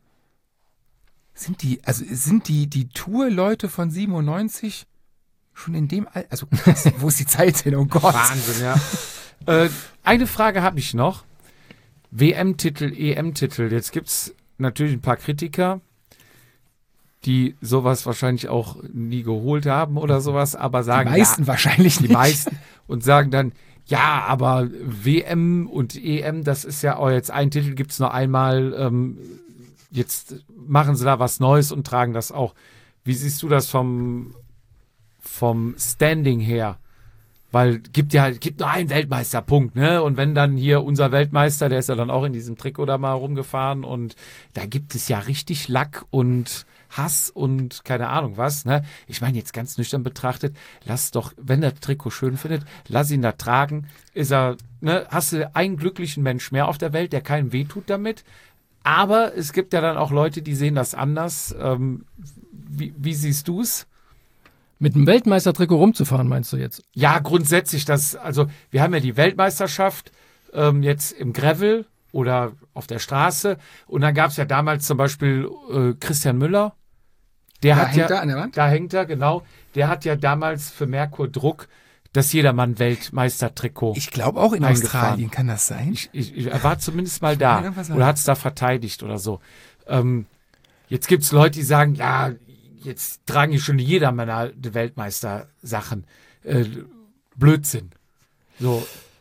Sind die Tour-Leute von 97 schon in dem Alter? Also krass, wo ist die Zeit hin? Oh Gott. Wahnsinn, ja. Eine Frage habe ich noch. WM-Titel, EM-Titel. Jetzt gibt es natürlich ein paar Kritiker, die sowas wahrscheinlich auch nie geholt haben oder sowas, aber Die sagen, meisten wahrscheinlich die nicht. meisten und sagen dann, ja, aber WM und EM, das ist ja auch jetzt ein Titel, gibt es nur einmal, jetzt machen sie da was Neues und tragen das auch. Wie siehst du das vom Standing her? Weil gibt nur einen Weltmeisterpunkt, ne? Und wenn dann hier unser Weltmeister, der ist ja dann auch in diesem Trikot da mal rumgefahren und da gibt es ja richtig Lack und Hass und keine Ahnung was, ne? Ich meine jetzt ganz nüchtern betrachtet, lass doch, wenn der Trikot schön findet, lass ihn da tragen. Ist er, ne? Hast du einen glücklichen Mensch mehr auf der Welt, der keinem wehtut damit? Aber es gibt ja dann auch Leute, die sehen das anders. Wie siehst du es? Mit einem Weltmeistertrikot rumzufahren, meinst du jetzt? Ja, grundsätzlich, also wir haben ja die Weltmeisterschaft jetzt im Gravel oder auf der Straße und dann gab es ja damals zum Beispiel Christian Müller, der Da hat hängt ja, er an der Wand? da hängt er, genau, der hat ja damals für Merkur Druck das Jedermann-Weltmeistertrikot. Ich glaube auch in Eingefahren. Australien, kann das sein? Er war zumindest mal Ich da meine, irgendwas oder hat es da verteidigt oder so. Jetzt gibt es Leute, die sagen, ja, jetzt tragen die schon Jedermann Weltmeister-Sachen. Blödsinn. So,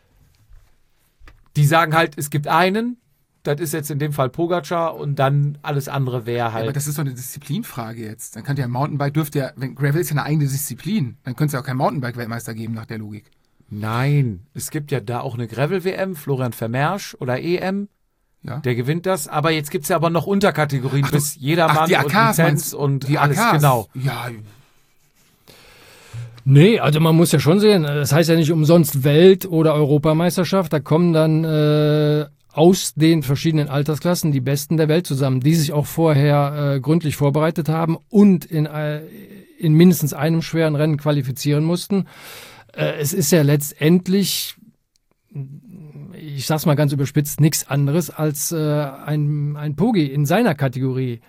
Die sagen halt, es gibt einen, das ist jetzt in dem Fall Pogacar und dann alles andere wäre halt. Aber das ist doch eine Disziplinfrage jetzt. Dann könnte ja Mountainbike, wenn Gravel ist ja eine eigene Disziplin, dann könnte es ja auch keinen Mountainbike-Weltmeister geben nach der Logik. Nein, es gibt ja da auch eine Gravel-WM, Florian Vermeersch oder EM. Ja. Der gewinnt das, aber jetzt gibt es ja aber noch Unterkategorien bis jedermann die und AKs Lizenz und die alles, AKs. genau. Ja, Nee, also man muss ja schon sehen, das heißt ja nicht umsonst Welt- oder Europameisterschaft, da kommen dann aus den verschiedenen Altersklassen die Besten der Welt zusammen, die sich auch vorher gründlich vorbereitet haben und in mindestens einem schweren Rennen qualifizieren mussten. Es ist ja letztendlich, ich sag's mal ganz überspitzt, nichts anderes als ein Pogi in seiner Kategorie.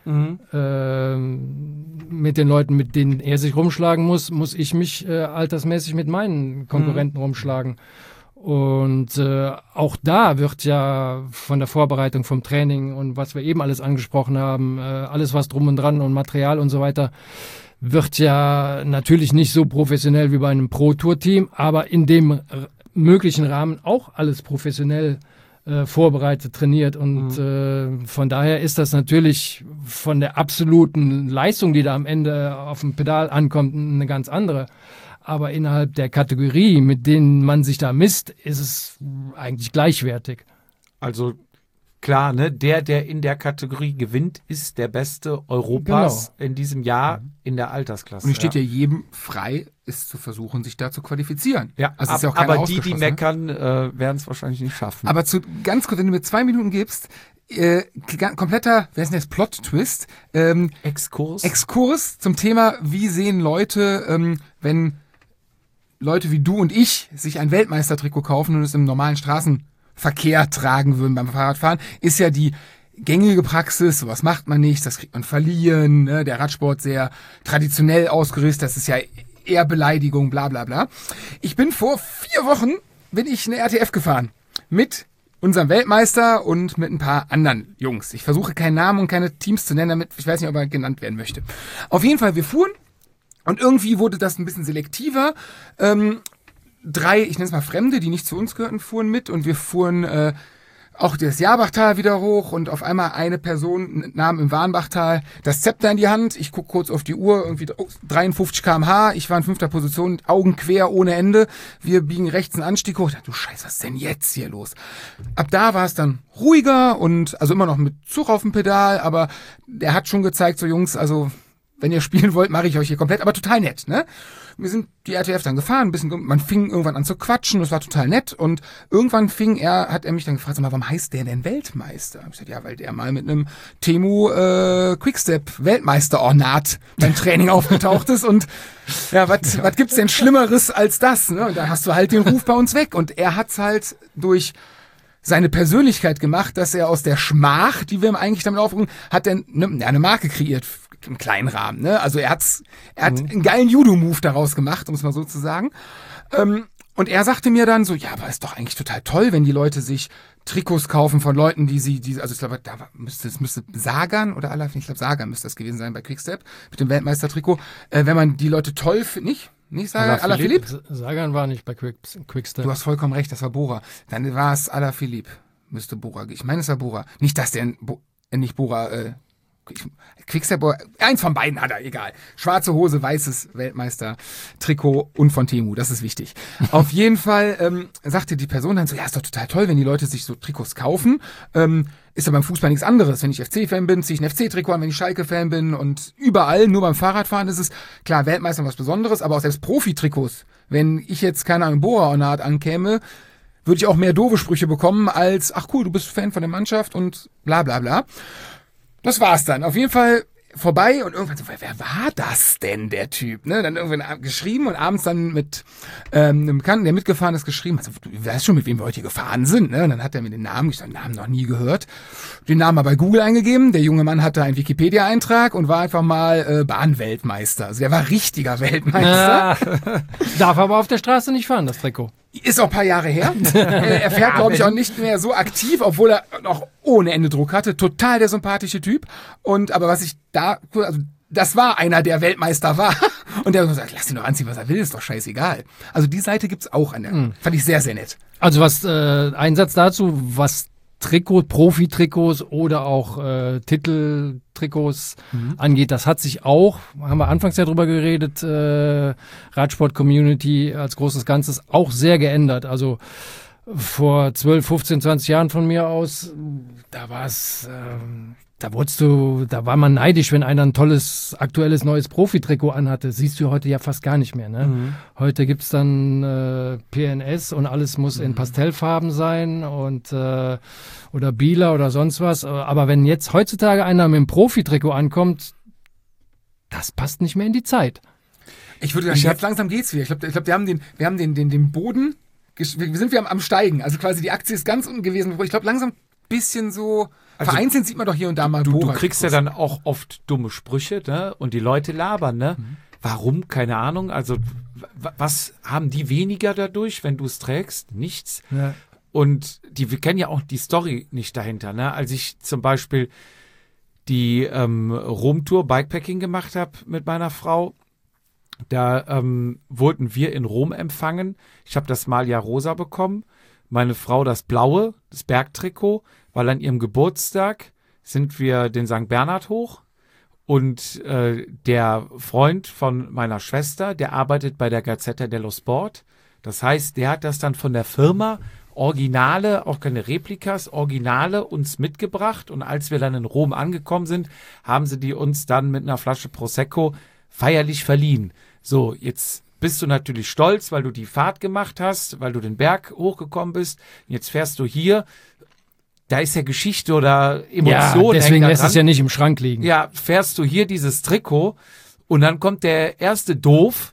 Mit den Leuten, mit denen er sich rumschlagen muss ich mich altersmäßig mit meinen Konkurrenten rumschlagen. Und auch da wird ja von der Vorbereitung, vom Training und was wir eben alles angesprochen haben, alles was drum und dran und Material und so weiter, wird ja natürlich nicht so professionell wie bei einem Pro-Tour-Team, aber in dem möglichen Rahmen auch alles professionell vorbereitet, trainiert und von daher ist das natürlich von der absoluten Leistung, die da am Ende auf dem Pedal ankommt, eine ganz andere. Aber innerhalb der Kategorie, mit denen man sich da misst, ist es eigentlich gleichwertig. Also klar, ne, der in der Kategorie gewinnt, ist der Beste Europas in diesem Jahr in der Altersklasse. und es steht ja jedem frei, es zu versuchen, sich da zu qualifizieren. Ja, also ist ja auch keiner aber die ausgeschlossen, meckern, werden es wahrscheinlich nicht schaffen. Aber ganz kurz, wenn du mir 2 Minuten gibst, kompletter, wer ist denn jetzt Plot-Twist? Exkurs zum Thema, wie sehen Leute, wenn Leute wie du und ich sich ein Weltmeistertrikot kaufen und es im normalen Straßenverkehr tragen würden beim Fahrradfahren, ist ja die gängige Praxis, sowas macht man nicht, das kriegt man verliehen, ne? Der Radsport sehr traditionell ausgerüstet, das ist ja eher Beleidigung, bla bla bla. Ich bin vor 4 Wochen, bin ich eine RTF gefahren mit unserem Weltmeister und mit ein paar anderen Jungs. Ich versuche keinen Namen und keine Teams zu nennen, damit ich weiß nicht, ob er genannt werden möchte. Auf jeden Fall, wir fuhren und irgendwie wurde das ein bisschen selektiver. 3, ich nenne es mal Fremde, die nicht zu uns gehörten, fuhren mit und wir fuhren auch das Jabachtal wieder hoch und auf einmal eine Person nahm im Warnbachtal das Zepter in die Hand. Ich gucke kurz auf die Uhr, irgendwie 53 km/h. Ich war in 5. Position, Augen quer ohne Ende. Wir biegen rechts einen Anstieg hoch. Ich dachte, du Scheiße, was ist denn jetzt hier los? Ab da war es dann ruhiger und also immer noch mit Zug auf dem Pedal, aber der hat schon gezeigt, so Jungs, also wenn ihr spielen wollt, mache ich euch hier komplett, aber total nett, ne? Wir sind die RTF dann gefahren, ein bisschen, man fing irgendwann an zu quatschen, das war total nett und irgendwann hat er mich dann gefragt, sag mal, warum heißt der denn Weltmeister? Ich gesagt, ja, weil der mal mit einem Temu Quickstep Weltmeister-Ornat beim Training aufgetaucht ist und ja, was gibt's denn Schlimmeres als das, ne? Und da hast du halt den Ruf bei uns weg und er hat's halt durch seine Persönlichkeit gemacht, dass er aus der Schmach, die wir ihm eigentlich damit aufrufen, hat er eine Marke kreiert im kleinen Rahmen, ne? Also er hat einen geilen Judo-Move daraus gemacht, um es mal so zu sagen. Und er sagte mir dann so, ja, aber ist doch eigentlich total toll, wenn die Leute sich Trikots kaufen von Leuten, also ich glaube, es müsste Sagan oder ich glaube Sagan müsste das gewesen sein bei Quickstep mit dem Weltmeistertrikot, wenn man die Leute toll findet, nicht Sagan, Alaphilippe? Sagan war nicht bei Quickstep. Du hast vollkommen recht, das war Bora. Dann war es Alaphilippe, müsste Bora, ich meine es war Bora. Nicht, dass der nicht Bora, Quickstep, eins von beiden hat er, egal. Schwarze Hose, weißes Weltmeister-Trikot und von Temu, das ist wichtig. Auf jeden Fall sagte die Person dann so, ja, ist doch total toll, wenn die Leute sich so Trikots kaufen. Ist ja beim Fußball nichts anderes. Wenn ich FC-Fan bin, ziehe ich ein FC-Trikot an, wenn ich Schalke-Fan bin und überall, nur beim Fahrradfahren ist es, klar, Weltmeister was Besonderes, aber auch selbst Profi-Trikots. Wenn ich jetzt, keine Ahnung, Bora-Ornat ankäme, würde ich auch mehr doofe Sprüche bekommen als, ach cool, du bist Fan von der Mannschaft und bla bla bla. Das war's dann. Auf jeden Fall vorbei und irgendwann so, wer war das denn, der Typ? Ne? Dann irgendwann geschrieben und abends dann mit einem Bekannten, der mitgefahren ist, geschrieben. Also, du weißt schon, mit wem wir heute gefahren sind. Ne? Und dann hat er mir den Namen, ich habe den Namen noch nie gehört, den Namen mal bei Google eingegeben. Der junge Mann hatte einen Wikipedia-Eintrag und war einfach mal Bahnweltmeister. Also der war richtiger Weltmeister. Darf aber auf der Straße nicht fahren, das Trikot. Ist auch ein paar Jahre her. Er fährt, glaube ich, auch nicht mehr so aktiv, obwohl er noch ohne Ende Druck hatte. Total der sympathische Typ. Aber was ich da, also das war einer, der Weltmeister war. Und der sagt, lass ihn doch anziehen, was er will, ist doch scheißegal. Also die Seite gibt's auch fand ich sehr, sehr nett. Also was, ein Satz dazu, was Profi-Trikots oder auch Titeltrikots angeht, das hat sich auch, haben wir anfangs ja drüber geredet, Radsport-Community als großes Ganzes auch sehr geändert. Also vor 12, 15, 20 Jahren von mir aus, da war es, da war man neidisch, wenn einer ein tolles, aktuelles, neues Profi-Trikot anhatte. Siehst du heute ja fast gar nicht mehr. Ne? Heute gibt's dann PNS und alles muss in Pastellfarben sein und oder Bieler oder sonst was. Aber wenn jetzt heutzutage einer mit einem Profi-Trikot ankommt, das passt nicht mehr in die Zeit. Ich würde sagen, jetzt langsam geht's wieder. Ich glaube, wir haben den Boden, wir sind am Steigen. Also quasi die Aktie ist ganz unten gewesen. Ich glaube, langsam bisschen so, also, vereinzelt sieht man doch hier und da mal Du kriegst ja dann auch oft dumme Sprüche, ne? Und die Leute labern, ne? Warum? Keine Ahnung. Also, was haben die weniger dadurch, wenn du es trägst? Nichts. Ja. Und wir kennen ja auch die Story nicht dahinter, ne? Als ich zum Beispiel die Rom-Tour Bikepacking gemacht habe mit meiner Frau, da wurden wir in Rom empfangen. Ich habe das Maglia Rosa bekommen, meine Frau das Blaue, das Bergtrikot, weil an ihrem Geburtstag sind wir den St. Bernhard hoch und der Freund von meiner Schwester, der arbeitet bei der Gazzetta dello Sport. Das heißt, der hat das dann von der Firma Originale, auch keine Replikas, Originale uns mitgebracht. Und als wir dann in Rom angekommen sind, haben sie die uns dann mit einer Flasche Prosecco feierlich verliehen. So, jetzt bist du natürlich stolz, weil du die Fahrt gemacht hast, weil du den Berg hochgekommen bist. Jetzt fährst du hier. Da ist ja Geschichte oder Emotion. Ja, deswegen lässt es ja nicht im Schrank liegen. Ja, fährst du hier dieses Trikot und dann kommt der erste Doof.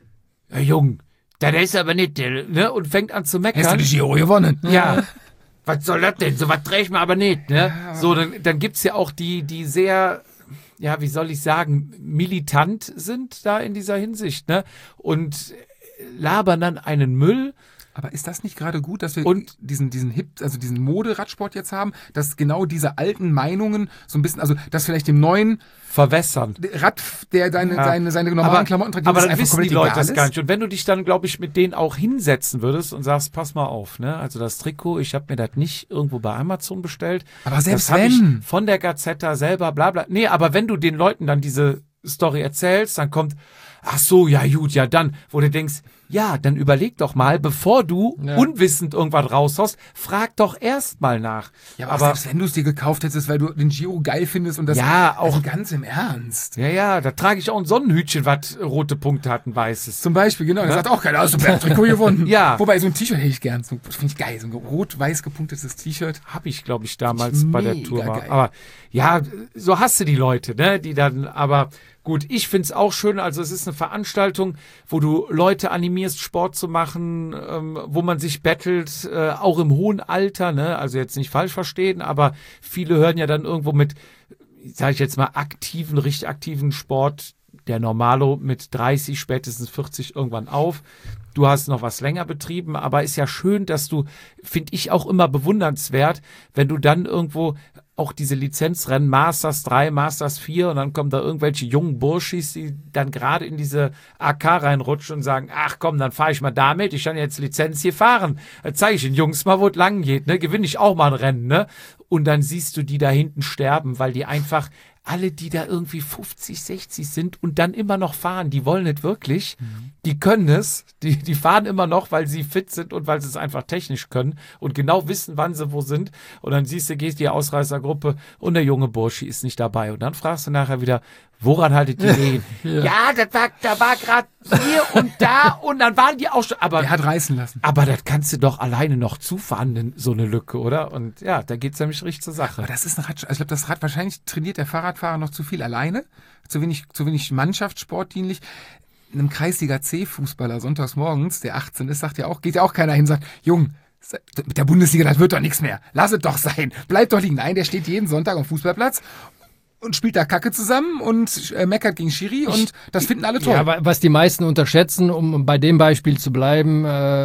Ja, Jung, das ist aber nicht, ne? Und fängt an zu meckern. Hast du die Giro gewonnen? Ja. Was soll das denn? So was drehe ich mir aber nicht, ne? So, dann gibt's ja auch die sehr, ja, wie soll ich sagen, militant sind da in dieser Hinsicht, ne? Und labern dann einen Müll. Aber ist das nicht gerade gut, dass wir diesen Mode-Radsport jetzt haben, dass genau diese alten Meinungen so ein bisschen, also dass vielleicht dem neuen verwässern. Rad, der seine normalen Klamotten trägt, aber dann wissen die Leute das gar nicht. Und wenn du dich dann, glaube ich, mit denen auch hinsetzen würdest und sagst, pass mal auf, ne? Also das Trikot, ich habe mir das nicht irgendwo bei Amazon bestellt. Aber selbst das habe ich von der Gazzetta selber, bla bla. Nee, aber wenn du den Leuten dann diese Story erzählst, dann kommt, ach so, ja gut, ja dann, wo du denkst, ja, dann überleg doch mal, bevor du unwissend irgendwas raushaust, frag doch erst mal nach. Ja, aber selbst wenn du es dir gekauft hättest, weil du den Giro geil findest und das also ganz im Ernst. Ja, da trage ich auch ein Sonnenhütchen, was rote Punkte hat, ein weißes. Zum Beispiel, genau. Da sagt auch keiner, hast du ein Trikot gewonnen. Ja. Wobei, so ein T-Shirt hätte ich gern. Das finde ich geil. So ein rot-weiß gepunktetes T-Shirt. Habe ich, glaube ich, damals bei der Tour war. Aber ja, so hast du die Leute, ne? Die dann, aber gut, ich finde es auch schön, also es ist eine Veranstaltung, wo du Leute animierst, Sport zu machen, wo man sich battelt, auch im hohen Alter, ne? Also jetzt nicht falsch verstehen, aber viele hören ja dann irgendwo mit, sage ich jetzt mal, richtig aktiven Sport, der Normalo mit 30, spätestens 40 irgendwann auf. Du hast noch was länger betrieben, aber ist ja schön, dass du, finde ich auch immer bewundernswert, wenn du dann irgendwo auch diese Lizenzrennen, Masters 3, Masters 4 und dann kommen da irgendwelche jungen Burschis, die dann gerade in diese AK reinrutschen und sagen, ach komm, dann fahre ich mal damit, ich kann jetzt Lizenz hier fahren. Dann zeige ich den Jungs mal, wo es lang geht, ne? Gewinne ich auch mal ein Rennen, ne? Und dann siehst du die da hinten sterben, weil die einfach alle, die da irgendwie 50, 60 sind und dann immer noch fahren, die wollen nicht wirklich, die können es, die fahren immer noch, weil sie fit sind und weil sie es einfach technisch können und genau wissen, wann sie wo sind. Und dann siehst du, gehst die Ausreißergruppe und der junge Burschi ist nicht dabei. Und dann fragst du nachher wieder, woran haltet ihr den? Ja, da war gerade hier und da und dann waren die auch schon. Aber er hat reißen lassen. Aber das kannst du doch alleine noch zufahren, so eine Lücke, oder? Und ja, da geht's nämlich richtig zur Sache. Aber das ist ein Rad, also ich glaube, das Rad, wahrscheinlich trainiert der Fahrradfahrer noch zu viel alleine, zu wenig Mannschaftssportdienlich. Einem Kreisliga C-Fußballer sonntags morgens, der 18 ist, geht ja auch keiner hin und sagt, Jung, mit der Bundesliga, das wird doch nichts mehr. Lass es doch sein. Bleib doch liegen. Nein, der steht jeden Sonntag am Fußballplatz und spielt da Kacke zusammen und meckert gegen Schiri und das finden alle toll. Ja, was die meisten unterschätzen, um bei dem Beispiel zu bleiben,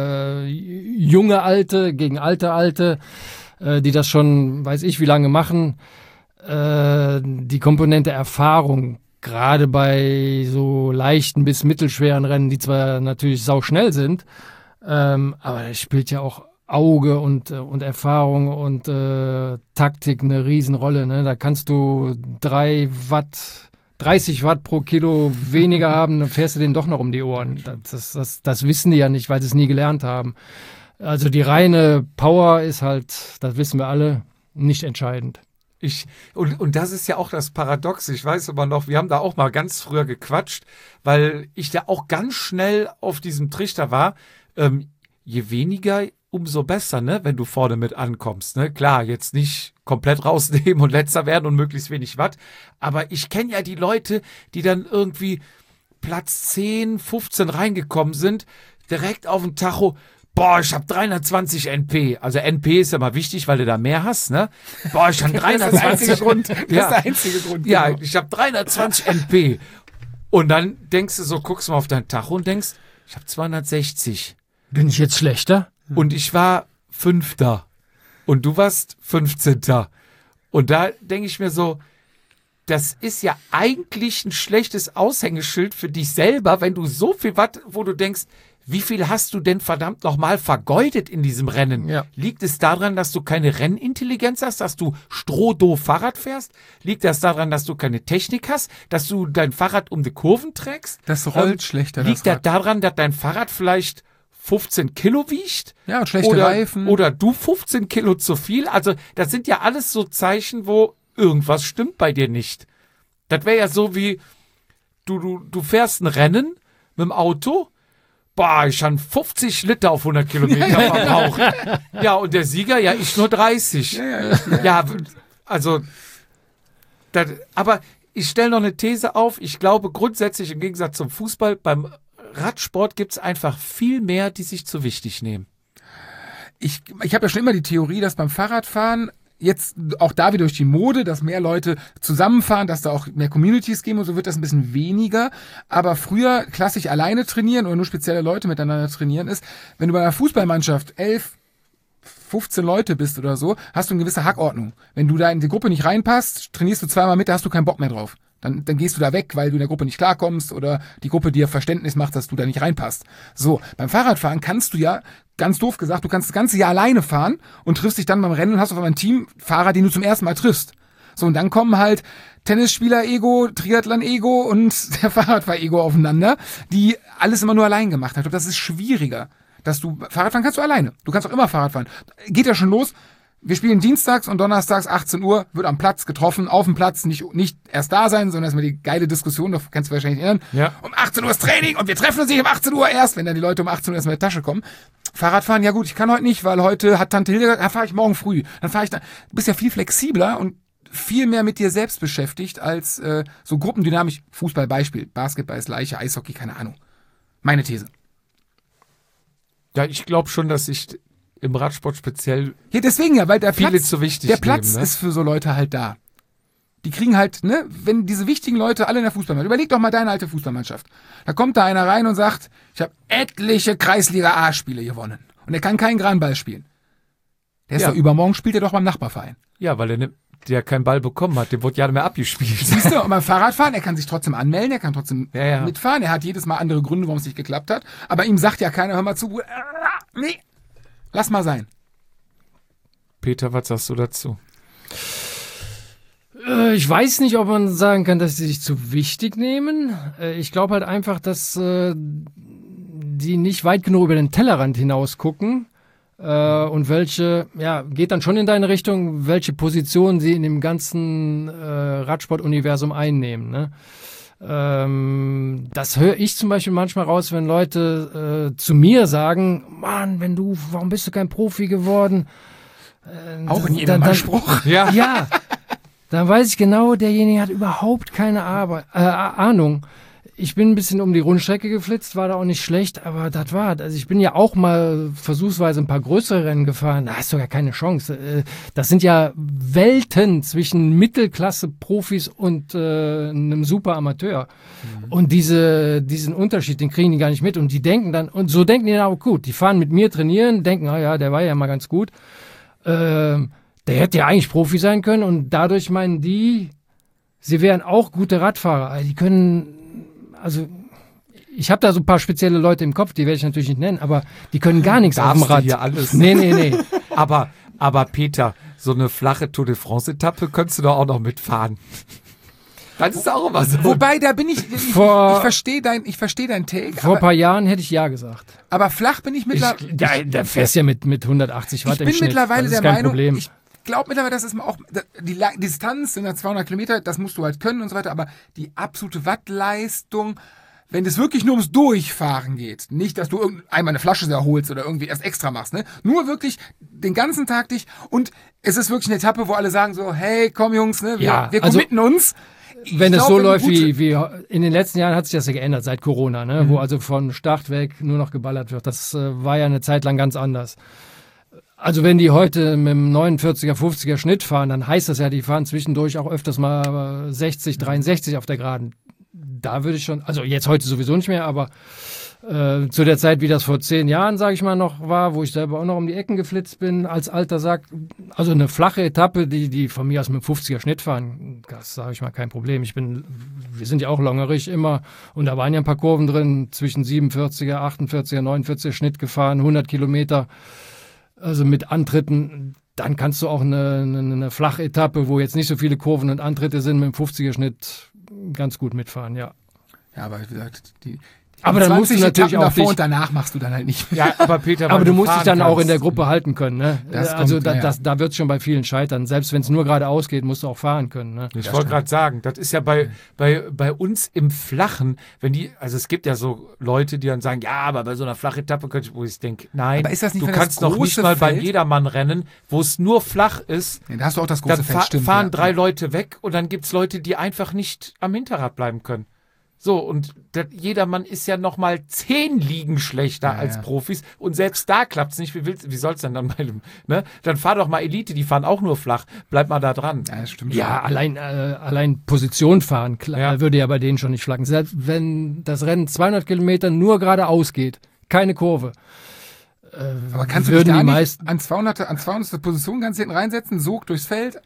junge Alte gegen alte, die das schon, weiß ich wie lange machen, die Komponente Erfahrung gerade bei so leichten bis mittelschweren Rennen, die zwar natürlich sauschnell sind, aber da spielt ja auch Auge und Erfahrung und Taktik eine Riesenrolle. Ne? Da kannst du 30 Watt pro Kilo weniger haben, dann fährst du denen doch noch um die Ohren. Das wissen die ja nicht, weil sie es nie gelernt haben. Also die reine Power ist halt, das wissen wir alle, nicht entscheidend. Und das ist ja auch das Paradox. Ich weiß aber noch, wir haben da auch mal ganz früher gequatscht, weil ich da auch ganz schnell auf diesem Trichter war. Je weniger, umso besser, ne, wenn du vorne mit ankommst. Ne? Klar, jetzt nicht komplett rausnehmen und letzter werden und möglichst wenig Watt. Aber ich kenne ja die Leute, die dann irgendwie Platz 10, 15 reingekommen sind, direkt auf dem Tacho. Boah, ich habe 320 NP. Also NP ist ja mal wichtig, weil du da mehr hast, ne? Boah, ich habe 320. Das ist der einzige Grund. Ja, Genau. ich habe 320 NP. Und dann denkst du so, guckst mal auf dein Tacho und denkst, ich habe 260. Bin ich jetzt schlechter? Und ich war 5. Und du warst 15. Und da denke ich mir so, das ist ja eigentlich ein schlechtes Aushängeschild für dich selber, wenn du so viel Watt, wo du denkst, wie viel hast du denn verdammt nochmal vergeudet in diesem Rennen? Ja. Liegt es daran, dass du keine Rennintelligenz hast, dass du strohdoof Fahrrad fährst? Liegt das daran, dass du keine Technik hast, dass du dein Fahrrad um die Kurven trägst? Das rollt schlechter, das Liegt das Rad. daran, dass dein Fahrrad vielleicht 15 Kilo wiegt? Ja, und schlechte Reifen. Oder du 15 Kilo zu viel? Also das sind ja alles so Zeichen, wo irgendwas stimmt bei dir nicht. Das wäre ja so wie, du fährst ein Rennen mit dem Auto. Boah, ich habe 50 Liter auf 100 Kilometer verbraucht. Ja, und der Sieger, ja, ich nur 30. Ja, also, aber ich stelle noch eine These auf. Ich glaube grundsätzlich im Gegensatz zum Fußball, beim Radsport gibt es einfach viel mehr, die sich zu wichtig nehmen. Ich habe ja schon immer die Theorie, dass beim Fahrradfahren jetzt auch da wieder durch die Mode, dass mehr Leute zusammenfahren, dass da auch mehr Communities geben und so wird das ein bisschen weniger. Aber früher klassisch alleine trainieren oder nur spezielle Leute miteinander trainieren ist, wenn du bei einer Fußballmannschaft 11, 15 Leute bist oder so, hast du eine gewisse Hackordnung. Wenn du da in die Gruppe nicht reinpasst, trainierst du zweimal mit, da hast du keinen Bock mehr drauf. Dann gehst du da weg, weil du in der Gruppe nicht klarkommst oder die Gruppe dir Verständnis macht, dass du da nicht reinpasst. So, beim Fahrradfahren kannst du ja, ganz doof gesagt, du kannst das ganze Jahr alleine fahren und triffst dich dann beim Rennen und hast auf einmal einen Teamfahrer, den du zum ersten Mal triffst. So, und dann kommen halt Tennisspieler-Ego, Triathlon-Ego und der Fahrradfahr-Ego aufeinander, die alles immer nur allein gemacht haben. Ich glaube, das ist schwieriger. Fahrradfahren kannst du alleine. Du kannst auch immer Fahrrad fahren. Geht ja schon los. Wir spielen dienstags und donnerstags 18 Uhr, wird am Platz getroffen, auf dem Platz, nicht erst da sein, sondern erstmal die geile Diskussion, da kannst du wahrscheinlich erinnern. Ja. Um 18 Uhr ist Training und wir treffen uns nicht um 18 Uhr erst, wenn dann die Leute um 18 Uhr erstmal in die Tasche kommen. Fahrradfahren, ja gut, ich kann heute nicht, weil heute hat Tante Hilde gesagt, dann fahre ich morgen früh. Dann fahre ich dann. Du bist ja viel flexibler und viel mehr mit dir selbst beschäftigt als so gruppendynamisch. Fußball-Beispiel, Basketball ist Leiche, Eishockey, keine Ahnung. Meine These. Ja, ich glaube schon, dass ich im Radsport speziell ja, deswegen ja, weil der viele Platz, zu wichtig der Platz nehmen, ne? ist für so Leute halt da. Die kriegen halt, ne, wenn diese wichtigen Leute alle in der Fußballmannschaft, überleg doch mal deine alte Fußballmannschaft. Da kommt da einer rein und sagt, ich habe etliche Kreisliga-A-Spiele gewonnen. Und er kann keinen Granball spielen. Der ist doch übermorgen, spielt er doch beim Nachbarverein. Ja, weil der keinen Ball bekommen hat, dem wurde ja nicht mehr abgespielt. Siehst du, und beim Fahrradfahren, er kann sich trotzdem anmelden, er kann trotzdem mitfahren, er hat jedes Mal andere Gründe, warum es nicht geklappt hat, aber ihm sagt ja keiner, hör mal zu, nee, lass mal sein. Peter, was sagst du dazu? Ich weiß nicht, ob man sagen kann, dass sie sich zu wichtig nehmen. Ich glaube halt einfach, dass die nicht weit genug über den Tellerrand hinaus gucken. Und geht dann schon in deine Richtung, welche Position sie in dem ganzen Radsport-Universum einnehmen. Ne? Das höre ich zum Beispiel manchmal raus, wenn Leute zu mir sagen, Mann, warum bist du kein Profi geworden? Auch in jedem Anspruch. Ja, dann weiß ich genau, derjenige hat überhaupt keine Ahnung. Ich bin ein bisschen um die Rundstrecke geflitzt, war da auch nicht schlecht, aber das war. Also ich bin ja auch mal versuchsweise ein paar größere Rennen gefahren, da hast du gar keine Chance. Das sind ja Welten zwischen Mittelklasse-Profis und einem super Amateur. Mhm. Und diesen Unterschied, den kriegen die gar nicht mit. Und die denken dann, und so denken die dann auch, gut, die fahren mit mir trainieren, denken, der war ja mal ganz gut. Der hätte ja eigentlich Profi sein können und dadurch meinen die, sie wären auch gute Radfahrer. Die können, also ich habe da so ein paar spezielle Leute im Kopf, die werde ich natürlich nicht nennen, aber die können gar nichts auf dem Darfst du Rad. hier alles? Nee. Aber Peter, so eine flache Tour de France-Etappe könntest du doch auch noch mitfahren. Das ist auch immer so. Wobei, da bin ich verstehe dein Take. Vor ein paar Jahren hätte ich ja gesagt. Aber flach bin ich mittlerweile. Da fährst du ja mit 180 Watt Ich im bin Schnitt. mittlerweile das ist der kein Meinung, Problem. ich glaube mittlerweile, dass es auch die Distanz sind 200 Kilometer, das musst du halt können und so weiter, aber die absolute Wattleistung, wenn es wirklich nur ums Durchfahren geht, nicht, dass du einmal eine Flasche erholst oder irgendwie erst extra machst, ne? Nur wirklich den ganzen Tag dich und es ist wirklich eine Etappe, wo alle sagen so, hey, komm Jungs, ne, wir committen uns. Wenn es so läuft wie in den letzten Jahren, hat sich das ja geändert seit Corona, ne? Wo also von Start weg nur noch geballert wird. Das war ja eine Zeit lang ganz anders. Also wenn die heute mit dem 49er, 50er Schnitt fahren, dann heißt das ja, die fahren zwischendurch auch öfters mal 60, 63 auf der Geraden. Da würde ich schon, also jetzt heute sowieso nicht mehr, aber zu der Zeit, wie das vor 10 Jahren, sage ich mal, noch war, wo ich selber auch noch um die Ecken geflitzt bin, als alter Sack, also eine flache Etappe, die von mir aus mit 50er Schnitt fahren, das sage ich mal kein Problem. Wir sind ja auch longerig immer und da waren ja ein paar Kurven drin, zwischen 47er, 48er, 49er Schnitt gefahren, 100 Kilometer, also mit Antritten, dann kannst du auch eine flache Etappe, wo jetzt nicht so viele Kurven und Antritte sind, mit dem 50er Schnitt ganz gut mitfahren, ja. Ja, aber wie gesagt, aber dann musst du natürlich Etappen auch davor und danach machst du dann halt nicht mehr. Ja, aber Peter, aber du musst dich dann auch in der Gruppe halten können, ne? Da wird es schon bei vielen scheitern. Selbst wenn es nur geradeaus geht, musst du auch fahren können, ne? Ich wollte gerade sagen, das ist ja bei uns im Flachen, also es gibt ja so Leute, die dann sagen, ja, aber bei so einer Flachetappe könnte ich, wo ich denke, nein, aber ist das nicht, du kannst doch nicht mal bei Jedermann rennen, wo es nur flach ist. Ja, da hast du auch das große Feld, stimmt. Fahren 3 Leute weg und dann gibt es Leute, die einfach nicht am Hinterrad bleiben können. So, und Jedermann ist ja noch mal 10 Ligen schlechter als Profis und selbst da klappt es nicht. Wie soll es denn dann bei dem, ne? Dann fahr doch mal Elite, die fahren auch nur flach. Bleib mal da dran. Ja, das stimmt. Ja, allein Position fahren, klar, würde ja bei denen schon nicht schlagen. Selbst wenn das Rennen 200 Kilometer nur geradeaus geht, keine Kurve. Aber kannst du dich da nicht an 200. Position ganz hinten reinsetzen, Sog durchs Feld?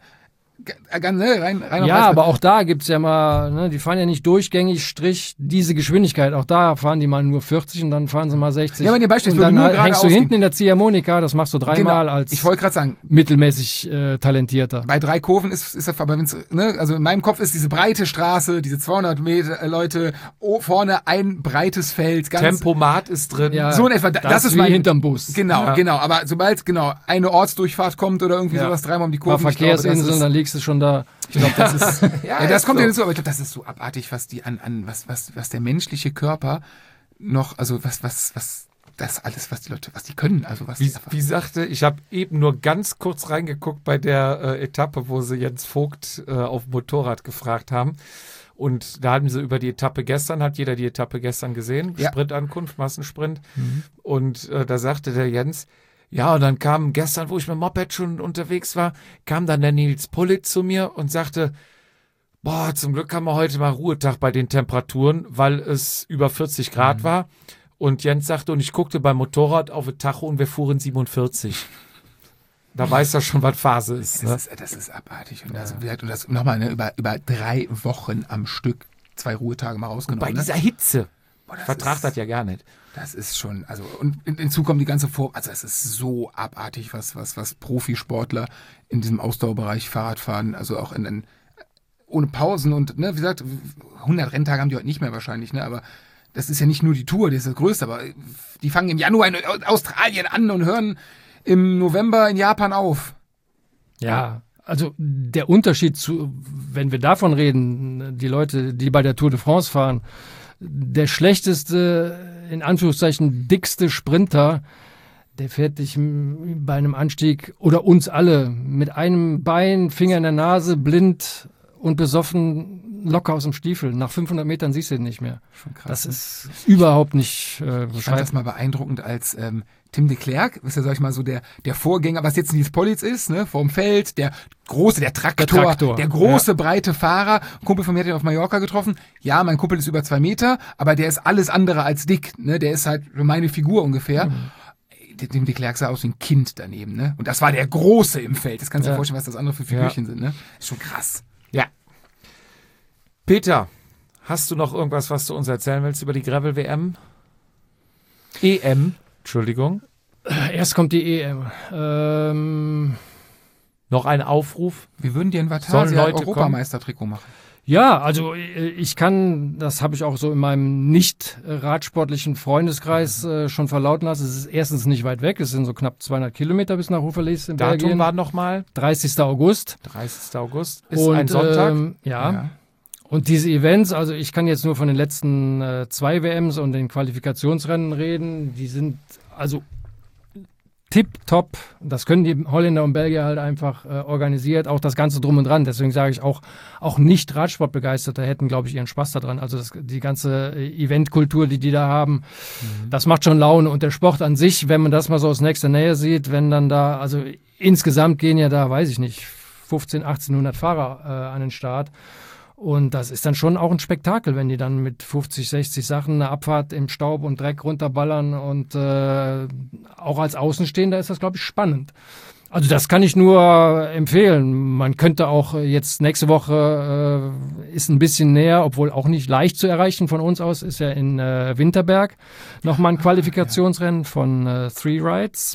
Rein ja, aber auch da gibt es ja mal, ne, die fahren ja nicht durchgängig diese Geschwindigkeit. Auch da fahren die mal nur 40 und dann fahren sie mal 60. Ja, aber Beispiel, und dann hängst du hinten in der Ziehharmonika, das machst du 3-mal als ich wollte gerade sagen, mittelmäßig talentierter. Bei 3 Kurven ist das, aber wenn's, ne, also in meinem Kopf ist diese breite Straße, diese 200 Meter Leute, vorne ein breites Feld. Tempomat ist drin. Ja, so in etwa, das ist wie hinterm Bus. Genau, aber sobald eine Ortsdurchfahrt kommt oder irgendwie sowas 3-mal um die Kurve. Verkehrsinseln, dann liegst du schon da. Ich glaube, das ist, das kommt ja hinzu, aber ich glaube, das ist so abartig, was die was der menschliche Körper noch, also was das alles, was die Leute, was die können, also was wie sagte, ich habe eben nur ganz kurz reingeguckt bei der Etappe, wo sie Jens Vogt auf dem Motorrad gefragt haben. Und da haben sie über die Etappe gestern, hat jeder die Etappe gestern gesehen, Sprintankunft, Massensprint. Und da sagte der Jens, ja, und dann kam gestern, wo ich mit dem Moped schon unterwegs war, kam dann der Nils Pulitz zu mir und sagte, boah, zum Glück haben wir heute mal Ruhetag bei den Temperaturen, weil es über 40 Grad war. Und Jens sagte, und ich guckte beim Motorrad auf den Tacho und wir fuhren 47. Da weiß er schon, was Phase ist. Ne? Das ist abartig. Und das nochmal, ne, über 3 Wochen am Stück 2 Ruhetage mal rausgenommen. Und bei dieser Hitze. Vertragt das ja gar nicht. Das ist schon, also, und hinzu kommt die ganze also es ist so abartig, was Profisportler in diesem Ausdauerbereich Fahrrad fahren, also auch ohne Pausen und, ne, wie gesagt, 100 Renntage haben die heute nicht mehr wahrscheinlich, ne, aber das ist ja nicht nur die Tour, das ist das Größte, aber die fangen im Januar in Australien an und hören im November in Japan auf. Ja, also der Unterschied wenn wir davon reden, die Leute, die bei der Tour de France fahren, der schlechteste, in Anführungszeichen dickste Sprinter, der fährt dich bei einem Anstieg oder uns alle mit einem Bein, Finger in der Nase, blind und besoffen locker aus dem Stiefel. Nach 500 Metern siehst du ihn nicht mehr. Schon krass. Das ist überhaupt nicht Ich fand das mal beeindruckend, als Tim de Klerk, ist ja, sag ich mal, so der Vorgänger, was jetzt Nils Politz ist, ne, vorm Feld, der Traktor, der große, breite Fahrer. Ein Kumpel von mir hat ihn auf Mallorca getroffen. Ja, mein Kumpel ist über 2 Meter, aber der ist alles andere als dick, ne, der ist halt meine Figur ungefähr. Tim de Klerk sah aus wie ein Kind daneben, ne, und das war der Große im Feld. Das kannst du dir vorstellen, was das andere für Figürchen sind, ne. Ist schon krass. Ja. Peter, hast du noch irgendwas, was du uns erzählen willst über die Gravel-WM? EM, Entschuldigung. Erst kommt die EM. Noch ein Aufruf. Wir würden dir ein Sollen Vatasia Leute Europameistertrikot machen. Ja, also ich kann, das habe ich auch so in meinem nicht radsportlichen Freundeskreis schon verlauten lassen. Es ist erstens nicht weit weg, es sind so knapp 200 Kilometer bis nach Houffalize in Datum Belgien. war nochmal 30. August. 30. August. Ist Und, ein Sonntag. Ja. Und diese Events, also ich kann jetzt nur von den letzten 2 WMs und den Qualifikationsrennen reden, die sind also tipptopp. Das können die Holländer und Belgier halt einfach organisiert, auch das Ganze drum und dran. Deswegen sage ich auch nicht Radsportbegeisterte hätten, glaube ich, ihren Spaß daran. Also die ganze Eventkultur, die da haben, das macht schon Laune. Und der Sport an sich, wenn man das mal so aus nächster Nähe sieht, wenn dann da, also insgesamt gehen ja da, weiß ich nicht, 1800 Fahrer an den Start. Und das ist dann schon auch ein Spektakel, wenn die dann mit 50, 60 Sachen eine Abfahrt im Staub und Dreck runterballern. Und auch als Außenstehender ist das, glaube ich, spannend. Also das kann ich nur empfehlen. Man könnte auch jetzt nächste Woche, ist ein bisschen näher, obwohl auch nicht leicht zu erreichen von uns aus, ist ja in Winterberg nochmal ein Qualifikationsrennen von 3 Rides.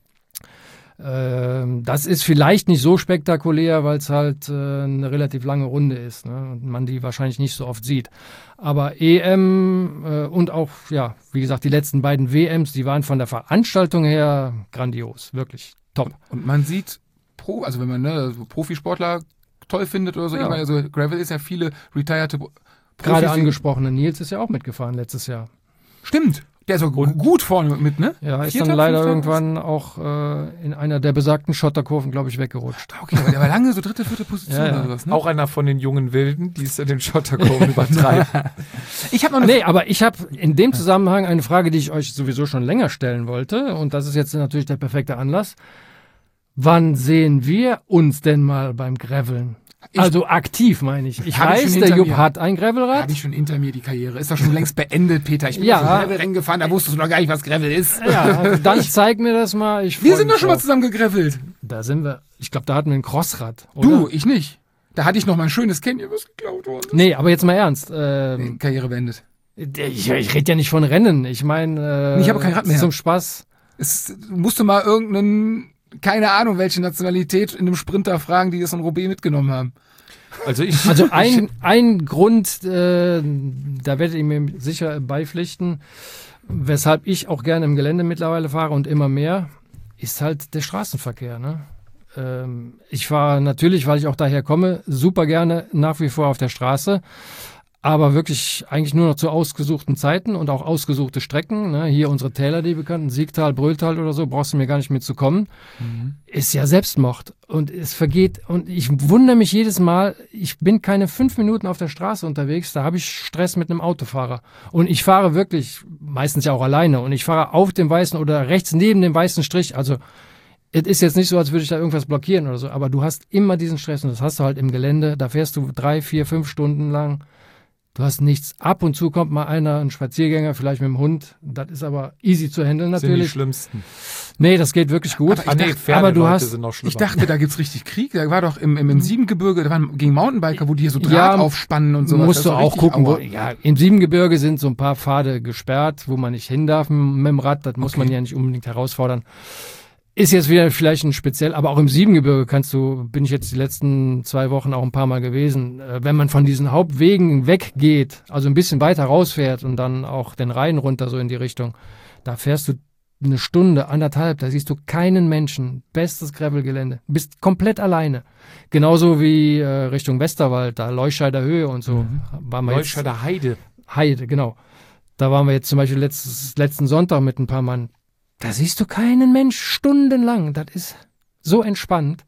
Das ist vielleicht nicht so spektakulär, weil es halt eine relativ lange Runde ist, ne? Und man die wahrscheinlich nicht so oft sieht. Aber EM und auch, ja, wie gesagt, die letzten beiden WMs, die waren von der Veranstaltung her grandios, wirklich top. Und man sieht, also wenn man so Profisportler toll findet oder so, Ja. also Gravel ist ja viele retired Profis. Gerade angesprochene Nils ist ja auch mitgefahren letztes Jahr. Stimmt. Der ist auch gut vorne mit, ne? Ja, ist Vierter, dann leider Fünfter? irgendwann auch in einer der besagten Schotterkurven, glaube ich, weggerutscht. Okay, aber der war lange so 3., 4. Position Ja, ja. oder sowas, ne? Auch einer von den jungen Wilden, die es in den Schotterkurven übertreiben. Ich habe noch eine Nee, aber ich habe in dem Zusammenhang eine Frage, die ich euch sowieso schon länger stellen wollte. Und das ist jetzt natürlich der perfekte Anlass. Wann sehen wir uns denn mal beim Graveln? Also aktiv, meine ich. Ich Hab ich weiß, schon der hinter Jupp mir. hat ein Gravelrad. Habe ich schon hinter mir die Karriere. Ist doch schon längst beendet, Peter. Ich bin Ja. auf ein Gravelrennen gefahren, da wusstest du noch gar nicht, was Gravel ist. Ja, dann zeig mir das mal. Ich Wir freu sind doch mich schon mal drauf. zusammen gegravelt. Da sind wir. Ich glaube, da hatten wir ein Crossrad, oder? Du, ich nicht. Da hatte ich noch mal ein schönes Canyon, was geklaut worden. Nee, aber jetzt mal ernst. Karriere beendet. Ich rede ja nicht von Rennen. Ich meine, Ich habe kein Rad mehr. zum Spaß. Es musste mal irgendeinen, keine Ahnung, welche Nationalität in einem Sprinter fragen, die das in Roubaix mitgenommen haben. Also ich, Also ein Grund, da werdet ihr mir sicher beipflichten, weshalb ich auch gerne im Gelände mittlerweile fahre und immer mehr, ist halt der Straßenverkehr. Ne? Ich fahre natürlich, weil ich auch daher komme, super gerne nach wie vor auf der Straße, aber wirklich eigentlich nur noch zu ausgesuchten Zeiten und auch ausgesuchte Strecken. Ne? Hier unsere Täler, die bekannten, Siegtal, Brühltal oder so, brauchst du mir gar nicht mitzukommen. Ist ja Selbstmord. Und es vergeht, und ich wundere mich jedes Mal, ich bin keine 5 Minuten auf der Straße unterwegs, da habe ich Stress mit einem Autofahrer. Und ich fahre wirklich, meistens ja auch alleine, und ich fahre auf dem weißen oder rechts neben dem weißen Strich. Also es ist jetzt nicht so, als würde ich da irgendwas blockieren oder so, aber du hast immer diesen Stress, und das hast du halt im Gelände. Da fährst du 3, 4, 5 Stunden lang. Du hast nichts. Ab und zu kommt mal einer, ein Spaziergänger, vielleicht mit dem Hund. Das ist aber easy zu handeln sind die natürlich. schlimmsten. Nee, das geht wirklich gut. Aber ich dachte- aber du Pferdeleute hast, sind noch schlimmer. Ich dachte, da gibt's richtig Krieg. Da war doch im Siebengebirge, da waren gegen Mountainbiker, wo die hier so Draht Ja, aufspannen und sowas. musst Das du ist doch auch richtig gucken. Wo, Aua. ja, im Siebengebirge sind so ein paar Pfade gesperrt, wo man nicht hin darf mit dem Rad. Das muss man ja nicht unbedingt herausfordern. Ist jetzt wieder vielleicht ein speziell, aber auch im Siebengebirge bin ich jetzt die letzten 2 Wochen auch ein paar Mal gewesen. Wenn man von diesen Hauptwegen weggeht, also ein bisschen weiter rausfährt und dann auch den Rhein runter so in die Richtung, da fährst du 1 Stunde, 1,5, da siehst du keinen Menschen. Bestes Gravelgelände. Bist komplett alleine. Genauso wie Richtung Westerwald, da Leuscheider Höhe und so. Waren wir jetzt- Leuscheider Heide. Heide, genau. Da waren wir jetzt zum Beispiel letzten Sonntag mit ein paar Mann. Da siehst du keinen Mensch stundenlang. Das ist so entspannt.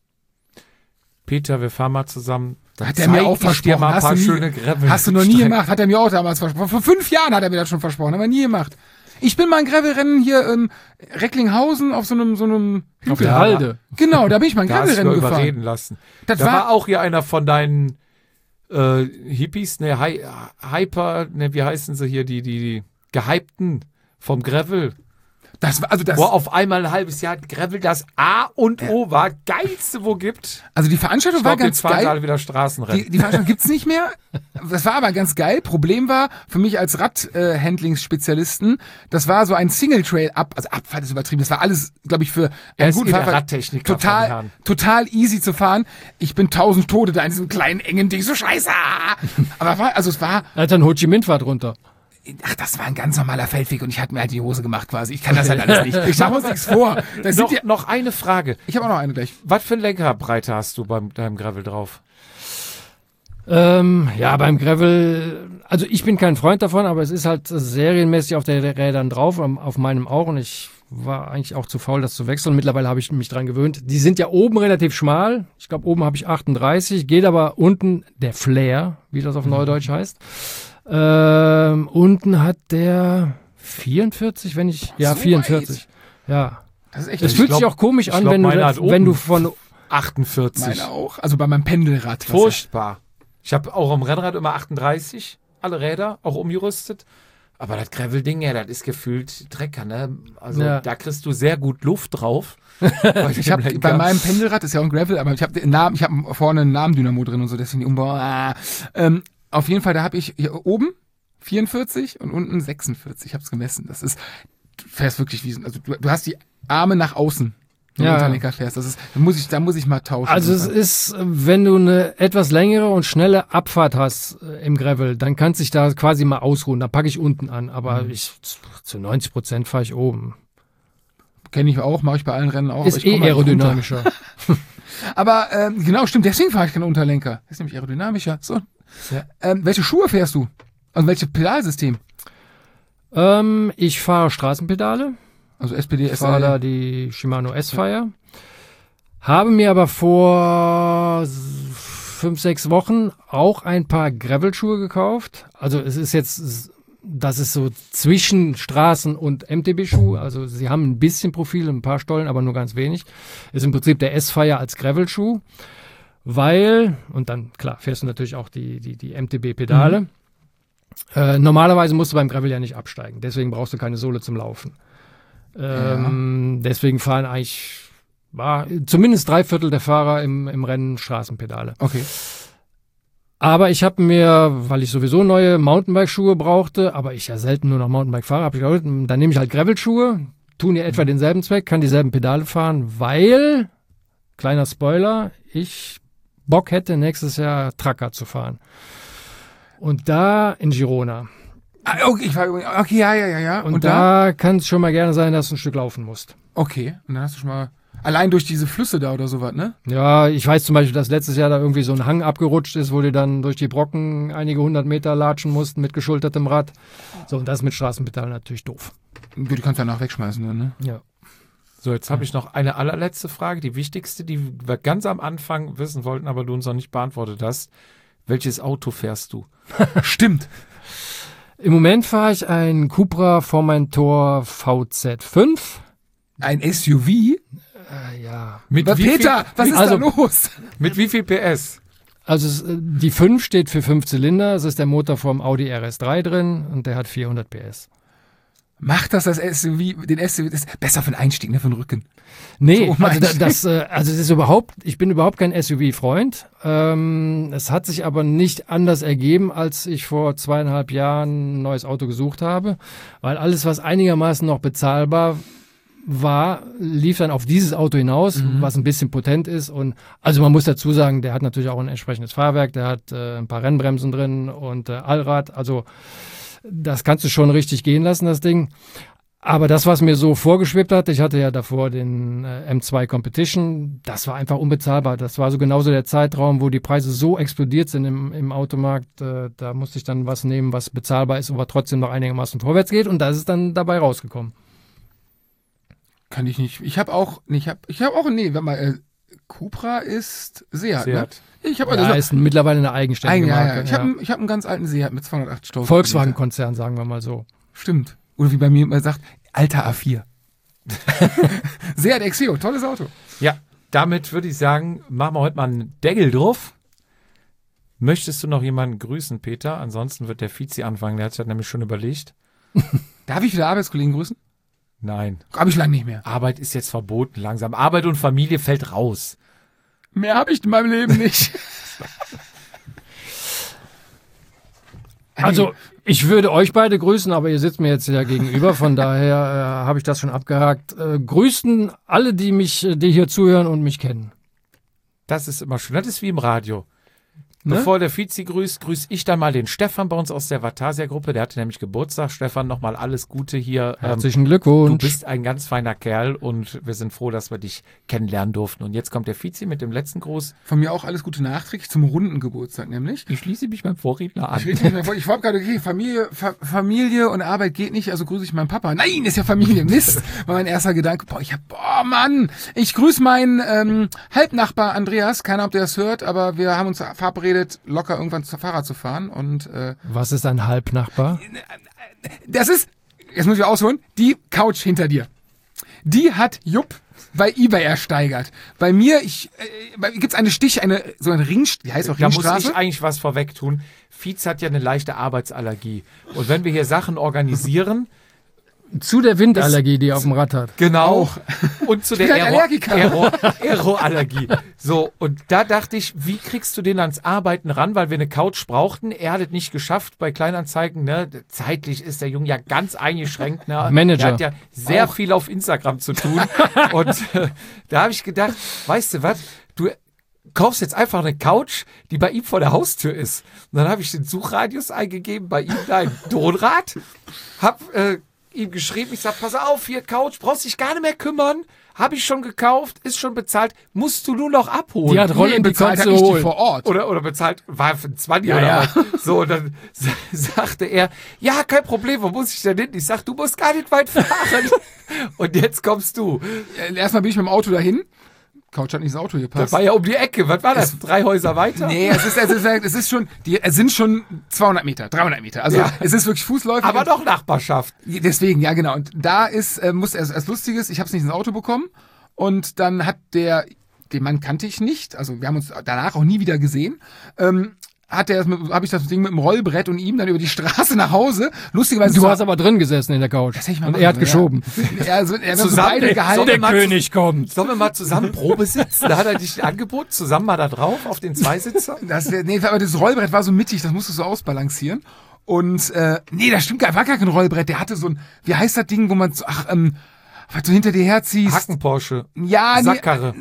Peter, wir fahren mal zusammen. Da hat er mir auch Zeig ich dir versprochen. mal ein Hast paar du nie- schöne Gravel. Hast du noch nie gemacht, hat er mir auch damals versprochen. Vor 5 Jahren hat er mir das schon versprochen, haben wir nie gemacht. Ich bin mal ein Gravelrennen hier Recklinghausen auf so einem Auf Hügel. der Halde. Genau, da bin ich mal ein Da hast du Gravelrennen überreden gefahren. lassen. Das Da war war auch hier einer von deinen Hippies, ne, Hyper, ne, wie heißen sie hier, die Gehypten vom Gravel. Wo auf einmal ein halbes Jahr Gravel das A und O war, geilste, wo gibt. Also die Veranstaltung war ganz jetzt fahren sie geil. alle wieder Straßenrennen. Die Veranstaltung gibt's nicht mehr. Das war aber ganz geil. Problem war, für mich als Radhandlingsspezialisten, das war so ein Single-Trail also Abfahrt ist übertrieben. Das war alles, glaube ich, für einen guten der Fahrer Radtechniker vom Herrn. total easy zu fahren. Ich bin 1000 Tode da in diesem kleinen, engen Ding. So scheiße. Aber es war... Er hat dann Ho Chi Minh Fahrt runter. Ach, das war ein ganz normaler Feldweg und ich hatte mir halt die Hose gemacht quasi. Ich kann das halt alles nicht. Ich mache uns nichts vor. Noch eine Frage. Ich habe auch noch eine gleich. Was für eine Lenkerbreite hast du beim deinem Gravel drauf? Ja, beim Gravel, also ich bin kein Freund davon, aber es ist halt serienmäßig auf den Rädern drauf, auf meinem auch, und ich war eigentlich auch zu faul, das zu wechseln. Mittlerweile habe ich mich dran gewöhnt. Die sind ja oben relativ schmal. Ich glaube, oben habe ich 38, geht aber unten der Flair, wie das auf Neudeutsch heißt. Unten hat der 44, wenn ich, ja, so 44. Ja. Das ist echt. Es fühlt sich auch komisch an, wenn du von 48. Meine auch. Also bei meinem Pendelrad. Furchtbar. Ich habe auch am Rennrad immer 38, alle Räder, auch umgerüstet. Aber das Gravel-Ding, ja, das ist gefühlt Drecker, ne? Also da kriegst du sehr gut Luft drauf. Ich habe bei meinem Pendelrad, ist ja auch ein Gravel, aber ich habe vorne einen Namendynamo drin und so, deswegen die Umbau. Auf jeden Fall, da habe ich hier oben 44 und unten 46. Ich habe es gemessen. Das ist, du fährst wirklich wie, also du hast die Arme nach außen, wenn du Unterlenker fährst. Das ist, da muss ich mal tauschen. Also es ist, wenn du eine etwas längere und schnelle Abfahrt hast im Gravel, dann kannst du dich da quasi mal ausruhen. Da packe ich unten an, aber zu 90% fahre ich oben. Kenne ich auch, mache ich bei allen Rennen auch. Ist aerodynamischer. Aber genau, stimmt, deswegen fahre ich keinen Unterlenker. Das ist nämlich aerodynamischer. So. Ja. Welche Schuhe fährst du? Und welches Pedalsystem? Ich fahre Straßenpedale. Also SPD, Ich fahre da die Shimano S-Fire. Habe mir aber vor 5-6 Wochen auch ein paar Gravel-Schuhe gekauft. Also es ist jetzt, das ist so zwischen Straßen- und MTB-Schuh. Also sie haben ein bisschen Profil, ein paar Stollen, aber nur ganz wenig. Ist im Prinzip der S-Fire als Gravel-Schuh. Weil, und dann, klar, fährst du natürlich auch die MTB-Pedale. Normalerweise musst du beim Gravel ja nicht absteigen. Deswegen brauchst du keine Sohle zum Laufen. Deswegen fahren eigentlich zumindest 3/4 der Fahrer im Rennen Straßenpedale. Okay. Aber ich habe mir, weil ich sowieso neue Mountainbike-Schuhe brauchte, aber ich ja selten nur noch Mountainbike fahre, habe ich gedacht, dann nehme ich halt Gravel-Schuhe, tun ja etwa denselben Zweck, kann dieselben Pedale fahren, weil, kleiner Spoiler, ich Bock hätte, nächstes Jahr Tracker zu fahren. Und da in Girona. Okay, ja. Und da kann es schon mal gerne sein, dass du ein Stück laufen musst. Okay, und dann hast du schon mal, allein durch diese Flüsse da oder sowas, ne? Ja, ich weiß zum Beispiel, dass letztes Jahr da irgendwie so ein Hang abgerutscht ist, wo die dann durch die Brocken einige 100 Meter latschen mussten mit geschultertem Rad. So, und das mit Straßenpedalen natürlich doof. Du kannst danach wegschmeißen, ne? Ja. So, jetzt habe ich noch eine allerletzte Frage, die wichtigste, die wir ganz am Anfang wissen wollten, aber du uns noch nicht beantwortet hast. Welches Auto fährst du? Stimmt. Im Moment fahre ich ein Cupra Formentor VZ5. Ein SUV? Ja. Peter, was ist da los? Mit wie viel PS? Also die 5 steht für 5 Zylinder. Es ist der Motor vom Audi RS3 drin und der hat 400 PS. Macht das SUV, den SUV, das ist besser für den Einstieg, ne, für den Rücken. Nee, also es ist ich bin überhaupt kein SUV-Freund. Es hat sich aber nicht anders ergeben, als ich vor 2,5 Jahren ein neues Auto gesucht habe, weil alles, was einigermaßen noch bezahlbar war, lief dann auf dieses Auto hinaus, was ein bisschen potent ist. Und also man muss dazu sagen, der hat natürlich auch ein entsprechendes Fahrwerk, der hat ein paar Rennbremsen drin und Allrad, also das kannst du schon richtig gehen lassen, das Ding. Aber das, was mir so vorgeschwebt hat, ich hatte ja davor den M2 Competition, das war einfach unbezahlbar. Das war so genauso der Zeitraum, wo die Preise so explodiert sind im Automarkt. Da musste ich dann was nehmen, was bezahlbar ist, aber trotzdem noch einigermaßen vorwärts geht. Und das ist dann dabei rausgekommen. Kann ich nicht. Cupra ist Seat. Ne? Ist mittlerweile eine eigenständige Marke. Ich hab einen ganz alten Seat mit 280.000. Volkswagen-Konzern, sagen wir mal so. Stimmt. Oder wie bei mir immer sagt, alter A4. Seat Exeo, tolles Auto. Ja, damit würde ich sagen, machen wir heute mal einen Deckel drauf. Möchtest du noch jemanden grüßen, Peter? Ansonsten wird der Vizi anfangen, der hat sich nämlich schon überlegt. Darf ich wieder Arbeitskollegen grüßen? Nein. Habe ich lange nicht mehr. Arbeit ist jetzt verboten langsam. Arbeit und Familie fällt raus. Mehr habe ich in meinem Leben nicht. Also, ich würde euch beide grüßen, aber ihr sitzt mir jetzt ja gegenüber, von daher habe ich das schon abgehakt. Grüßen alle, die hier zuhören und mich kennen. Das ist immer schön. Das ist wie im Radio. Ne? Bevor der Vizi grüßt, grüße ich dann mal den Stefan bei uns aus der Vatasia-Gruppe. Der hatte nämlich Geburtstag. Stefan, nochmal alles Gute hier. Herzlichen Du Glückwunsch. bist ein ganz feiner Kerl und wir sind froh, dass wir dich kennenlernen durften. Und jetzt kommt der Vizi mit dem letzten Gruß. Von mir auch alles Gute nachträglich zum runden Geburtstag nämlich. Ich schließe mich beim Vorredner an. Ich war gerade, okay, Familie und Arbeit geht nicht, also grüße ich meinen Papa. Nein, ist ja Familie. Mist, war mein erster Gedanke. Mann. Ich grüße meinen Halbnachbar Andreas. Keine Ahnung, ob der das hört, aber wir haben uns verabredet, locker irgendwann zu Fahrrad zu fahren. Und Was ist ein Halbnachbar? das ist, jetzt muss ich ausholen, die Couch hinter dir. Die hat Jupp bei eBay ersteigert. Bei mir, gibt's so eine die heißt auch Da muss Ringstraße. ich eigentlich was vorweg tun. Fietz hat ja eine leichte Arbeitsallergie. Und wenn wir hier Sachen organisieren, Zu der Windallergie, die er auf dem Rad hat. genau, und zu der bin ein Allergiker. Aeroallergie. So, und da dachte ich, wie kriegst du den ans Arbeiten ran, weil wir eine Couch brauchten. Er hat es nicht geschafft bei Kleinanzeigen. Ne? Zeitlich ist der Junge ja ganz eingeschränkt. Ne? Manager. Er hat ja sehr viel auf Instagram zu tun. Und da habe ich gedacht, weißt du was, du kaufst jetzt einfach eine Couch, die bei ihm vor der Haustür ist. Und dann habe ich den Suchradius eingegeben, bei ihm da im Donrad, hab ihm geschrieben, ich sag, pass auf, hier Couch, brauchst dich gar nicht mehr kümmern, habe ich schon gekauft, ist schon bezahlt, musst du nur noch abholen. Die hat Rollen, die bezahlt kannst hat du ich die holen. vor Ort. Oder bezahlt, war für 20 Ja, oder ja. was. So, und dann sagte er, ja, kein Problem, wo muss ich denn hin? Ich sag, du musst gar nicht weit fahren. Und jetzt kommst du. Erstmal bin ich mit dem Auto dahin. Couch hat nicht ins Auto Das gepasst. war ja um die Ecke. Was war das? 3 Häuser weiter? Nee, es sind schon 200 Meter, 300 Meter. Also Ja. es ist wirklich fußläufig. Aber doch Nachbarschaft. Deswegen, ja genau. Und da ist, als Lustiges, ich habe es nicht ins Auto bekommen. Und dann hat den Mann kannte ich nicht. Also wir haben uns danach auch nie wieder gesehen. Habe ich das Ding mit dem Rollbrett und ihm dann über die Straße nach Hause. Lustigerweise. Du hast aber drin gesessen in der Couch. Das hätte ich mal Und machen er hat sollen, geschoben. Ja, also, er hat so Zusammen, beide ey, gehalten. der König kommt. Sollen wir mal zusammen Probe sitzen? Da hat er dich angeboten, zusammen mal da drauf, auf den Zweisitzer. Aber das Rollbrett war so mittig, das musst du so ausbalancieren. Und, das stimmt gar, war gar kein Rollbrett. Der hatte so ein, wie heißt das Ding, wo man so, was du hinter dir herziehst. Hacken-Porsche. Ja, Sackkarre.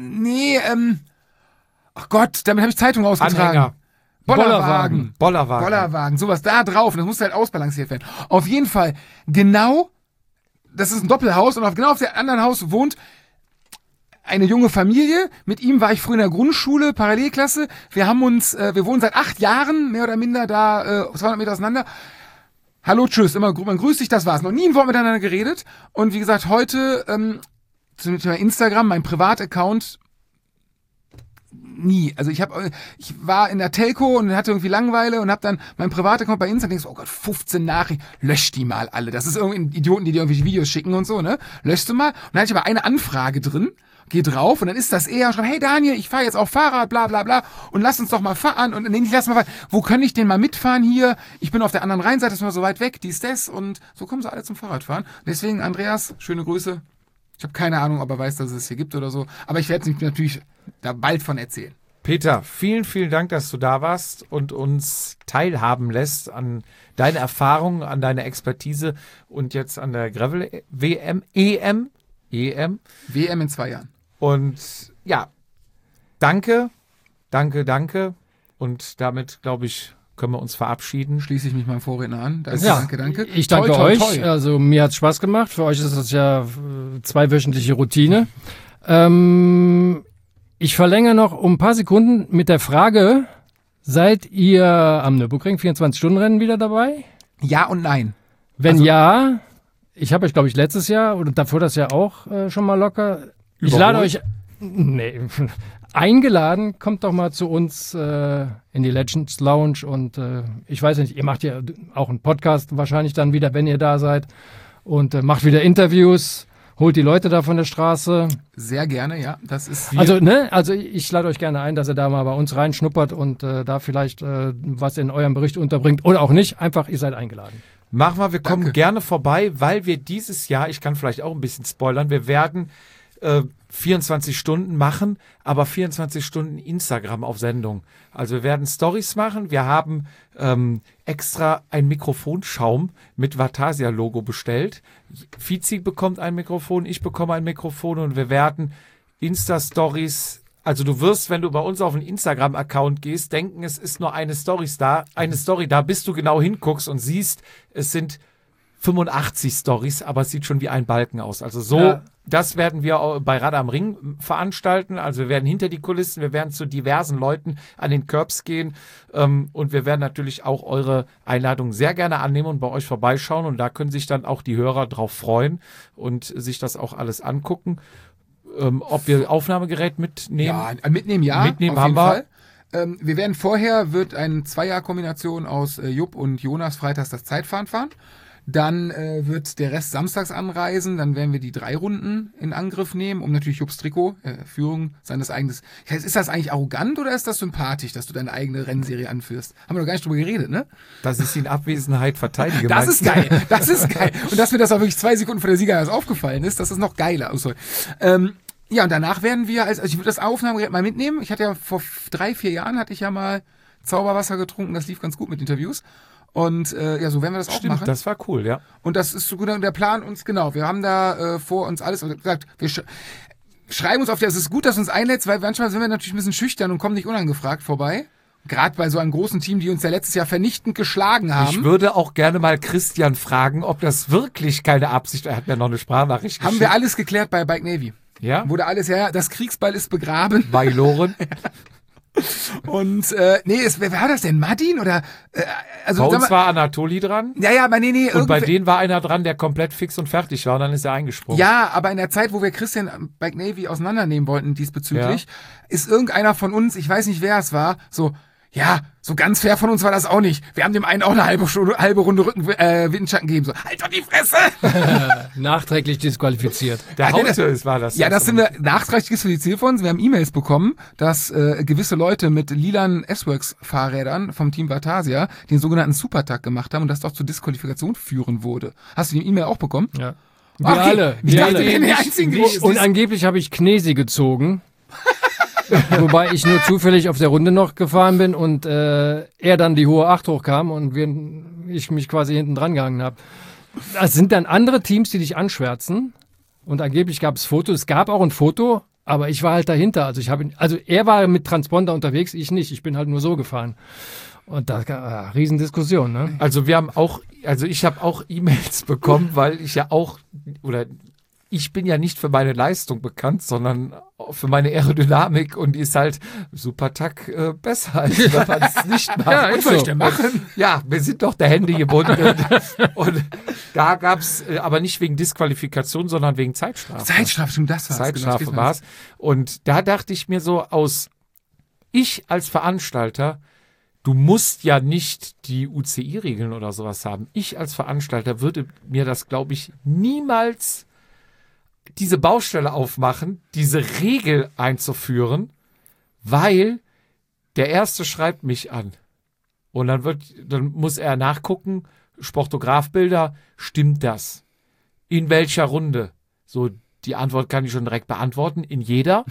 Ach Gott, damit habe ich Zeitung ausgetragen. Anhänger. Bollerwagen. Bollerwagen. Sowas da drauf. Das muss halt ausbalanciert werden. Auf jeden Fall, genau, das ist ein Doppelhaus und genau auf der anderen Haus wohnt eine junge Familie. Mit ihm war ich früher in der Grundschule, Parallelklasse. Wir wohnen seit 8 Jahren, mehr oder minder da, 200 Meter auseinander. Hallo, tschüss, immer man grüßt dich, das war's. Noch nie ein Wort miteinander geredet. Und wie gesagt, heute zum Thema Instagram, mein Privataccount, nie. Also ich war in der Telco und hatte irgendwie Langeweile und habe dann mein Privataccount bei Instagram denkst, oh Gott, 15 Nachrichten, lösch die mal alle. Das ist irgendwie Idioten, die dir irgendwelche Videos schicken und so, ne? Löschst du mal. Und dann hatte ich aber eine Anfrage drin, geh drauf und dann ist das eher schon, hey Daniel, ich fahre jetzt auch Fahrrad, bla bla bla und lass uns doch mal fahren und nee, lass mal fahren. Wo kann ich denn mal mitfahren hier? Ich bin auf der anderen Rheinseite, das ist mal so weit weg, dies, das und so kommen sie alle zum Fahrradfahren. Deswegen, Andreas, schöne Grüße. Ich habe keine Ahnung, ob er weiß, dass es hier gibt oder so, aber ich werde natürlich da bald von erzählen. Peter, vielen, vielen Dank, dass du da warst und uns teilhaben lässt an deine Erfahrungen, an deine Expertise und jetzt an der Gravel-WM, EM. WM in 2 Jahren. Und ja, danke. Und damit, glaube ich, können wir uns verabschieden. Schließe ich mich meinem Vorredner an. Danke. Ich danke Toi, toi, euch. toi. Also mir hat's Spaß gemacht. Für euch ist das ja 2-wöchentliche Routine. Ich verlängere noch um ein paar Sekunden mit der Frage, seid ihr am Nürburgring 24-Stunden-Rennen wieder dabei? Ja und nein. Wenn Also- ja, ich habe euch, glaube ich, letztes Jahr oder davor das Jahr auch schon mal locker. Ich lade euch eingeladen, kommt doch mal zu uns in die Legends Lounge und ich weiß nicht, ihr macht ja auch einen Podcast wahrscheinlich dann wieder, wenn ihr da seid und macht wieder Interviews, holt die Leute da von der Straße. Sehr gerne, ja. Das ist Also ich lade euch gerne ein, dass ihr da mal bei uns reinschnuppert und da vielleicht was in eurem Bericht unterbringt oder auch nicht. Einfach, ihr seid eingeladen. Machen wir kommen Danke. gerne vorbei, weil wir dieses Jahr, ich kann vielleicht auch ein bisschen spoilern, wir werden 24 Stunden machen, aber 24 Stunden Instagram auf Sendung. Also wir werden Stories machen, wir haben extra ein Mikrofonschaum mit Vatasia-Logo bestellt. Fizi bekommt ein Mikrofon, ich bekomme ein Mikrofon und wir werden Insta-Stories. Also du wirst, wenn du bei uns auf den Instagram-Account gehst, denken, es ist nur eine Story da, bis du genau hinguckst und siehst, es sind 85 Stories, aber es sieht schon wie ein Balken aus. Also so, das werden wir auch bei Rad am Ring veranstalten. Also wir werden hinter die Kulissen, wir werden zu diversen Leuten an den Curbs gehen und wir werden natürlich auch eure Einladung sehr gerne annehmen und bei euch vorbeischauen und da können sich dann auch die Hörer drauf freuen und sich das auch alles angucken. Ob wir Aufnahmegerät mitnehmen? Ja, mitnehmen Mitnehmen auf jeden haben wir. Fall. Wir werden wird eine 2-Jahr-Kombination aus Jupp und Jonas freitags das Zeitfahren fahren. Dann wird der Rest samstags anreisen. Dann werden wir die 3 Runden in Angriff nehmen, um natürlich Jupps Trikot, Führung seines eigenen. Ist das eigentlich arrogant oder ist das sympathisch, dass du deine eigene Rennserie anführst? Haben wir doch gar nicht drüber geredet, ne? Dass ich sie in Abwesenheit verteidige. Das ist geil. Das ist geil. Und dass mir das auch wirklich 2 Sekunden vor der Sieger erst aufgefallen ist, das ist noch geiler. Oh, sorry. Ja, und danach werden wir, also ich würde das Aufnahmegerät mal mitnehmen. Ich hatte ja vor 3-4 Jahren hatte ich ja mal Zauberwasser getrunken. Das lief ganz gut mit Interviews. Und so werden wir das auch machen. Das war cool, ja. Und das ist so gut, der Plan uns, genau, wir haben da vor uns alles, also gesagt, wir schreiben uns es ist gut, dass du uns einlädst, weil manchmal sind wir natürlich ein bisschen schüchtern und kommen nicht unangefragt vorbei. Gerade bei so einem großen Team, die uns ja letztes Jahr vernichtend geschlagen haben. Ich würde auch gerne mal Christian fragen, ob das wirklich keine Absicht, er hat mir noch eine Sprachnachricht geschickt. Haben wir alles geklärt bei Bike Navy. Ja? Wurde alles, das Kriegsball ist begraben. Bei Loren. Und, wer war das denn? Martin? Oder, bei uns war Anatoli dran. Ja, aber nee. Und bei denen war einer dran, der komplett fix und fertig war und dann ist er eingesprungen. Ja, aber in der Zeit, wo wir Christian Bike Navy auseinandernehmen wollten diesbezüglich, ist irgendeiner von uns, ich weiß nicht wer es war, so ganz fair von uns war das auch nicht. Wir haben dem einen auch eine halbe Runde Windschatten gegeben. So, halt doch die Fresse! Nachträglich disqualifiziert. Der Haute war das. Ja, das sind wir nachträglich disqualifiziert von uns. Wir haben E-Mails bekommen, dass gewisse Leute mit lilanen S-Works-Fahrrädern vom Team Vatasia den sogenannten Supertag gemacht haben und das doch zur Disqualifikation führen wurde. Hast du die E-Mail auch bekommen? Ja. Wir alle. Wir dachte, alle. wir wären die Einzigen, die Und angeblich habe ich Knesi gezogen. Wobei ich nur zufällig auf der Runde noch gefahren bin und er dann die hohe 8 hochkam und ich mich quasi hinten dran gehangen habe. Das sind dann andere Teams, die dich anschwärzen und angeblich gab es Fotos. Es gab auch ein Foto, aber ich war halt dahinter. Also er war mit Transponder unterwegs, ich nicht. Ich bin halt nur so gefahren. Und da Riesendiskussion, ne? Also ich habe auch E-Mails bekommen, weil ich bin ja nicht für meine Leistung bekannt, sondern für meine Aerodynamik und die ist halt Supertack besser, als wenn man es nicht macht. Ja, was soll ich denn machen? Ja, wir sind doch der Hände gebunden. Und da gab es aber nicht wegen Disqualifikation, sondern wegen Zeitstrafe. Zeitstrafe, das war's. Zeitstrafe war es. Und da dachte ich mir so ich als Veranstalter, du musst ja nicht die UCI-Regeln oder sowas haben. Ich als Veranstalter würde mir das, glaube ich, niemals diese Baustelle aufmachen, diese Regel einzuführen, weil der Erste schreibt mich an. Und dann muss er nachgucken, Sportografbilder, stimmt das? In welcher Runde? So, die Antwort kann ich schon direkt beantworten, in jeder.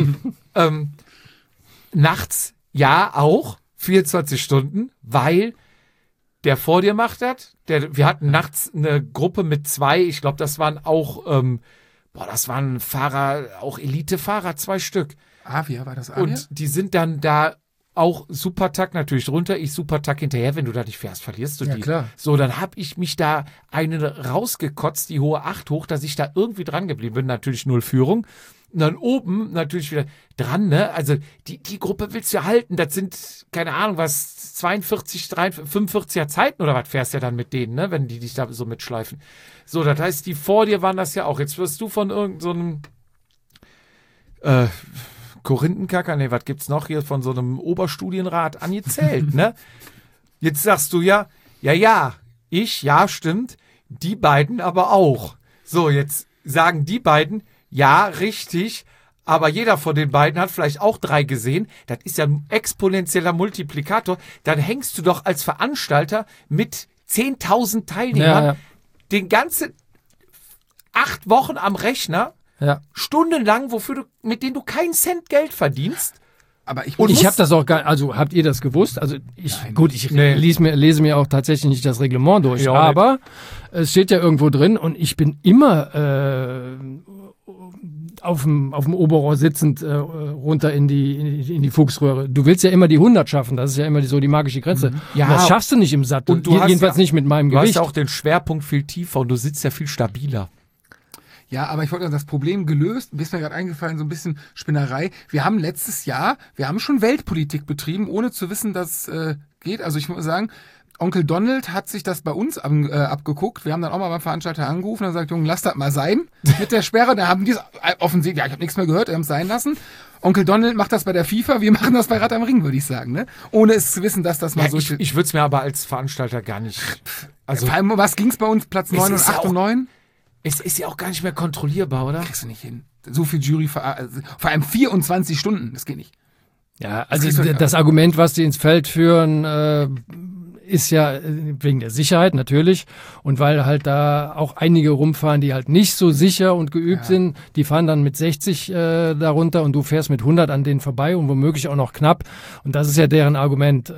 Nachts, ja, auch, 24 Stunden, weil der vor dir macht das. Wir hatten nachts eine Gruppe mit 2, ich glaube, das waren auch das waren Fahrer, auch Elite-Fahrer, 2 Stück. Avia, war das Avia? Und die sind dann da auch Supertag natürlich runter, ich Supertag hinterher, wenn du da nicht fährst, verlierst du die. Ja, klar. So, dann habe ich mich da eine rausgekotzt, die hohe 8 hoch, dass ich da irgendwie dran geblieben bin, natürlich 0 Führung. Und dann oben natürlich wieder dran, ne? Also die Gruppe willst du halten, das sind, keine Ahnung, was, 42, 43, 45er Zeiten oder was fährst du ja dann mit denen, ne? Wenn die dich da so mitschleifen. So, das heißt, die vor dir waren das ja auch. Jetzt wirst du von irgendeinem Korinthenkacker, ne, was gibt's noch hier, von so einem Oberstudienrat angezählt, ne? Jetzt sagst du ja, stimmt, die beiden aber auch. So, jetzt sagen die beiden, ja, richtig, aber jeder von den beiden hat vielleicht auch 3 gesehen. Das ist ja ein exponentieller Multiplikator. Dann hängst du doch als Veranstalter mit 10.000 Teilnehmer, Ja. den ganzen 8 Wochen am Rechner, Ja. stundenlang, mit denen du keinen Cent Geld verdienst. Aber ich Und muss- ich habe das auch gar, also habt ihr das gewusst? Also ich lese mir auch tatsächlich nicht das Reglement durch, Ja, aber es steht ja irgendwo drin und ich bin immer auf dem Oberrohr sitzend runter in die Fuchsröhre. Du willst ja immer die 100 schaffen, das ist ja immer so die magische Grenze. Ja. Und das schaffst du nicht im Sattel, Und du hast jedenfalls ja- nicht mit meinem Du hast Gewicht. ja auch den Schwerpunkt viel tiefer und du sitzt ja viel stabiler. Ja, aber ich wollte das Problem gelöst. Mir ist mir gerade eingefallen, so ein bisschen Spinnerei. Wir haben letztes Jahr, schon Weltpolitik betrieben, ohne zu wissen, dass geht. Also ich muss sagen, Onkel Donald hat sich das bei uns abgeguckt. Wir haben dann auch mal beim Veranstalter angerufen und gesagt, Junge, lass das mal sein mit der Sperre. Da haben die es offensichtlich, ja, ich habe nichts mehr gehört, haben es sein lassen. Onkel Donald macht das bei der FIFA, wir machen das bei Rad am Ring, würde ich sagen, ne? Ohne es zu wissen, dass das mal Ja, so ich würde es mir aber als Veranstalter gar nicht. Also, Vor allem, was ging's bei uns? Platz 9 und ist ja 8 und auch- 9? es ist ja auch gar nicht mehr kontrollierbar, oder? Kriegst du nicht hin. So viel Jury, vor allem 24 Stunden, das geht nicht. Ja, kriegst also du- das Argument, was die ins Feld führen, ist ja wegen der Sicherheit natürlich und weil halt da auch einige rumfahren, die halt nicht so sicher und geübt sind, die fahren dann mit 60 darunter und du fährst mit 100 an denen vorbei und womöglich auch noch knapp und das ist ja deren Argument,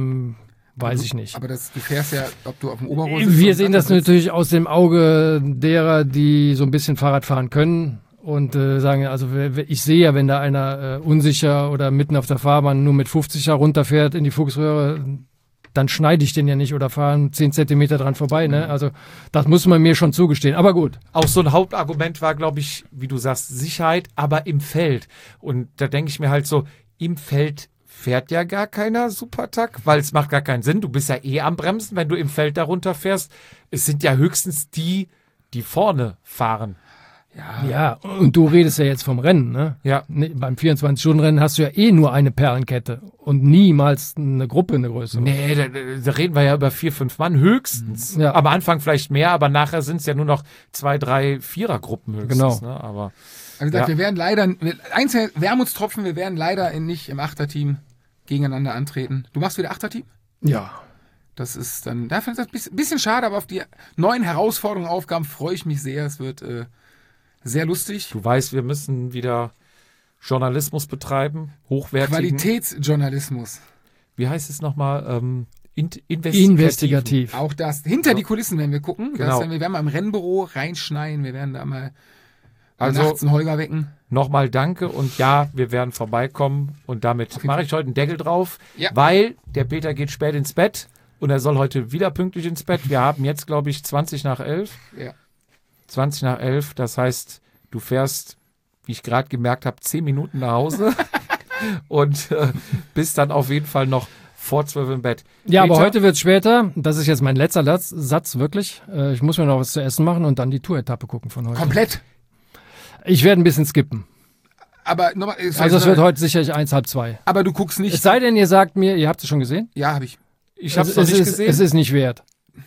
weiß ich nicht. Aber du fährst ja, ob du auf dem Oberrohr sitzt. Wir oder sehen das sitzt. natürlich aus dem Auge derer, die so ein bisschen Fahrrad fahren können und sagen, also ich sehe ja, wenn da einer unsicher oder mitten auf der Fahrbahn nur mit 50er runterfährt in die Fuchsröhre, dann schneide ich den ja nicht oder fahren 10 Zentimeter dran vorbei. Ne? Also das muss man mir schon zugestehen. Aber gut. Auch so ein Hauptargument war, glaube ich, wie du sagst, Sicherheit, aber im Feld. Und da denke ich mir halt so, im Feld fährt ja gar keiner Supertag, weil es macht gar keinen Sinn. Du bist ja eh am Bremsen, wenn du im Feld darunter fährst. Es sind ja höchstens die vorne fahren. Ja, und du redest ja jetzt vom Rennen. Ne? Ja. Nee, beim 24-Stunden-Rennen hast du ja eh nur eine Perlenkette und niemals eine Gruppe, eine größere. Nee, da reden wir ja über 4, 5 Mann höchstens. Ja. Am Anfang vielleicht mehr, aber nachher sind es ja nur noch 2, 3, 4er-Gruppen höchstens. Genau. Ne? Aber Also gesagt, Ja. wir werden leider, Wermutstropfen, wir werden leider nicht im Achterteam gegeneinander antreten. Du machst wieder Achterteam? Ja. Das ist dann, dafür ist das ein bisschen schade, aber auf die neuen Herausforderungen, Aufgaben freue ich mich sehr. Es wird sehr lustig. du weißt, wir müssen wieder Journalismus betreiben, hochwertigen. Qualitätsjournalismus. Wie heißt es nochmal? Investigativ. Auch das. Hinter die Kulissen werden wir gucken. Genau. Wir werden mal im Rennbüro reinschneien. Wir werden da mal Also nachts einen Holger wecken. nochmal danke und ja, wir werden vorbeikommen und damit mache ich heute einen Deckel drauf, Ja. weil der Peter geht spät ins Bett und er soll heute wieder pünktlich ins Bett. Wir haben jetzt, glaube ich, 20 nach 11. Ja. 20 nach 11, das heißt, du fährst, wie ich gerade gemerkt habe, 10 Minuten nach Hause und bist dann auf jeden Fall noch vor 12 im Bett. Ja, aber Peter, heute wird's später. Das ist jetzt mein letzter Satz, wirklich. Ich muss mir noch was zu essen machen und dann die Tour-Etappe gucken von heute. Komplett. Ich werde ein bisschen skippen. Aber nochmal, Also es wird heute sicherlich 1, halb 2. aber du guckst nicht. Es sei denn, ihr sagt mir, ihr habt es schon gesehen? Ja, habe ich. ich habe es noch nicht gesehen. Es ist nicht wert.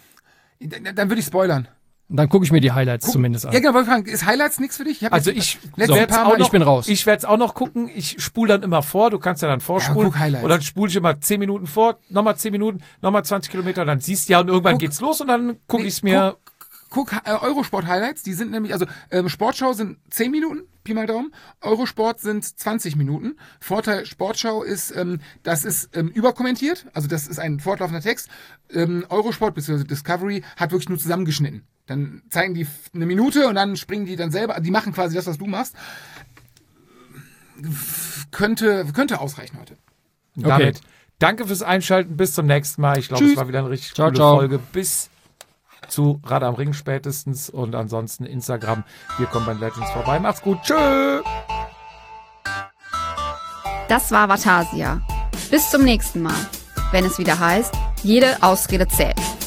Dann würde ich spoilern. Dann gucke ich mir die Highlights zumindest an. Ja, genau, wollte ich fragen, ist Highlights nichts für dich? hab Also jetzt ich letzte werd's paar auch Mal- noch, ich bin raus. Ich werde es auch noch gucken. Ich spule dann immer vor. Du kannst ja dann vorspulen. guck Highlights. Und dann spule ich immer 10 Minuten vor, nochmal 10 Minuten, nochmal 20 Kilometer. Dann siehst du ja und irgendwann Guck. geht's los und dann gucke Nee, ich es mir. Guck Eurosport-Highlights, die sind nämlich, also Sportschau sind 10 Minuten, Pi mal Daumen, Eurosport sind 20 Minuten. Vorteil Sportschau ist, das ist überkommentiert, also das ist ein fortlaufender Text. Eurosport bzw. Discovery hat wirklich nur zusammengeschnitten. Dann zeigen die eine Minute und dann springen die dann selber, die machen quasi das, was du machst. Könnte ausreichen heute. Damit danke fürs Einschalten. Bis zum nächsten Mal. Ich glaube, es Tschüss. war wieder eine richtig Ciao, coole ciao. Folge. Bis zu Rad am Ring spätestens und ansonsten Instagram. Wir kommen bei Legends vorbei. Macht's gut. Tschö. Das war Vatasia. Bis zum nächsten Mal, wenn es wieder heißt, jede Ausrede zählt.